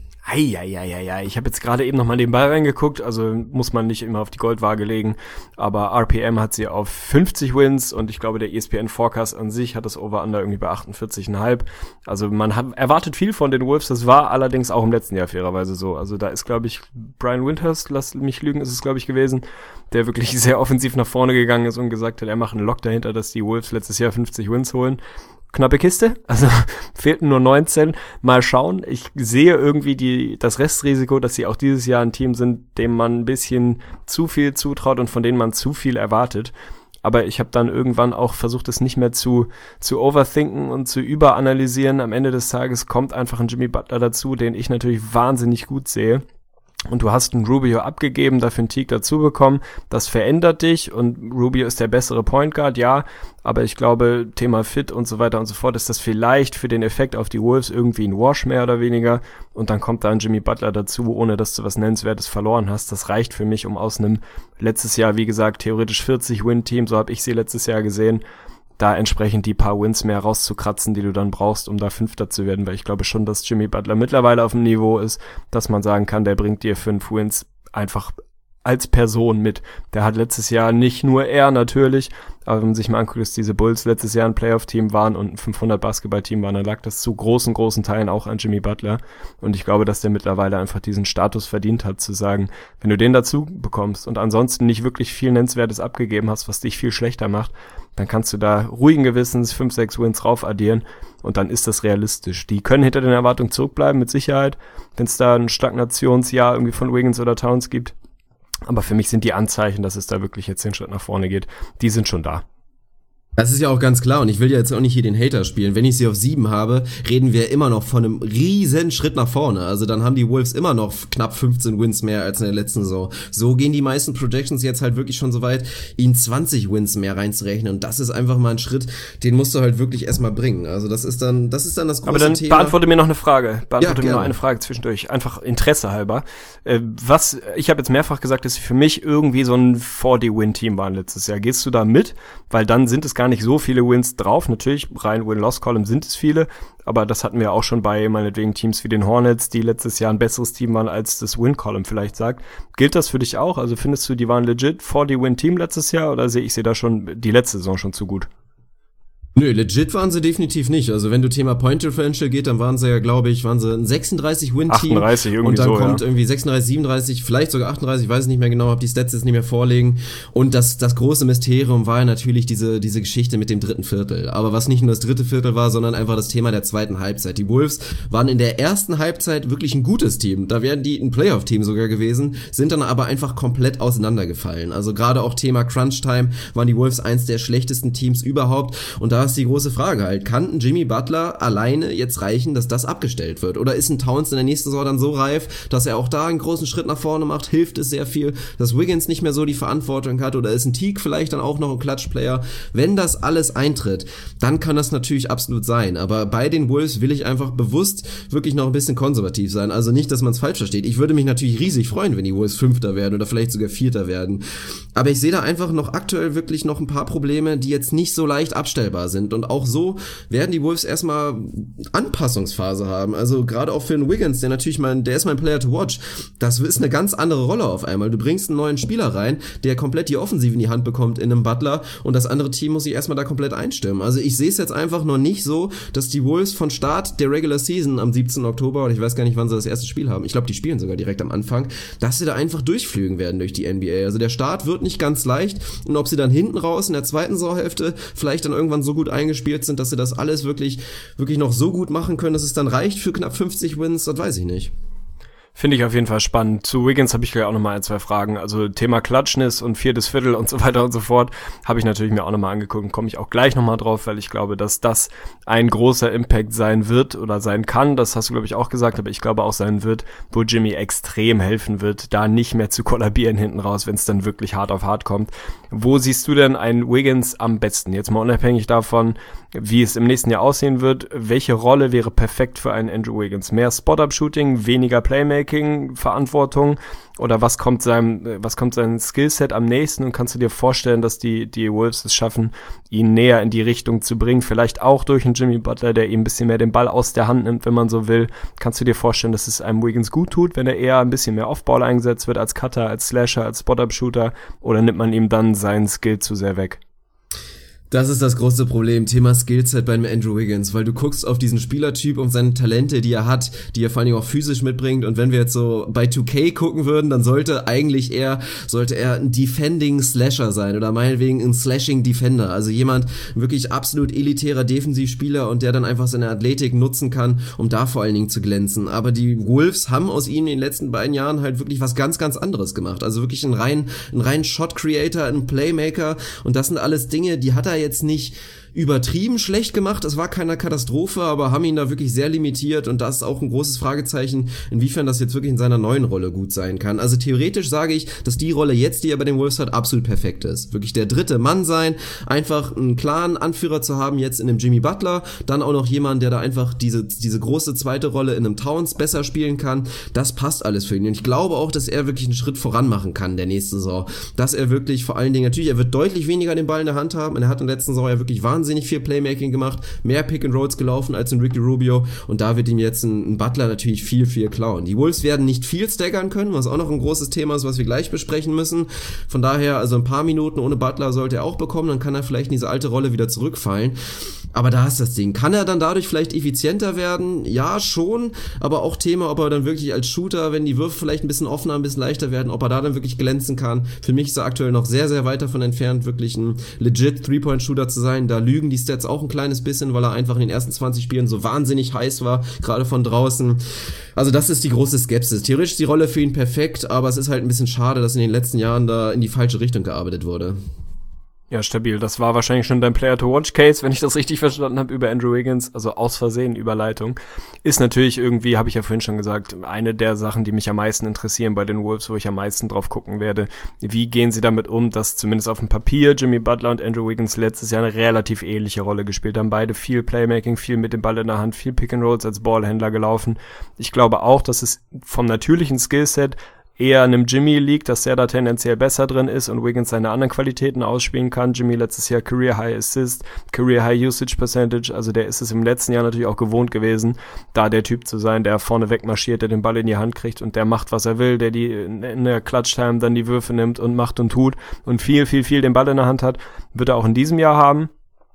Eieieiei, ich habe jetzt gerade eben nochmal den Ball reingegukt, also muss man nicht immer auf die Goldwaage legen, aber R P M hat sie auf fünfzig Wins und ich glaube, der E S P N-Forecast an sich hat das Over-Under irgendwie bei achtundvierzig Komma fünf. Also man hat erwartet viel von den Wolves, das war allerdings auch im letzten Jahr fairerweise so. Also da ist, glaube ich, Brian Windhurst, lass mich lügen, ist es, glaube ich, gewesen, der wirklich sehr offensiv nach vorne gegangen ist und gesagt hat, er macht einen Lock dahinter, dass die Wolves letztes Jahr fünfzig Wins holen. Knappe Kiste, also fehlten nur neunzehn. Mal schauen, ich sehe irgendwie die das Restrisiko, dass sie auch dieses Jahr ein Team sind, dem man ein bisschen zu viel zutraut und von denen man zu viel erwartet. Aber ich habe dann irgendwann auch versucht, es nicht mehr zu zu overthinken und zu überanalysieren. Am Ende des Tages kommt einfach ein Jimmy Butler dazu, den ich natürlich wahnsinnig gut sehe. Und du hast einen Rubio abgegeben, dafür einen Teague dazu bekommen. Das verändert dich und Rubio ist der bessere Point Guard, ja. Aber ich glaube, Thema Fit und so weiter und so fort, ist das vielleicht für den Effekt auf die Wolves irgendwie ein Wash mehr oder weniger. Und dann kommt da ein Jimmy Butler dazu, ohne dass du was Nennenswertes verloren hast. Das reicht für mich, um aus einem letztes Jahr, wie gesagt, theoretisch vierzig-Win-Team, so habe ich sie letztes Jahr gesehen, da entsprechend die paar Wins mehr rauszukratzen, die du dann brauchst, um da Fünfter zu werden, weil ich glaube schon, dass Jimmy Butler mittlerweile auf dem Niveau ist, dass man sagen kann, der bringt dir fünf Wins einfach als Person mit. Der hat letztes Jahr nicht nur er natürlich, aber wenn man sich mal anguckt, dass diese Bulls letztes Jahr ein Playoff-Team waren und ein fünfhundert Basketball-Team waren, dann lag das zu großen, großen Teilen auch an Jimmy Butler. Und ich glaube, dass der mittlerweile einfach diesen Status verdient hat, zu sagen, wenn du den dazu bekommst und ansonsten nicht wirklich viel Nennenswertes abgegeben hast, was dich viel schlechter macht, dann kannst du da ruhigen Gewissens fünf, sechs Wins rauf addieren und dann ist das realistisch. Die können hinter den Erwartungen zurückbleiben, mit Sicherheit, wenn es da ein Stagnationsjahr irgendwie von Wiggins oder Towns gibt. Aber für mich sind die Anzeichen, dass es da wirklich jetzt den Schritt nach vorne geht, die sind schon da. Das ist ja auch ganz klar und ich will ja jetzt auch nicht hier den Hater spielen. Wenn ich sie auf sieben habe, reden wir immer noch von einem riesen Schritt nach vorne. Also dann haben die Wolves immer noch knapp fünfzehn Wins mehr als in der letzten Saison. So gehen die meisten Projections jetzt halt wirklich schon so weit, ihnen zwanzig Wins mehr reinzurechnen. Und das ist einfach mal ein Schritt, den musst du halt wirklich erstmal bringen. Also das ist dann das ist dann das große Thema. Aber dann Thema. Beantworte mir noch eine Frage. Beantworte ja, mir noch eine Frage zwischendurch. Einfach Interesse halber. Äh, was, ich habe jetzt mehrfach gesagt, dass sie für mich irgendwie so ein vierzig-Win-Team waren letztes Jahr. Gehst du da mit? Weil dann sind es gar nicht so viele Wins drauf. Natürlich, rein Win-Loss-Column sind es viele, aber das hatten wir auch schon bei meinetwegen Teams wie den Hornets, die letztes Jahr ein besseres Team waren, als das Win-Column vielleicht sagt. Gilt das für dich auch? Also findest du, die waren legit vierzig-Win-Team letztes Jahr oder sehe ich sie da schon die letzte Saison schon zu gut? Nö, legit waren sie definitiv nicht. Also wenn du Thema Point Differential geht, dann waren sie ja, glaube ich, waren sie ein sechsunddreißig-Win-Team. achtunddreißig irgendwie und dann so, kommt ja. irgendwie sechsunddreißig, siebenunddreißig, vielleicht sogar achtunddreißig, ich weiß nicht mehr genau, habe die Stats jetzt nicht mehr vorlegen. Und das das große Mysterium war ja natürlich diese diese Geschichte mit dem dritten Viertel. Aber was nicht nur das dritte Viertel war, sondern einfach das Thema der zweiten Halbzeit. Die Wolves waren in der ersten Halbzeit wirklich ein gutes Team. Da wären die ein Playoff-Team sogar gewesen, sind dann aber einfach komplett auseinandergefallen. Also gerade auch Thema Crunch-Time waren die Wolves eins der schlechtesten Teams überhaupt. Und da ist die große Frage halt, kann ein Jimmy Butler alleine jetzt reichen, dass das abgestellt wird? Oder ist ein Towns in der nächsten Saison dann so reif, dass er auch da einen großen Schritt nach vorne macht? Hilft es sehr viel, dass Wiggins nicht mehr so die Verantwortung hat? Oder ist ein Teague vielleicht dann auch noch ein Clutch-Player? Wenn das alles eintritt, dann kann das natürlich absolut sein. Aber bei den Wolves will ich einfach bewusst wirklich noch ein bisschen konservativ sein. Also nicht, dass man es falsch versteht. Ich würde mich natürlich riesig freuen, wenn die Wolves Fünfter werden oder vielleicht sogar Vierter werden. Aber ich sehe da einfach noch aktuell wirklich noch ein paar Probleme, die jetzt nicht so leicht abstellbar sind. Und auch so werden die Wolves erstmal Anpassungsphase haben. Also gerade auch für den Wiggins, der natürlich mein, der ist mein Player to watch. Das ist eine ganz andere Rolle auf einmal. Du bringst einen neuen Spieler rein, der komplett die Offensive in die Hand bekommt in einem Butler und das andere Team muss sich erstmal da komplett einstimmen. Also ich sehe es jetzt einfach noch nicht so, dass die Wolves von Start der Regular Season am siebzehnten Oktober, oder ich weiß gar nicht, wann sie das erste Spiel haben, ich glaube, die spielen sogar direkt am Anfang, dass sie da einfach durchflügen werden durch die N B A. Also der Start wird nicht ganz leicht und ob sie dann hinten raus in der zweiten Saisonhälfte vielleicht dann irgendwann so gut eingespielt sind, dass sie das alles wirklich, wirklich noch so gut machen können, dass es dann reicht für knapp fünfzig Wins, das weiß ich nicht. Finde ich auf jeden Fall spannend. Zu Wiggins habe ich gleich auch nochmal ein, zwei Fragen. Also Thema Clutchness und viertes Viertel und so weiter und so fort habe ich natürlich mir auch nochmal angeguckt und komme ich auch gleich nochmal drauf, weil ich glaube, dass das ein großer Impact sein wird oder sein kann. Das hast du, glaube ich, auch gesagt, aber ich glaube auch sein wird, wo Jimmy extrem helfen wird, da nicht mehr zu kollabieren hinten raus, wenn es dann wirklich hart auf hart kommt. Wo siehst du denn einen Wiggins am besten? Jetzt mal unabhängig davon, wie es im nächsten Jahr aussehen wird. Welche Rolle wäre perfekt für einen Andrew Wiggins? Mehr Spot-Up-Shooting, weniger Playmaking, Verantwortung? Oder was kommt seinem, was kommt seinem Skillset am nächsten? Und kannst du dir vorstellen, dass die, die Wolves es schaffen, ihn näher in die Richtung zu bringen? Vielleicht auch durch einen Jimmy Butler, der ihm ein bisschen mehr den Ball aus der Hand nimmt, wenn man so will. Kannst du dir vorstellen, dass es einem Wiggins gut tut, wenn er eher ein bisschen mehr Off-Ball eingesetzt wird, als Cutter, als Slasher, als Spot-Up-Shooter? Oder nimmt man ihm dann seinen Skill zu sehr weg? Das ist das große Problem, Thema Skillset beim Andrew Wiggins, weil du guckst auf diesen Spielertyp und seine Talente, die er hat, die er vor allem auch physisch mitbringt, und wenn wir jetzt so bei zwei K gucken würden, dann sollte eigentlich er, sollte er ein Defending Slasher sein oder meinetwegen ein Slashing Defender, also jemand, wirklich absolut elitärer Defensivspieler und der dann einfach seine Athletik nutzen kann, um da vor allen Dingen zu glänzen. Aber die Wolves haben aus ihm in den letzten beiden Jahren halt wirklich was ganz, ganz anderes gemacht, also wirklich einen reinen, einen reinen Shot Creator, einen Playmaker, und das sind alles Dinge, die hat er jetzt nicht übertrieben schlecht gemacht, es war keine Katastrophe, aber haben ihn da wirklich sehr limitiert, und das ist auch ein großes Fragezeichen, inwiefern das jetzt wirklich in seiner neuen Rolle gut sein kann. Also theoretisch sage ich, dass die Rolle jetzt, die er bei den Wolves hat, absolut perfekt ist. Wirklich der dritte Mann sein, einfach einen klaren Anführer zu haben jetzt in einem Jimmy Butler, dann auch noch jemand, der da einfach diese diese große zweite Rolle in einem Towns besser spielen kann, das passt alles für ihn. Und ich glaube auch, dass er wirklich einen Schritt voran machen kann der nächsten Saison, dass er wirklich vor allen Dingen, natürlich, er wird deutlich weniger den Ball in der Hand haben, und er hat in der letzten Saison ja wirklich wahnsinnig wahnsinnig viel Playmaking gemacht, mehr Pick-and-Rolls gelaufen als in Ricky Rubio, und da wird ihm jetzt ein, ein Butler natürlich viel, viel klauen. Die Wolves werden nicht viel staggern können, was auch noch ein großes Thema ist, was wir gleich besprechen müssen. Von daher, also ein paar Minuten ohne Butler sollte er auch bekommen, dann kann er vielleicht in diese alte Rolle wieder zurückfallen. Aber da ist das Ding. Kann er dann dadurch vielleicht effizienter werden? Ja, schon. Aber auch Thema, ob er dann wirklich als Shooter, wenn die Würfe vielleicht ein bisschen offener, ein bisschen leichter werden, ob er da dann wirklich glänzen kann. Für mich ist er aktuell noch sehr, sehr weit davon entfernt, wirklich ein legit Three-Point-Shooter zu sein. Da lügen die Stats auch ein kleines bisschen, weil er einfach in den ersten zwanzig Spielen so wahnsinnig heiß war, gerade von draußen. Also das ist die große Skepsis. Theoretisch ist die Rolle für ihn perfekt, aber es ist halt ein bisschen schade, dass in den letzten Jahren da in die falsche Richtung gearbeitet wurde. Ja, stabil. Das war wahrscheinlich schon dein Player-to-Watch-Case, wenn ich das richtig verstanden habe, über Andrew Wiggins, also aus Versehen Überleitung. Ist natürlich irgendwie, habe ich ja vorhin schon gesagt, eine der Sachen, die mich am meisten interessieren bei den Wolves, wo ich am meisten drauf gucken werde. Wie gehen sie damit um, dass zumindest auf dem Papier Jimmy Butler und Andrew Wiggins letztes Jahr eine relativ ähnliche Rolle gespielt haben. Beide viel Playmaking, viel mit dem Ball in der Hand, viel Pick-and-Rolls als Ballhändler gelaufen. Ich glaube auch, dass es vom natürlichen Skillset eher einem Jimmy liegt, dass er da tendenziell besser drin ist und Wiggins seine anderen Qualitäten ausspielen kann. Jimmy letztes Jahr Career High Assist, Career High Usage Percentage, also der ist es im letzten Jahr natürlich auch gewohnt gewesen, da der Typ zu sein, der vorne weg marschiert, der den Ball in die Hand kriegt und der macht, was er will, der die in der Clutch-Time dann die Würfe nimmt und macht und tut und viel, viel, viel den Ball in der Hand hat, wird er auch in diesem Jahr haben.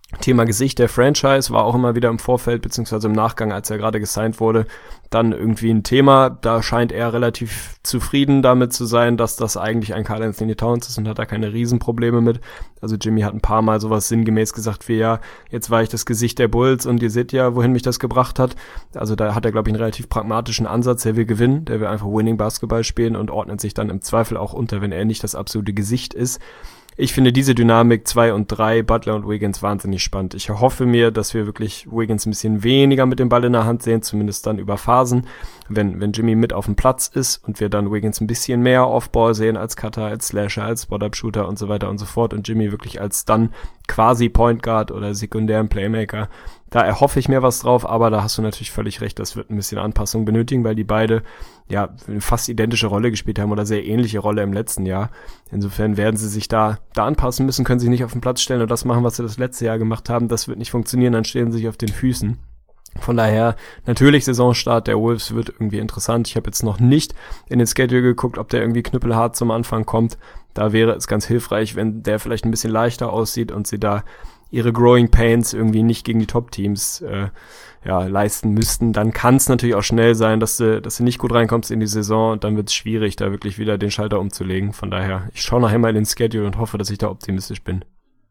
Thema Gesicht der Franchise war auch immer wieder im Vorfeld, beziehungsweise im Nachgang, als er gerade gesigned wurde, dann irgendwie ein Thema. Da scheint er relativ zufrieden damit zu sein, dass das eigentlich ein Karl Anthony Towns ist und hat da keine Riesenprobleme mit. Also Jimmy hat ein paar Mal sowas sinngemäß gesagt wie, ja, jetzt war ich das Gesicht der Bulls und ihr seht ja, wohin mich das gebracht hat. Also da hat er, glaube ich, einen relativ pragmatischen Ansatz. Er will gewinnen, der will einfach Winning Basketball spielen und ordnet sich dann im Zweifel auch unter, wenn er nicht das absolute Gesicht ist. Ich finde diese Dynamik zwei und drei, Butler und Wiggins, wahnsinnig spannend. Ich hoffe mir, dass wir wirklich Wiggins ein bisschen weniger mit dem Ball in der Hand sehen, zumindest dann über Phasen, wenn wenn Jimmy mit auf dem Platz ist und wir dann Wiggins ein bisschen mehr Off-Ball sehen als Cutter, als Slasher, als Spot-Up-Shooter und so weiter und so fort und Jimmy wirklich als dann quasi Point Guard oder sekundären Playmaker. Da erhoffe ich mir was drauf, aber da hast du natürlich völlig recht, das wird ein bisschen Anpassung benötigen, weil die beide ja eine fast identische Rolle gespielt haben oder sehr ähnliche Rolle im letzten Jahr. Insofern werden sie sich da da anpassen müssen, können sich nicht auf den Platz stellen und das machen, was sie das letzte Jahr gemacht haben. Das wird nicht funktionieren, dann stehen sie sich auf den Füßen. Von daher, natürlich Saisonstart der Wolves wird irgendwie interessant. Ich habe jetzt noch nicht in den Schedule geguckt, ob der irgendwie knüppelhart zum Anfang kommt. Da wäre es ganz hilfreich, wenn der vielleicht ein bisschen leichter aussieht und sie da ihre Growing Pains irgendwie nicht gegen die Top-Teams äh, ja, leisten müssten. Dann kann es natürlich auch schnell sein, dass du, dass du nicht gut reinkommst in die Saison und dann wird es schwierig, da wirklich wieder den Schalter umzulegen. Von daher, ich schaue nachher mal in den Schedule und hoffe, dass ich da optimistisch bin.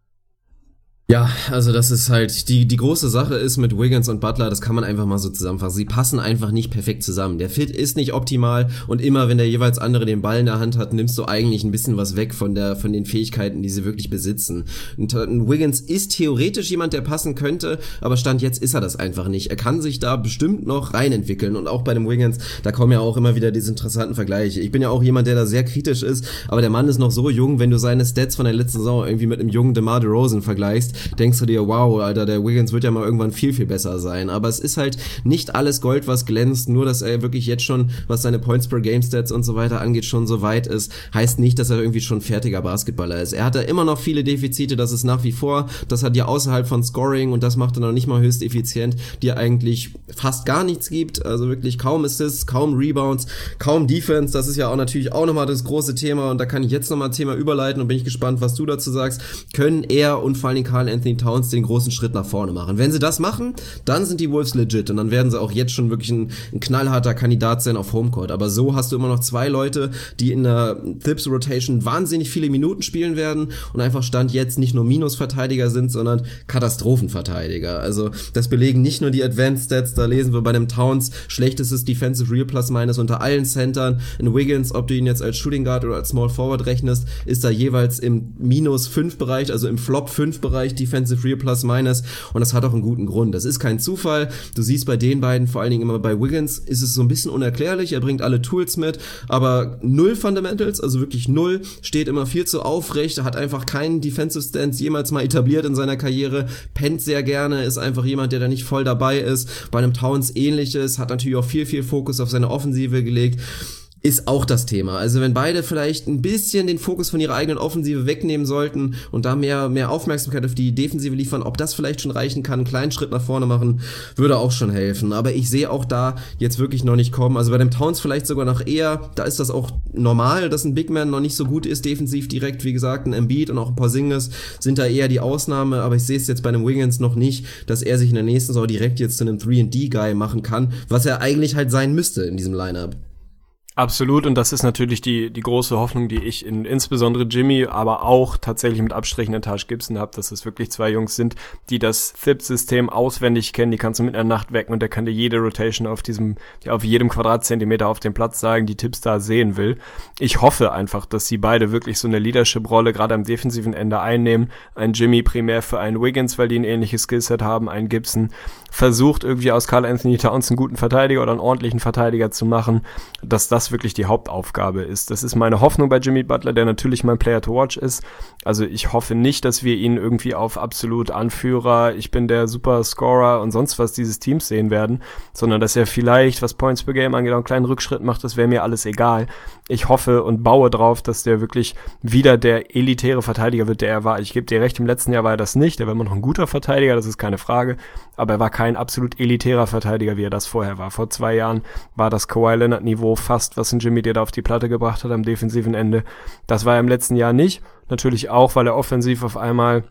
Ja, also das ist halt, die die große Sache ist mit Wiggins und Butler, das kann man einfach mal so zusammenfassen, sie passen einfach nicht perfekt zusammen. Der Fit ist nicht optimal und immer, wenn der jeweils andere den Ball in der Hand hat, nimmst du eigentlich ein bisschen was weg von der von den Fähigkeiten, die sie wirklich besitzen. Und Wiggins ist theoretisch jemand, der passen könnte, aber Stand jetzt ist er das einfach nicht. Er kann sich da bestimmt noch reinentwickeln und auch bei dem Wiggins, da kommen ja auch immer wieder diese interessanten Vergleiche. Ich bin ja auch jemand, der da sehr kritisch ist, aber der Mann ist noch so jung, wenn du seine Stats von der letzten Saison irgendwie mit einem jungen DeMar DeRozan vergleichst, denkst du dir, wow, Alter, der Wiggins wird ja mal irgendwann viel, viel besser sein. Aber es ist halt nicht alles Gold, was glänzt, nur dass er wirklich jetzt schon, was seine Points per Game Stats und so weiter angeht, schon so weit ist, heißt nicht, dass er irgendwie schon fertiger Basketballer ist. Er hat da immer noch viele Defizite, das ist nach wie vor, das hat ja außerhalb von Scoring und das macht er noch nicht mal höchst effizient, die eigentlich fast gar nichts gibt, also wirklich kaum Assists, kaum Rebounds, kaum Defense, das ist ja auch natürlich auch nochmal das große Thema und da kann ich jetzt nochmal ein Thema überleiten und bin ich gespannt, was du dazu sagst. Können er und vor allem Karl Anthony Towns den großen Schritt nach vorne machen? Wenn sie das machen, dann sind die Wolves legit und dann werden sie auch jetzt schon wirklich ein, ein knallharter Kandidat sein auf Homecourt. Aber so hast du immer noch zwei Leute, die in der Thibs-Rotation wahnsinnig viele Minuten spielen werden und einfach Stand jetzt nicht nur Minusverteidiger sind, sondern Katastrophenverteidiger. Also das belegen nicht nur die Advanced Stats, da lesen wir bei dem Towns schlechtestes Defensive Real Plus Minus unter allen Centern. In Wiggins, ob du ihn jetzt als Shooting Guard oder als Small Forward rechnest, ist da jeweils im Minus fünf Bereich, also im Flop fünf Bereich Defensive Real Plus Minus und das hat auch einen guten Grund. Das ist kein Zufall. Du siehst bei den beiden, vor allen Dingen immer bei Wiggins, ist es so ein bisschen unerklärlich. Er bringt alle Tools mit, aber null Fundamentals, also wirklich null, steht immer viel zu aufrecht, hat einfach keinen Defensive Stance jemals mal etabliert in seiner Karriere, pennt sehr gerne, ist einfach jemand, der da nicht voll dabei ist. Bei einem Towns ähnliches, hat natürlich auch viel, viel Fokus auf seine Offensive gelegt. Ist auch das Thema. Also wenn beide vielleicht ein bisschen den Fokus von ihrer eigenen Offensive wegnehmen sollten und da mehr mehr Aufmerksamkeit auf die Defensive liefern, ob das vielleicht schon reichen kann, einen kleinen Schritt nach vorne machen, würde auch schon helfen. Aber ich sehe auch da jetzt wirklich noch nicht kommen. Also bei dem Towns vielleicht sogar noch eher, da ist das auch normal, dass ein Big Man noch nicht so gut ist, defensiv direkt, wie gesagt, ein Embiid und auch ein Porzingis sind da eher die Ausnahme, aber ich sehe es jetzt bei einem Wiggins noch nicht, dass er sich in der nächsten Saison direkt jetzt zu einem drei and D Guy machen kann, was er eigentlich halt sein müsste in diesem Lineup. Absolut, und das ist natürlich die die große Hoffnung, die ich in insbesondere Jimmy, aber auch tatsächlich mit Abstrichen in Taj Gibson habe, dass es wirklich zwei Jungs sind, die das Thibs-System auswendig kennen, die kannst du mit einer Nacht wecken und der kann dir jede Rotation auf diesem, ja, auf jedem Quadratzentimeter auf dem Platz sagen, die Tipps da sehen will. Ich hoffe einfach, dass sie beide wirklich so eine Leadership-Rolle gerade am defensiven Ende einnehmen. Ein Jimmy primär für einen Wiggins, weil die ein ähnliches Skillset haben, ein Gibson versucht irgendwie aus Karl Anthony Towns einen guten Verteidiger oder einen ordentlichen Verteidiger zu machen, dass das wirklich die Hauptaufgabe ist. Das ist meine Hoffnung bei Jimmy Butler, der natürlich mein Player to watch ist. Also ich hoffe nicht, dass wir ihn irgendwie auf absolut Anführer, ich bin der super Scorer und sonst was dieses Teams sehen werden, sondern dass er vielleicht, was Points per Game angeht, einen kleinen Rückschritt macht, das wäre mir alles egal. Ich hoffe und baue drauf, dass der wirklich wieder der elitäre Verteidiger wird, der er war. Ich gebe dir recht, im letzten Jahr war er das nicht, er war immer noch ein guter Verteidiger, das ist keine Frage, aber er war kein absolut elitärer Verteidiger, wie er das vorher war. Vor zwei Jahren war das Kawhi Leonard-Niveau fast, was ein Jimmy dir da auf die Platte gebracht hat am defensiven Ende. Das war er im letzten Jahr nicht. Natürlich auch, weil er offensiv auf einmal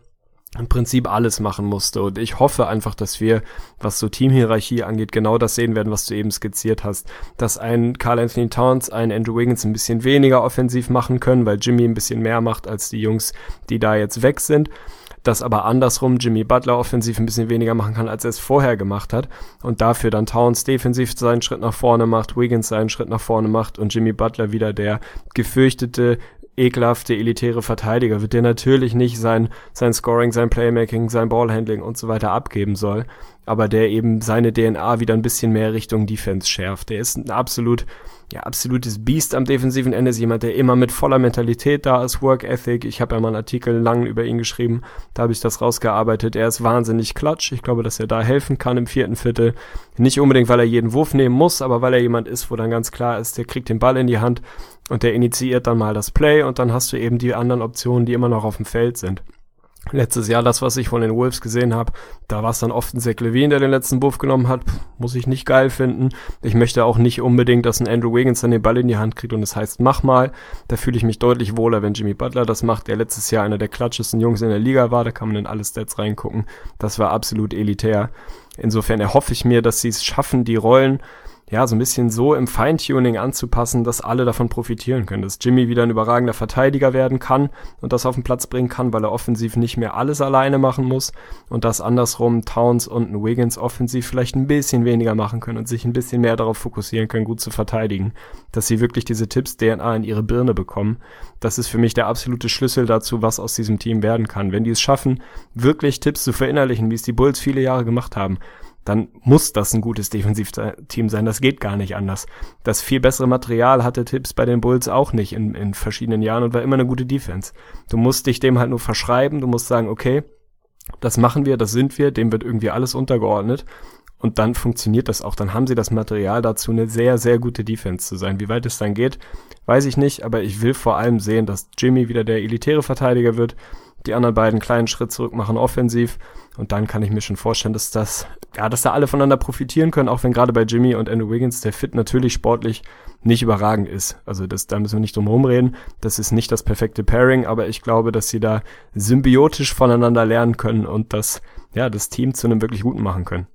im Prinzip alles machen musste. Und ich hoffe einfach, dass wir, was so Teamhierarchie angeht, genau das sehen werden, was du eben skizziert hast. Dass ein Karl Anthony Towns, ein Andrew Wiggins ein bisschen weniger offensiv machen können, weil Jimmy ein bisschen mehr macht als die Jungs, die da jetzt weg sind. Dass aber andersrum Jimmy Butler offensiv ein bisschen weniger machen kann, als er es vorher gemacht hat. Und dafür dann Towns defensiv seinen Schritt nach vorne macht, Wiggins seinen Schritt nach vorne macht und Jimmy Butler wieder der gefürchtete, ekelhafte, elitäre Verteidiger wird, der natürlich nicht sein, sein Scoring, sein Playmaking, sein Ballhandling und so weiter abgeben soll, aber der eben seine D N A wieder ein bisschen mehr Richtung Defense schärft. Der ist ein absolut, ja, absolutes Biest am defensiven Ende, ist jemand, der immer mit voller Mentalität da ist, Work Ethic. Ich habe ja mal einen Artikel lang über ihn geschrieben, da habe ich das rausgearbeitet. Er ist wahnsinnig klatsch. Ich glaube, dass er da helfen kann im vierten Viertel. Nicht unbedingt, weil er jeden Wurf nehmen muss, aber weil er jemand ist, wo dann ganz klar ist, der kriegt den Ball in die Hand und der initiiert dann mal das Play und dann hast du eben die anderen Optionen, die immer noch auf dem Feld sind. Letztes Jahr, das, was ich von den Wolves gesehen habe, da war es dann oft ein Zach LaVine, der den letzten Wurf genommen hat. Muss ich nicht geil finden. Ich möchte auch nicht unbedingt, dass ein Andrew Wiggins dann den Ball in die Hand kriegt und es heißt, mach mal. Da fühle ich mich deutlich wohler, wenn Jimmy Butler das macht, der letztes Jahr einer der klatschesten Jungs in der Liga war. Da kann man in alle Stats reingucken. Das war absolut elitär. Insofern erhoffe ich mir, dass sie es schaffen, die Rollen ja, so ein bisschen so im Feintuning anzupassen, dass alle davon profitieren können, dass Jimmy wieder ein überragender Verteidiger werden kann und das auf den Platz bringen kann, weil er offensiv nicht mehr alles alleine machen muss und dass andersrum Towns und ein Wiggins offensiv vielleicht ein bisschen weniger machen können und sich ein bisschen mehr darauf fokussieren können, gut zu verteidigen, dass sie wirklich diese Tipps-D N A in ihre Birne bekommen. Das ist für mich der absolute Schlüssel dazu, was aus diesem Team werden kann. Wenn die es schaffen, wirklich Tipps zu verinnerlichen, wie es die Bulls viele Jahre gemacht haben, dann muss das ein gutes Defensivteam sein. Das geht gar nicht anders. Das viel bessere Material hatte Tips bei den Bulls auch nicht in, in verschiedenen Jahren und war immer eine gute Defense. Du musst dich dem halt nur verschreiben. Du musst sagen, okay, das machen wir, das sind wir, dem wird irgendwie alles untergeordnet. Und dann funktioniert das auch. Dann haben sie das Material dazu, eine sehr, sehr gute Defense zu sein. Wie weit es dann geht, weiß ich nicht. Aber ich will vor allem sehen, dass Jimmy wieder der elitäre Verteidiger wird. Die anderen beiden einen kleinen Schritt zurück machen offensiv. Und dann kann ich mir schon vorstellen, dass das, ja, dass da alle voneinander profitieren können, auch wenn gerade bei Jimmy und Andrew Wiggins der Fit natürlich sportlich nicht überragend ist. Also das, da müssen wir nicht drum herum reden. Das ist nicht das perfekte Pairing, aber ich glaube, dass sie da symbiotisch voneinander lernen können und das, ja, das Team zu einem wirklich guten machen können.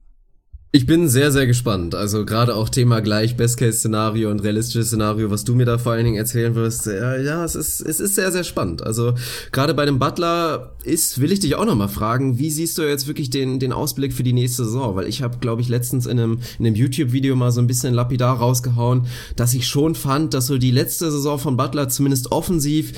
Ich bin sehr, sehr gespannt. Also gerade auch Thema gleich Best-Case-Szenario und realistisches Szenario, was du mir da vor allen Dingen erzählen wirst. Ja, ja, es ist es ist sehr, sehr spannend. Also gerade bei dem Butler ist, will ich dich auch nochmal fragen, wie siehst du jetzt wirklich den den Ausblick für die nächste Saison? Weil ich habe, glaube ich, letztens in einem in einem YouTube-Video mal so ein bisschen lapidar rausgehauen, dass ich schon fand, dass so die letzte Saison von Butler zumindest offensiv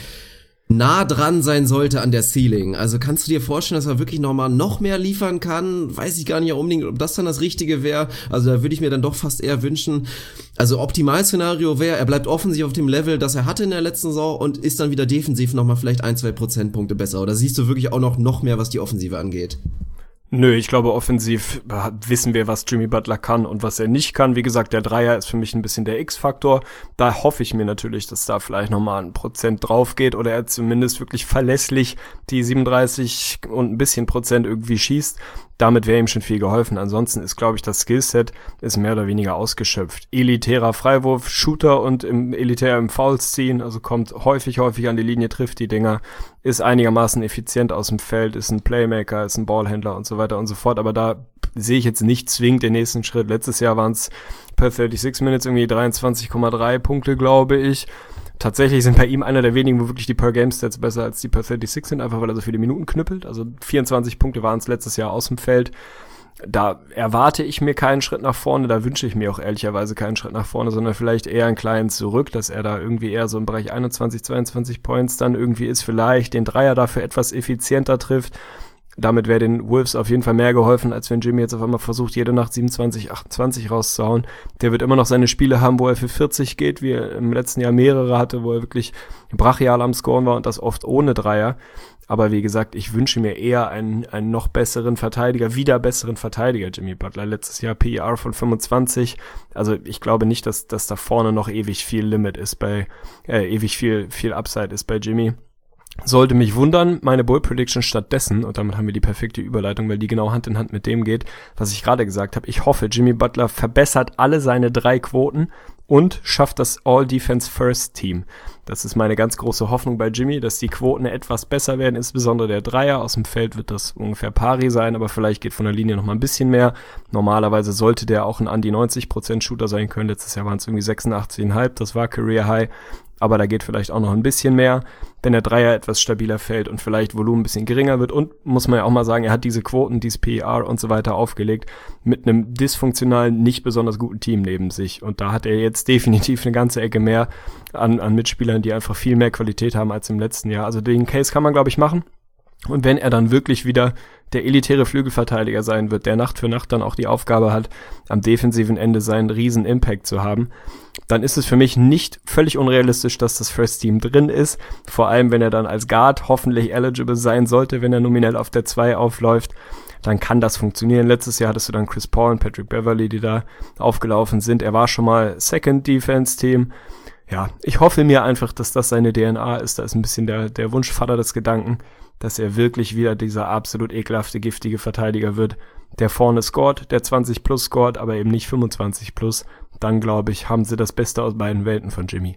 nah dran sein sollte an der Ceiling. Also kannst du dir vorstellen, dass er wirklich nochmal noch mehr liefern kann? Weiß ich gar nicht unbedingt, ob das dann das Richtige wäre. Also da würde ich mir dann doch fast eher wünschen, also Optimalszenario wäre, er bleibt offensiv auf dem Level, das er hatte in der letzten Saison und ist dann wieder defensiv nochmal vielleicht ein, zwei Prozentpunkte besser. Oder siehst du wirklich auch noch, noch mehr, was die Offensive angeht? Nö, ich glaube, offensiv wissen wir, was Jimmy Butler kann und was er nicht kann. Wie gesagt, der Dreier ist für mich ein bisschen der X-Faktor. Da hoffe ich mir natürlich, dass da vielleicht nochmal ein Prozent drauf geht oder er zumindest wirklich verlässlich die siebenunddreißig und ein bisschen Prozent irgendwie schießt. Damit wäre ihm schon viel geholfen. Ansonsten ist, glaube ich, das Skillset ist mehr oder weniger ausgeschöpft. Elitärer Freiwurf, Shooter und im elitär im Fouls ziehen, also kommt häufig, häufig an die Linie, trifft die Dinger, ist einigermaßen effizient aus dem Feld, ist ein Playmaker, ist ein Ballhändler und so weiter und so fort. Aber da sehe ich jetzt nicht zwingend den nächsten Schritt. Letztes Jahr waren es per sechsunddreißig Minutes irgendwie dreiundzwanzig Komma drei Punkte, glaube ich. Tatsächlich sind bei ihm einer der wenigen, wo wirklich die Per-Game-Stats besser als die per sechsunddreißig sind, einfach weil er so viele Minuten knüppelt. Also vierundzwanzig Punkte waren es letztes Jahr aus dem Feld. Da erwarte ich mir keinen Schritt nach vorne, da wünsche ich mir auch ehrlicherweise keinen Schritt nach vorne, sondern vielleicht eher einen kleinen zurück, dass er da irgendwie eher so im Bereich einundzwanzig, zweiundzwanzig Points dann irgendwie ist, vielleicht den Dreier dafür etwas effizienter trifft. Damit wäre den Wolves auf jeden Fall mehr geholfen, als wenn Jimmy jetzt auf einmal versucht, jede Nacht siebenundzwanzig, achtundzwanzig rauszuhauen. Der wird immer noch seine Spiele haben, wo er für vierzig geht, wie er im letzten Jahr mehrere hatte, wo er wirklich brachial am Scoren war und das oft ohne Dreier. Aber wie gesagt, ich wünsche mir eher einen, einen noch besseren Verteidiger, wieder besseren Verteidiger, Jimmy Butler. Letztes Jahr P E R von fünfundzwanzig. Also ich glaube nicht, dass, dass da vorne noch ewig viel Limit ist bei, äh, ewig viel, viel Upside ist bei Jimmy. Sollte mich wundern, meine Bold Prediction stattdessen, und damit haben wir die perfekte Überleitung, weil die genau Hand in Hand mit dem geht, was ich gerade gesagt habe. Ich hoffe, Jimmy Butler verbessert alle seine drei Quoten und schafft das All-Defense-First-Team. Das ist meine ganz große Hoffnung bei Jimmy, dass die Quoten etwas besser werden, insbesondere der Dreier. Aus dem Feld wird das ungefähr pari sein, aber vielleicht geht von der Linie noch mal ein bisschen mehr. Normalerweise sollte der auch ein an die neunzig Prozent Shooter sein können. Letztes Jahr waren es irgendwie sechsundachtzig Komma fünf, das war Career High. Aber da geht vielleicht auch noch ein bisschen mehr, wenn der Dreier etwas stabiler fällt und vielleicht Volumen ein bisschen geringer wird. Und muss man ja auch mal sagen, er hat diese Quoten, dieses P E R und so weiter aufgelegt mit einem dysfunktionalen, nicht besonders guten Team neben sich. Und da hat er jetzt definitiv eine ganze Ecke mehr an, an Mitspielern, die einfach viel mehr Qualität haben als im letzten Jahr. Also den Case kann man, glaube ich, machen. Und wenn er dann wirklich wieder der elitäre Flügelverteidiger sein wird, der Nacht für Nacht dann auch die Aufgabe hat, am defensiven Ende seinen riesen Impact zu haben, dann ist es für mich nicht völlig unrealistisch, dass das First Team drin ist. Vor allem, wenn er dann als Guard hoffentlich eligible sein sollte, wenn er nominell auf der zwei aufläuft, dann kann das funktionieren. Letztes Jahr hattest du dann Chris Paul und Patrick Beverley, die da aufgelaufen sind. Er war schon mal Second Defense Team. Ja, ich hoffe mir einfach, dass das seine D N A ist. Da ist ein bisschen der, der Wunschvater des Gedanken, dass er wirklich wieder dieser absolut ekelhafte, giftige Verteidiger wird, der vorne scored, der zwanzig plus scored, aber eben nicht fünfundzwanzig plus. Dann, glaube ich, haben sie das Beste aus beiden Welten von Jimmy.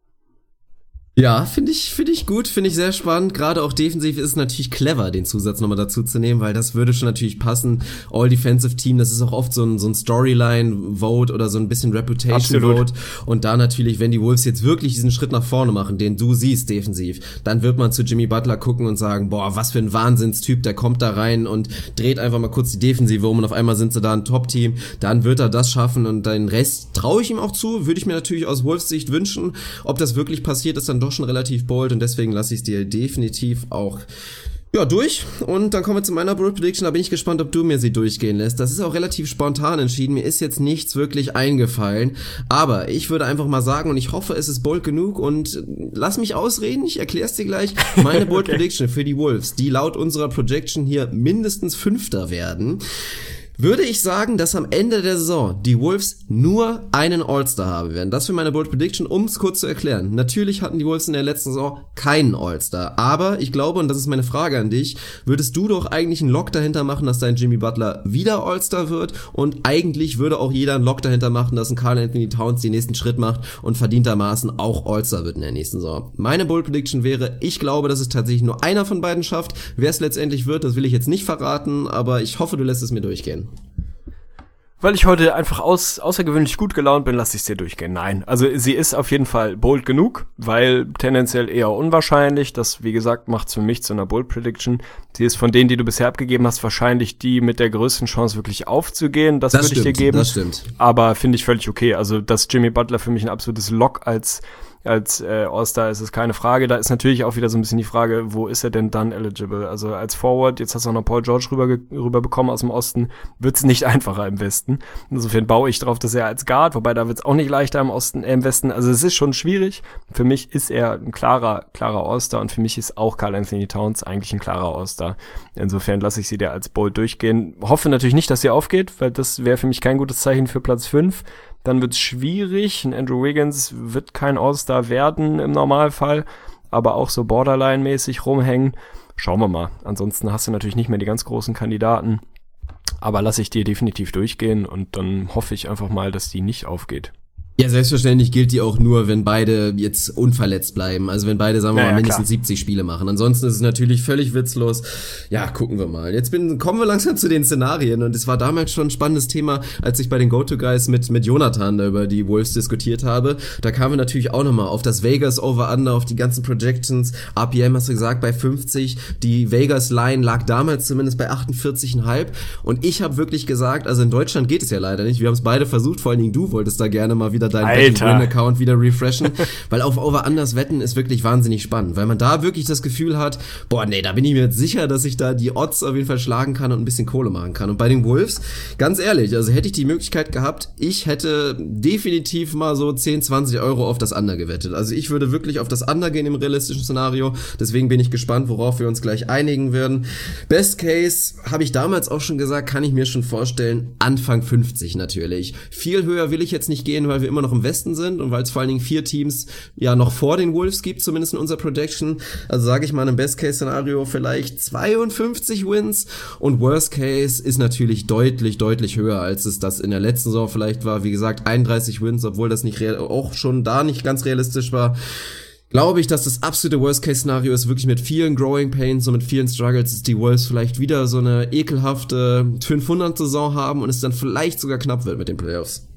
Ja, finde ich, finde ich gut, finde ich sehr spannend. Gerade auch defensiv ist es natürlich clever, den Zusatz nochmal dazu zu nehmen, weil das würde schon natürlich passen. All-Defensive-Team, das ist auch oft so ein, so ein Storyline-Vote oder so ein bisschen Reputation-Vote. Und da natürlich, wenn die Wolves jetzt wirklich diesen Schritt nach vorne machen, den du siehst defensiv, dann wird man zu Jimmy Butler gucken und sagen, boah, was für ein Wahnsinnstyp, der kommt da rein und dreht einfach mal kurz die Defensive um und auf einmal sind sie da ein Top-Team. Dann wird er das schaffen und den Rest traue ich ihm auch zu, würde ich mir natürlich aus Wolves Sicht wünschen. Ob das wirklich passiert, ist dann doch schon relativ bold und deswegen lasse ich es dir definitiv auch ja durch. Und dann kommen wir zu meiner Bold Prediction, da bin ich gespannt, ob du mir sie durchgehen lässt. Das ist auch relativ spontan entschieden, mir ist jetzt nichts wirklich eingefallen, aber ich würde einfach mal sagen und ich hoffe, es ist bold genug und lass mich ausreden, ich erkläre es dir gleich. Meine Bold okay. Prediction für die Wolves, die laut unserer Projection hier mindestens Fünfter werden, würde ich sagen, dass am Ende der Saison die Wolves nur einen All-Star haben werden. Das für meine Bold Prediction, um es kurz zu erklären. Natürlich hatten die Wolves in der letzten Saison keinen All-Star, aber ich glaube, und das ist meine Frage an dich, würdest du doch eigentlich einen Lock dahinter machen, dass dein Jimmy Butler wieder All-Star wird und eigentlich würde auch jeder einen Lock dahinter machen, dass ein Karl Anthony Towns den nächsten Schritt macht und verdientermaßen auch All-Star wird in der nächsten Saison. Meine Bold Prediction wäre, ich glaube, dass es tatsächlich nur einer von beiden schafft. Wer es letztendlich wird, das will ich jetzt nicht verraten, aber ich hoffe, du lässt es mir durchgehen. Weil ich heute einfach aus, außergewöhnlich gut gelaunt bin, lasse ich es dir durchgehen. Nein, also sie ist auf jeden Fall bold genug, weil tendenziell eher unwahrscheinlich. Das, wie gesagt, macht es für mich zu einer Bold Prediction. Sie ist von denen, die du bisher abgegeben hast, wahrscheinlich die mit der größten Chance wirklich aufzugehen. Das, das würde ich dir geben. Das stimmt. Aber finde ich völlig okay. Also, dass Jimmy Butler für mich ein absolutes Lock als als äh, All-Star ist es keine Frage. Da ist natürlich auch wieder so ein bisschen die Frage, wo ist er denn dann eligible? Also als Forward, jetzt hast du auch noch Paul George rüber, rüber bekommen aus dem Osten, wird's nicht einfacher im Westen. Insofern baue ich drauf, dass er als Guard, wobei da wird's auch nicht leichter im Osten, äh, im Westen. Also es ist schon schwierig. Für mich ist er ein klarer, klarer All-Star und für mich ist auch Karl Anthony Towns eigentlich ein klarer All-Star. Insofern lasse ich sie dir als Bold durchgehen. Hoffe natürlich nicht, dass sie aufgeht, weil das wäre für mich kein gutes Zeichen für Platz fünf. Dann wird's schwierig. Ein Andrew Wiggins wird kein All-Star werden im Normalfall, aber auch so Borderline-mäßig rumhängen. Schauen wir mal. Ansonsten hast du natürlich nicht mehr die ganz großen Kandidaten. Aber lasse ich dir definitiv durchgehen und dann hoffe ich einfach mal, dass die nicht aufgeht. Ja, selbstverständlich gilt die auch nur, wenn beide jetzt unverletzt bleiben. Also wenn beide, sagen wir naja, mal, mindestens klar. siebzig Spiele machen. Ansonsten ist es natürlich völlig witzlos. Ja, gucken wir mal. Jetzt bin, kommen wir langsam zu den Szenarien. Und es war damals schon ein spannendes Thema, als ich bei den Go-To-Guys mit mit Jonathan da über die Wolves diskutiert habe. Da kamen wir natürlich auch nochmal auf das Vegas Over-Under, auf die ganzen Projections. R P M hast du gesagt bei fünfzig. Die Vegas-Line lag damals zumindest bei achtundvierzig Komma fünf. Und ich habe wirklich gesagt, also in Deutschland geht es ja leider nicht. Wir haben es beide versucht, vor allen Dingen du wolltest da gerne mal wieder deinen Win-Account wieder refreshen, weil auf Over-Unders wetten ist wirklich wahnsinnig spannend, weil man da wirklich das Gefühl hat, boah, nee, da bin ich mir jetzt sicher, dass ich da die Odds auf jeden Fall schlagen kann und ein bisschen Kohle machen kann. Und bei den Wolves, ganz ehrlich, also hätte ich die Möglichkeit gehabt, ich hätte definitiv mal so zehn, zwanzig Euro auf das Under gewettet. Also ich würde wirklich auf das Under gehen im realistischen Szenario, deswegen bin ich gespannt, worauf wir uns gleich einigen werden. Best Case, habe ich damals auch schon gesagt, kann ich mir schon vorstellen, Anfang fünfzig natürlich. Viel höher will ich jetzt nicht gehen, weil wir immer immer noch im Westen sind und weil es vor allen Dingen vier Teams ja noch vor den Wolves gibt, zumindest in unserer Projection. Also sage ich mal im Best-Case-Szenario vielleicht zweiundfünfzig Wins und Worst-Case ist natürlich deutlich, deutlich höher, als es das in der letzten Saison vielleicht war. Wie gesagt, einunddreißig Wins, obwohl das nicht real, auch schon da nicht ganz realistisch war. Glaube ich, dass das absolute Worst-Case-Szenario ist, wirklich mit vielen Growing Pains und mit vielen Struggles, dass die Wolves vielleicht wieder so eine ekelhafte fünfhundert-Saison haben und es dann vielleicht sogar knapp wird mit den Playoffs.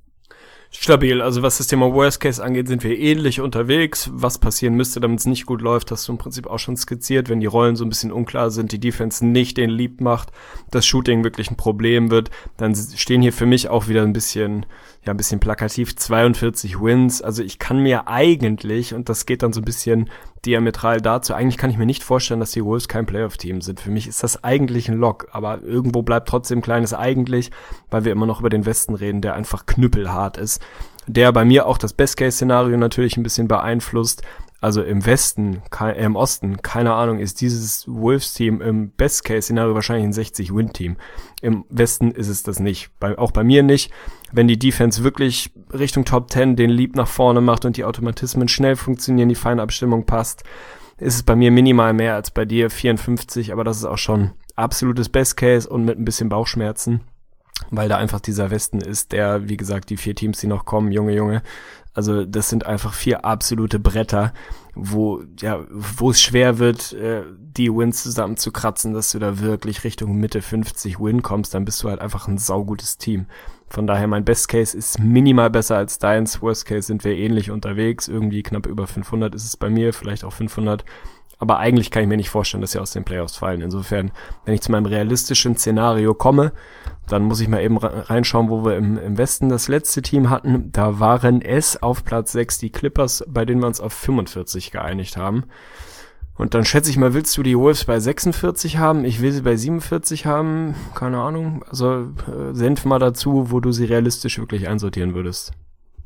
Stabil, also was das Thema Worst Case angeht, sind wir ähnlich unterwegs. Was passieren müsste, damit es nicht gut läuft, hast du im Prinzip auch schon skizziert, wenn die Rollen so ein bisschen unklar sind, die Defense nicht den Lead macht, das Shooting wirklich ein Problem wird, dann stehen hier für mich auch wieder ein bisschen, ja ein bisschen plakativ zweiundvierzig Wins. Also ich kann mir eigentlich, und das geht dann so ein bisschen diametral dazu, eigentlich kann ich mir nicht vorstellen, dass die Wolves kein Playoff-Team sind. Für mich ist das eigentlich ein Lock, aber irgendwo bleibt trotzdem ein kleines eigentlich, weil wir immer noch über den Westen reden, der einfach knüppelhart ist, der bei mir auch das Best-Case-Szenario natürlich ein bisschen beeinflusst. Also im Westen, äh, im Osten, keine Ahnung, ist dieses Wolves-Team im Best-Case-Szenario wahrscheinlich ein sechzig-Win-Team. Im Westen ist es das nicht, bei, auch bei mir nicht. Wenn die Defense wirklich Richtung Top Ten den Leap nach vorne macht und die Automatismen schnell funktionieren, die Feinabstimmung passt, ist es bei mir minimal mehr als bei dir, vierundfünfzig, aber das ist auch schon absolutes Best-Case und mit ein bisschen Bauchschmerzen, weil da einfach dieser Westen ist, der, wie gesagt, die vier Teams, die noch kommen, Junge, Junge, also das sind einfach vier absolute Bretter, wo ja, wo es schwer wird, äh, die Wins zusammen zu kratzen, dass du da wirklich Richtung Mitte fünfzig Win kommst, dann bist du halt einfach ein saugutes Team. Von daher, mein Best Case ist minimal besser als deins, Worst Case sind wir ähnlich unterwegs, irgendwie knapp über fünfhundert ist es bei mir, vielleicht auch fünfhundert, aber eigentlich kann ich mir nicht vorstellen, dass sie aus den Playoffs fallen. Insofern, wenn ich zu meinem realistischen Szenario komme, dann muss ich mal eben reinschauen, wo wir im, im Westen das letzte Team hatten. Da waren es auf Platz sechs die Clippers, bei denen wir uns auf fünfundvierzig geeinigt haben. Und dann schätze ich mal, willst du die Wolves bei sechsundvierzig haben? Ich will sie bei siebenundvierzig haben. Keine Ahnung. Also äh, senf mal dazu, wo du sie realistisch wirklich einsortieren würdest.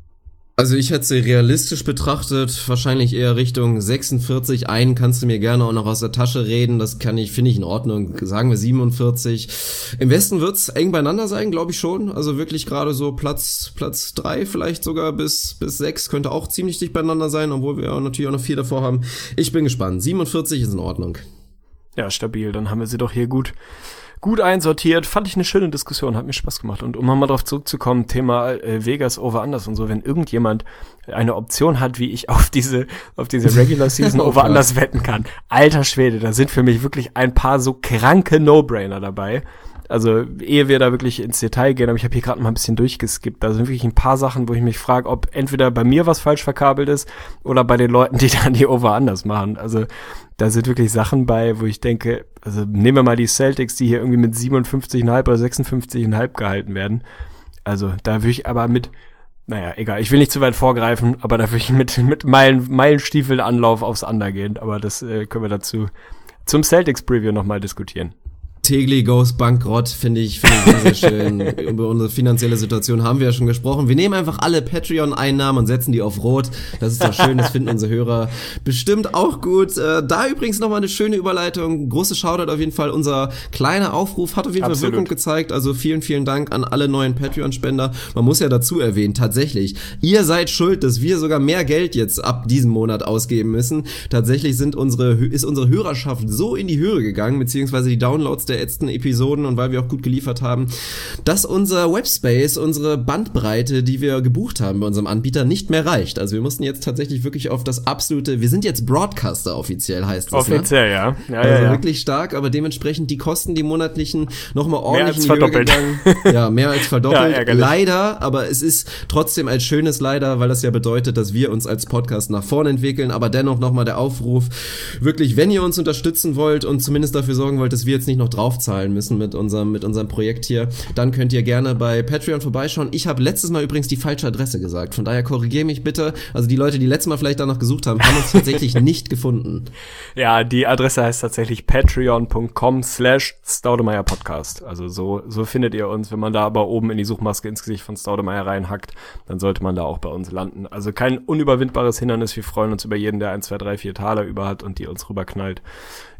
Also ich hätte sie realistisch betrachtet, wahrscheinlich eher Richtung sechsundvierzig. Einen kannst du mir gerne auch noch aus der Tasche reden, das kann ich, finde ich in Ordnung. Sagen wir siebenundvierzig. Im Westen wird's eng beieinander sein, glaube ich schon. Also wirklich gerade so Platz Platz drei vielleicht sogar bis bis sechs könnte auch ziemlich dicht beieinander sein, obwohl wir auch natürlich auch noch vier davor haben. Ich bin gespannt. siebenundvierzig ist in Ordnung. Ja, stabil. Dann haben wir sie doch hier gut Gut einsortiert, fand ich eine schöne Diskussion, hat mir Spaß gemacht. Und um mal drauf zurückzukommen, Thema äh, Vegas Over-Unders und so, wenn irgendjemand eine Option hat, wie ich auf diese auf diese Regular Season Over-Unders wetten kann, alter Schwede, da sind für mich wirklich ein paar so kranke No-Brainer dabei. Also ehe wir da wirklich ins Detail gehen, aber ich habe hier gerade mal ein bisschen durchgeskippt. Da sind wirklich ein paar Sachen, wo ich mich frage, ob entweder bei mir was falsch verkabelt ist oder bei den Leuten, die dann die Over-Unders machen. Also da sind wirklich Sachen bei, wo ich denke, also nehmen wir mal die Celtics, die hier irgendwie mit siebenundfünfzig Komma fünf oder sechsundfünfzig Komma fünf gehalten werden. Also da würde ich aber mit, naja, egal, ich will nicht zu weit vorgreifen, aber da würde ich mit mit Meilen, Meilenstiefeln Anlauf aufs Under gehen. Aber das äh, können wir dazu zum Celtics-Preview nochmal diskutieren. Tegli goes bankrott, finde ich, finde ich sehr, sehr schön. Über unsere finanzielle Situation haben wir ja schon gesprochen. Wir nehmen einfach alle Patreon-Einnahmen und setzen die auf Rot. Das ist doch schön, das finden unsere Hörer bestimmt auch gut. Äh, da übrigens nochmal eine schöne Überleitung. Große Shoutout auf jeden Fall. Unser kleiner Aufruf hat auf jeden Absolut. Fall Wirkung gezeigt. Also vielen, vielen Dank an alle neuen Patreon-Spender. Man muss ja dazu erwähnen, tatsächlich, ihr seid schuld, dass wir sogar mehr Geld jetzt ab diesem Monat ausgeben müssen. Tatsächlich sind unsere, ist unsere Hörerschaft so in die Höhe gegangen, beziehungsweise die Downloads der letzten Episoden und weil wir auch gut geliefert haben, dass unser Webspace, unsere Bandbreite, die wir gebucht haben bei unserem Anbieter, nicht mehr reicht. Also wir mussten jetzt tatsächlich wirklich auf das absolute, wir sind jetzt Broadcaster offiziell, heißt das, offiziell, ne? ja. ja. Also ja, ja. wirklich stark, aber dementsprechend die Kosten, die monatlichen, nochmal ordentlich mehr als in die Höhe gegangen. Ja, mehr als verdoppelt. Ja, leider, aber es ist trotzdem ein schönes Leider, weil das ja bedeutet, dass wir uns als Podcast nach vorne entwickeln, aber dennoch nochmal der Aufruf, wirklich, wenn ihr uns unterstützen wollt und zumindest dafür sorgen wollt, dass wir jetzt nicht noch drauf zahlen müssen mit unserem mit unserem Projekt hier, dann könnt ihr gerne bei Patreon vorbeischauen. Ich habe letztes Mal übrigens die falsche Adresse gesagt, von daher korrigiere mich bitte. Also die Leute, die letztes Mal vielleicht danach gesucht haben, haben uns tatsächlich nicht gefunden. Ja, die Adresse heißt tatsächlich patreon.com slash Staudemeyer Podcast. Also so so findet ihr uns. Wenn man da aber oben in die Suchmaske ins Gesicht von Staudemeyer reinhackt, dann sollte man da auch bei uns landen. Also kein unüberwindbares Hindernis. Wir freuen uns über jeden, der ein, zwei, drei, vier Taler über hat und die uns rüberknallt. Ja,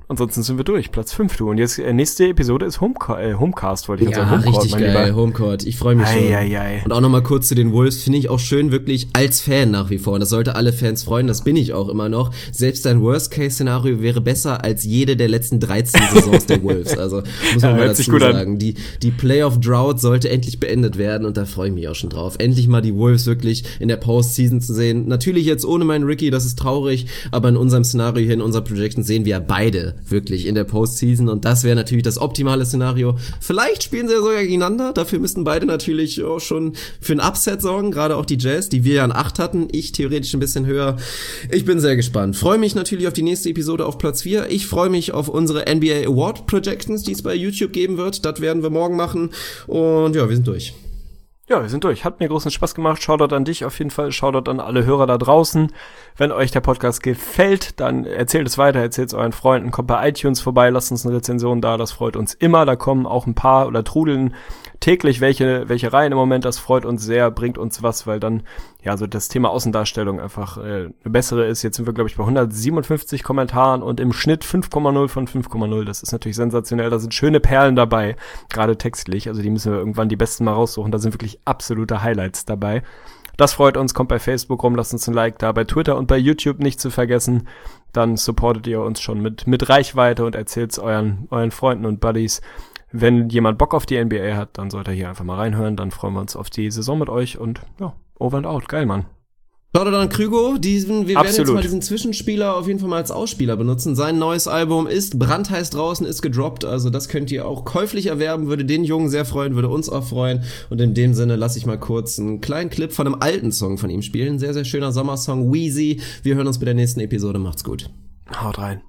ansonsten sind wir durch. Platz fünf, du. Und jetzt, äh, nächste Episode ist Homeca- äh, Homecast, wollte ich ja, sagen. Homecourt, richtig geil, lieber. Homecourt. Ich freue mich ei, schon. Ei, ei. Und auch nochmal kurz zu den Wolves, finde ich auch schön, wirklich als Fan nach wie vor. Und das sollte alle Fans freuen, das bin ich auch immer noch. Selbst dein Worst-Case-Szenario wäre besser als jede der letzten dreizehn Saisons der Wolves. Also muss man ja, mal dazu sagen. Die, die Playoff-Drought sollte endlich beendet werden und da freue ich mich auch schon drauf. Endlich mal die Wolves wirklich in der Postseason zu sehen. Natürlich jetzt ohne meinen Ricky, das ist traurig, aber in unserem Szenario hier, in unserer Projection sehen wir beide wirklich in der Postseason und das wäre natürlich das optimale Szenario. Vielleicht spielen sie ja sogar gegeneinander, dafür müssten beide natürlich auch schon für ein Upset sorgen, gerade auch die Jazz, die wir ja an acht hatten, ich theoretisch ein bisschen höher. Ich bin sehr gespannt. Freue mich natürlich auf die nächste Episode auf Platz vier. Ich freue mich auf unsere N B A Award Projections, die es bei YouTube geben wird. Das werden wir morgen machen und ja, wir sind durch. Ja, wir sind durch. Hat mir großen Spaß gemacht. Shoutout an dich auf jeden Fall. Shoutout an alle Hörer da draußen. Wenn euch der Podcast gefällt, dann erzählt es weiter, erzählt es euren Freunden, kommt bei iTunes vorbei, lasst uns eine Rezension da, das freut uns immer. Da kommen auch ein paar oder trudeln täglich welche welche rein im Moment. Das freut uns sehr, bringt uns was, weil dann ja so das Thema Außendarstellung einfach äh, eine bessere ist. Jetzt sind wir, glaube ich, bei hundertsiebenundfünfzig Kommentaren und im Schnitt fünf Komma null von fünf Komma null. Das ist natürlich sensationell. Da sind schöne Perlen dabei, gerade textlich. Also die müssen wir irgendwann die besten mal raussuchen. Da sind wirklich absolute Highlights dabei. Das freut uns, kommt bei Facebook rum, lasst uns ein Like da, bei Twitter und bei YouTube nicht zu vergessen. Dann supportet ihr uns schon mit mit Reichweite und erzählt es euren, euren Freunden und Buddies. Wenn jemand Bock auf die N B A hat, dann sollte er hier einfach mal reinhören. Dann freuen wir uns auf die Saison mit euch und ja, over and out. Geil, Mann. Shoutout an Krügo, diesen, wir Absolut. werden jetzt mal diesen Zwischenspieler auf jeden Fall mal als Ausspieler benutzen. Sein neues Album ist brandheiß draußen, ist gedroppt, also das könnt ihr auch käuflich erwerben, würde den Jungen sehr freuen, würde uns auch freuen. Und in dem Sinne lasse ich mal kurz einen kleinen Clip von einem alten Song von ihm spielen. Sehr, sehr schöner Sommersong, Wheezy. Wir hören uns bei der nächsten Episode, macht's gut. Haut rein.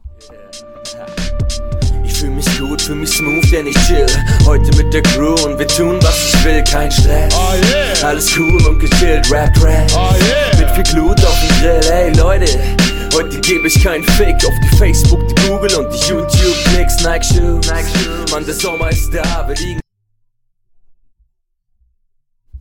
Fühl mich gut, fühl mich smooth, denn ich chill heute mit der Crew und wir tun, was ich will, kein Stress. Oh yeah. Alles cool und gechillt, Rap, Rap. Oh yeah. Mit viel Glut auf dem Grill, ey Leute. Heute gebe ich keinen Fick auf die Facebook, die Google und die YouTube-Klicks. Nike Shoes, Nike Shoes. Mann, der Sommer ist da, wir liegen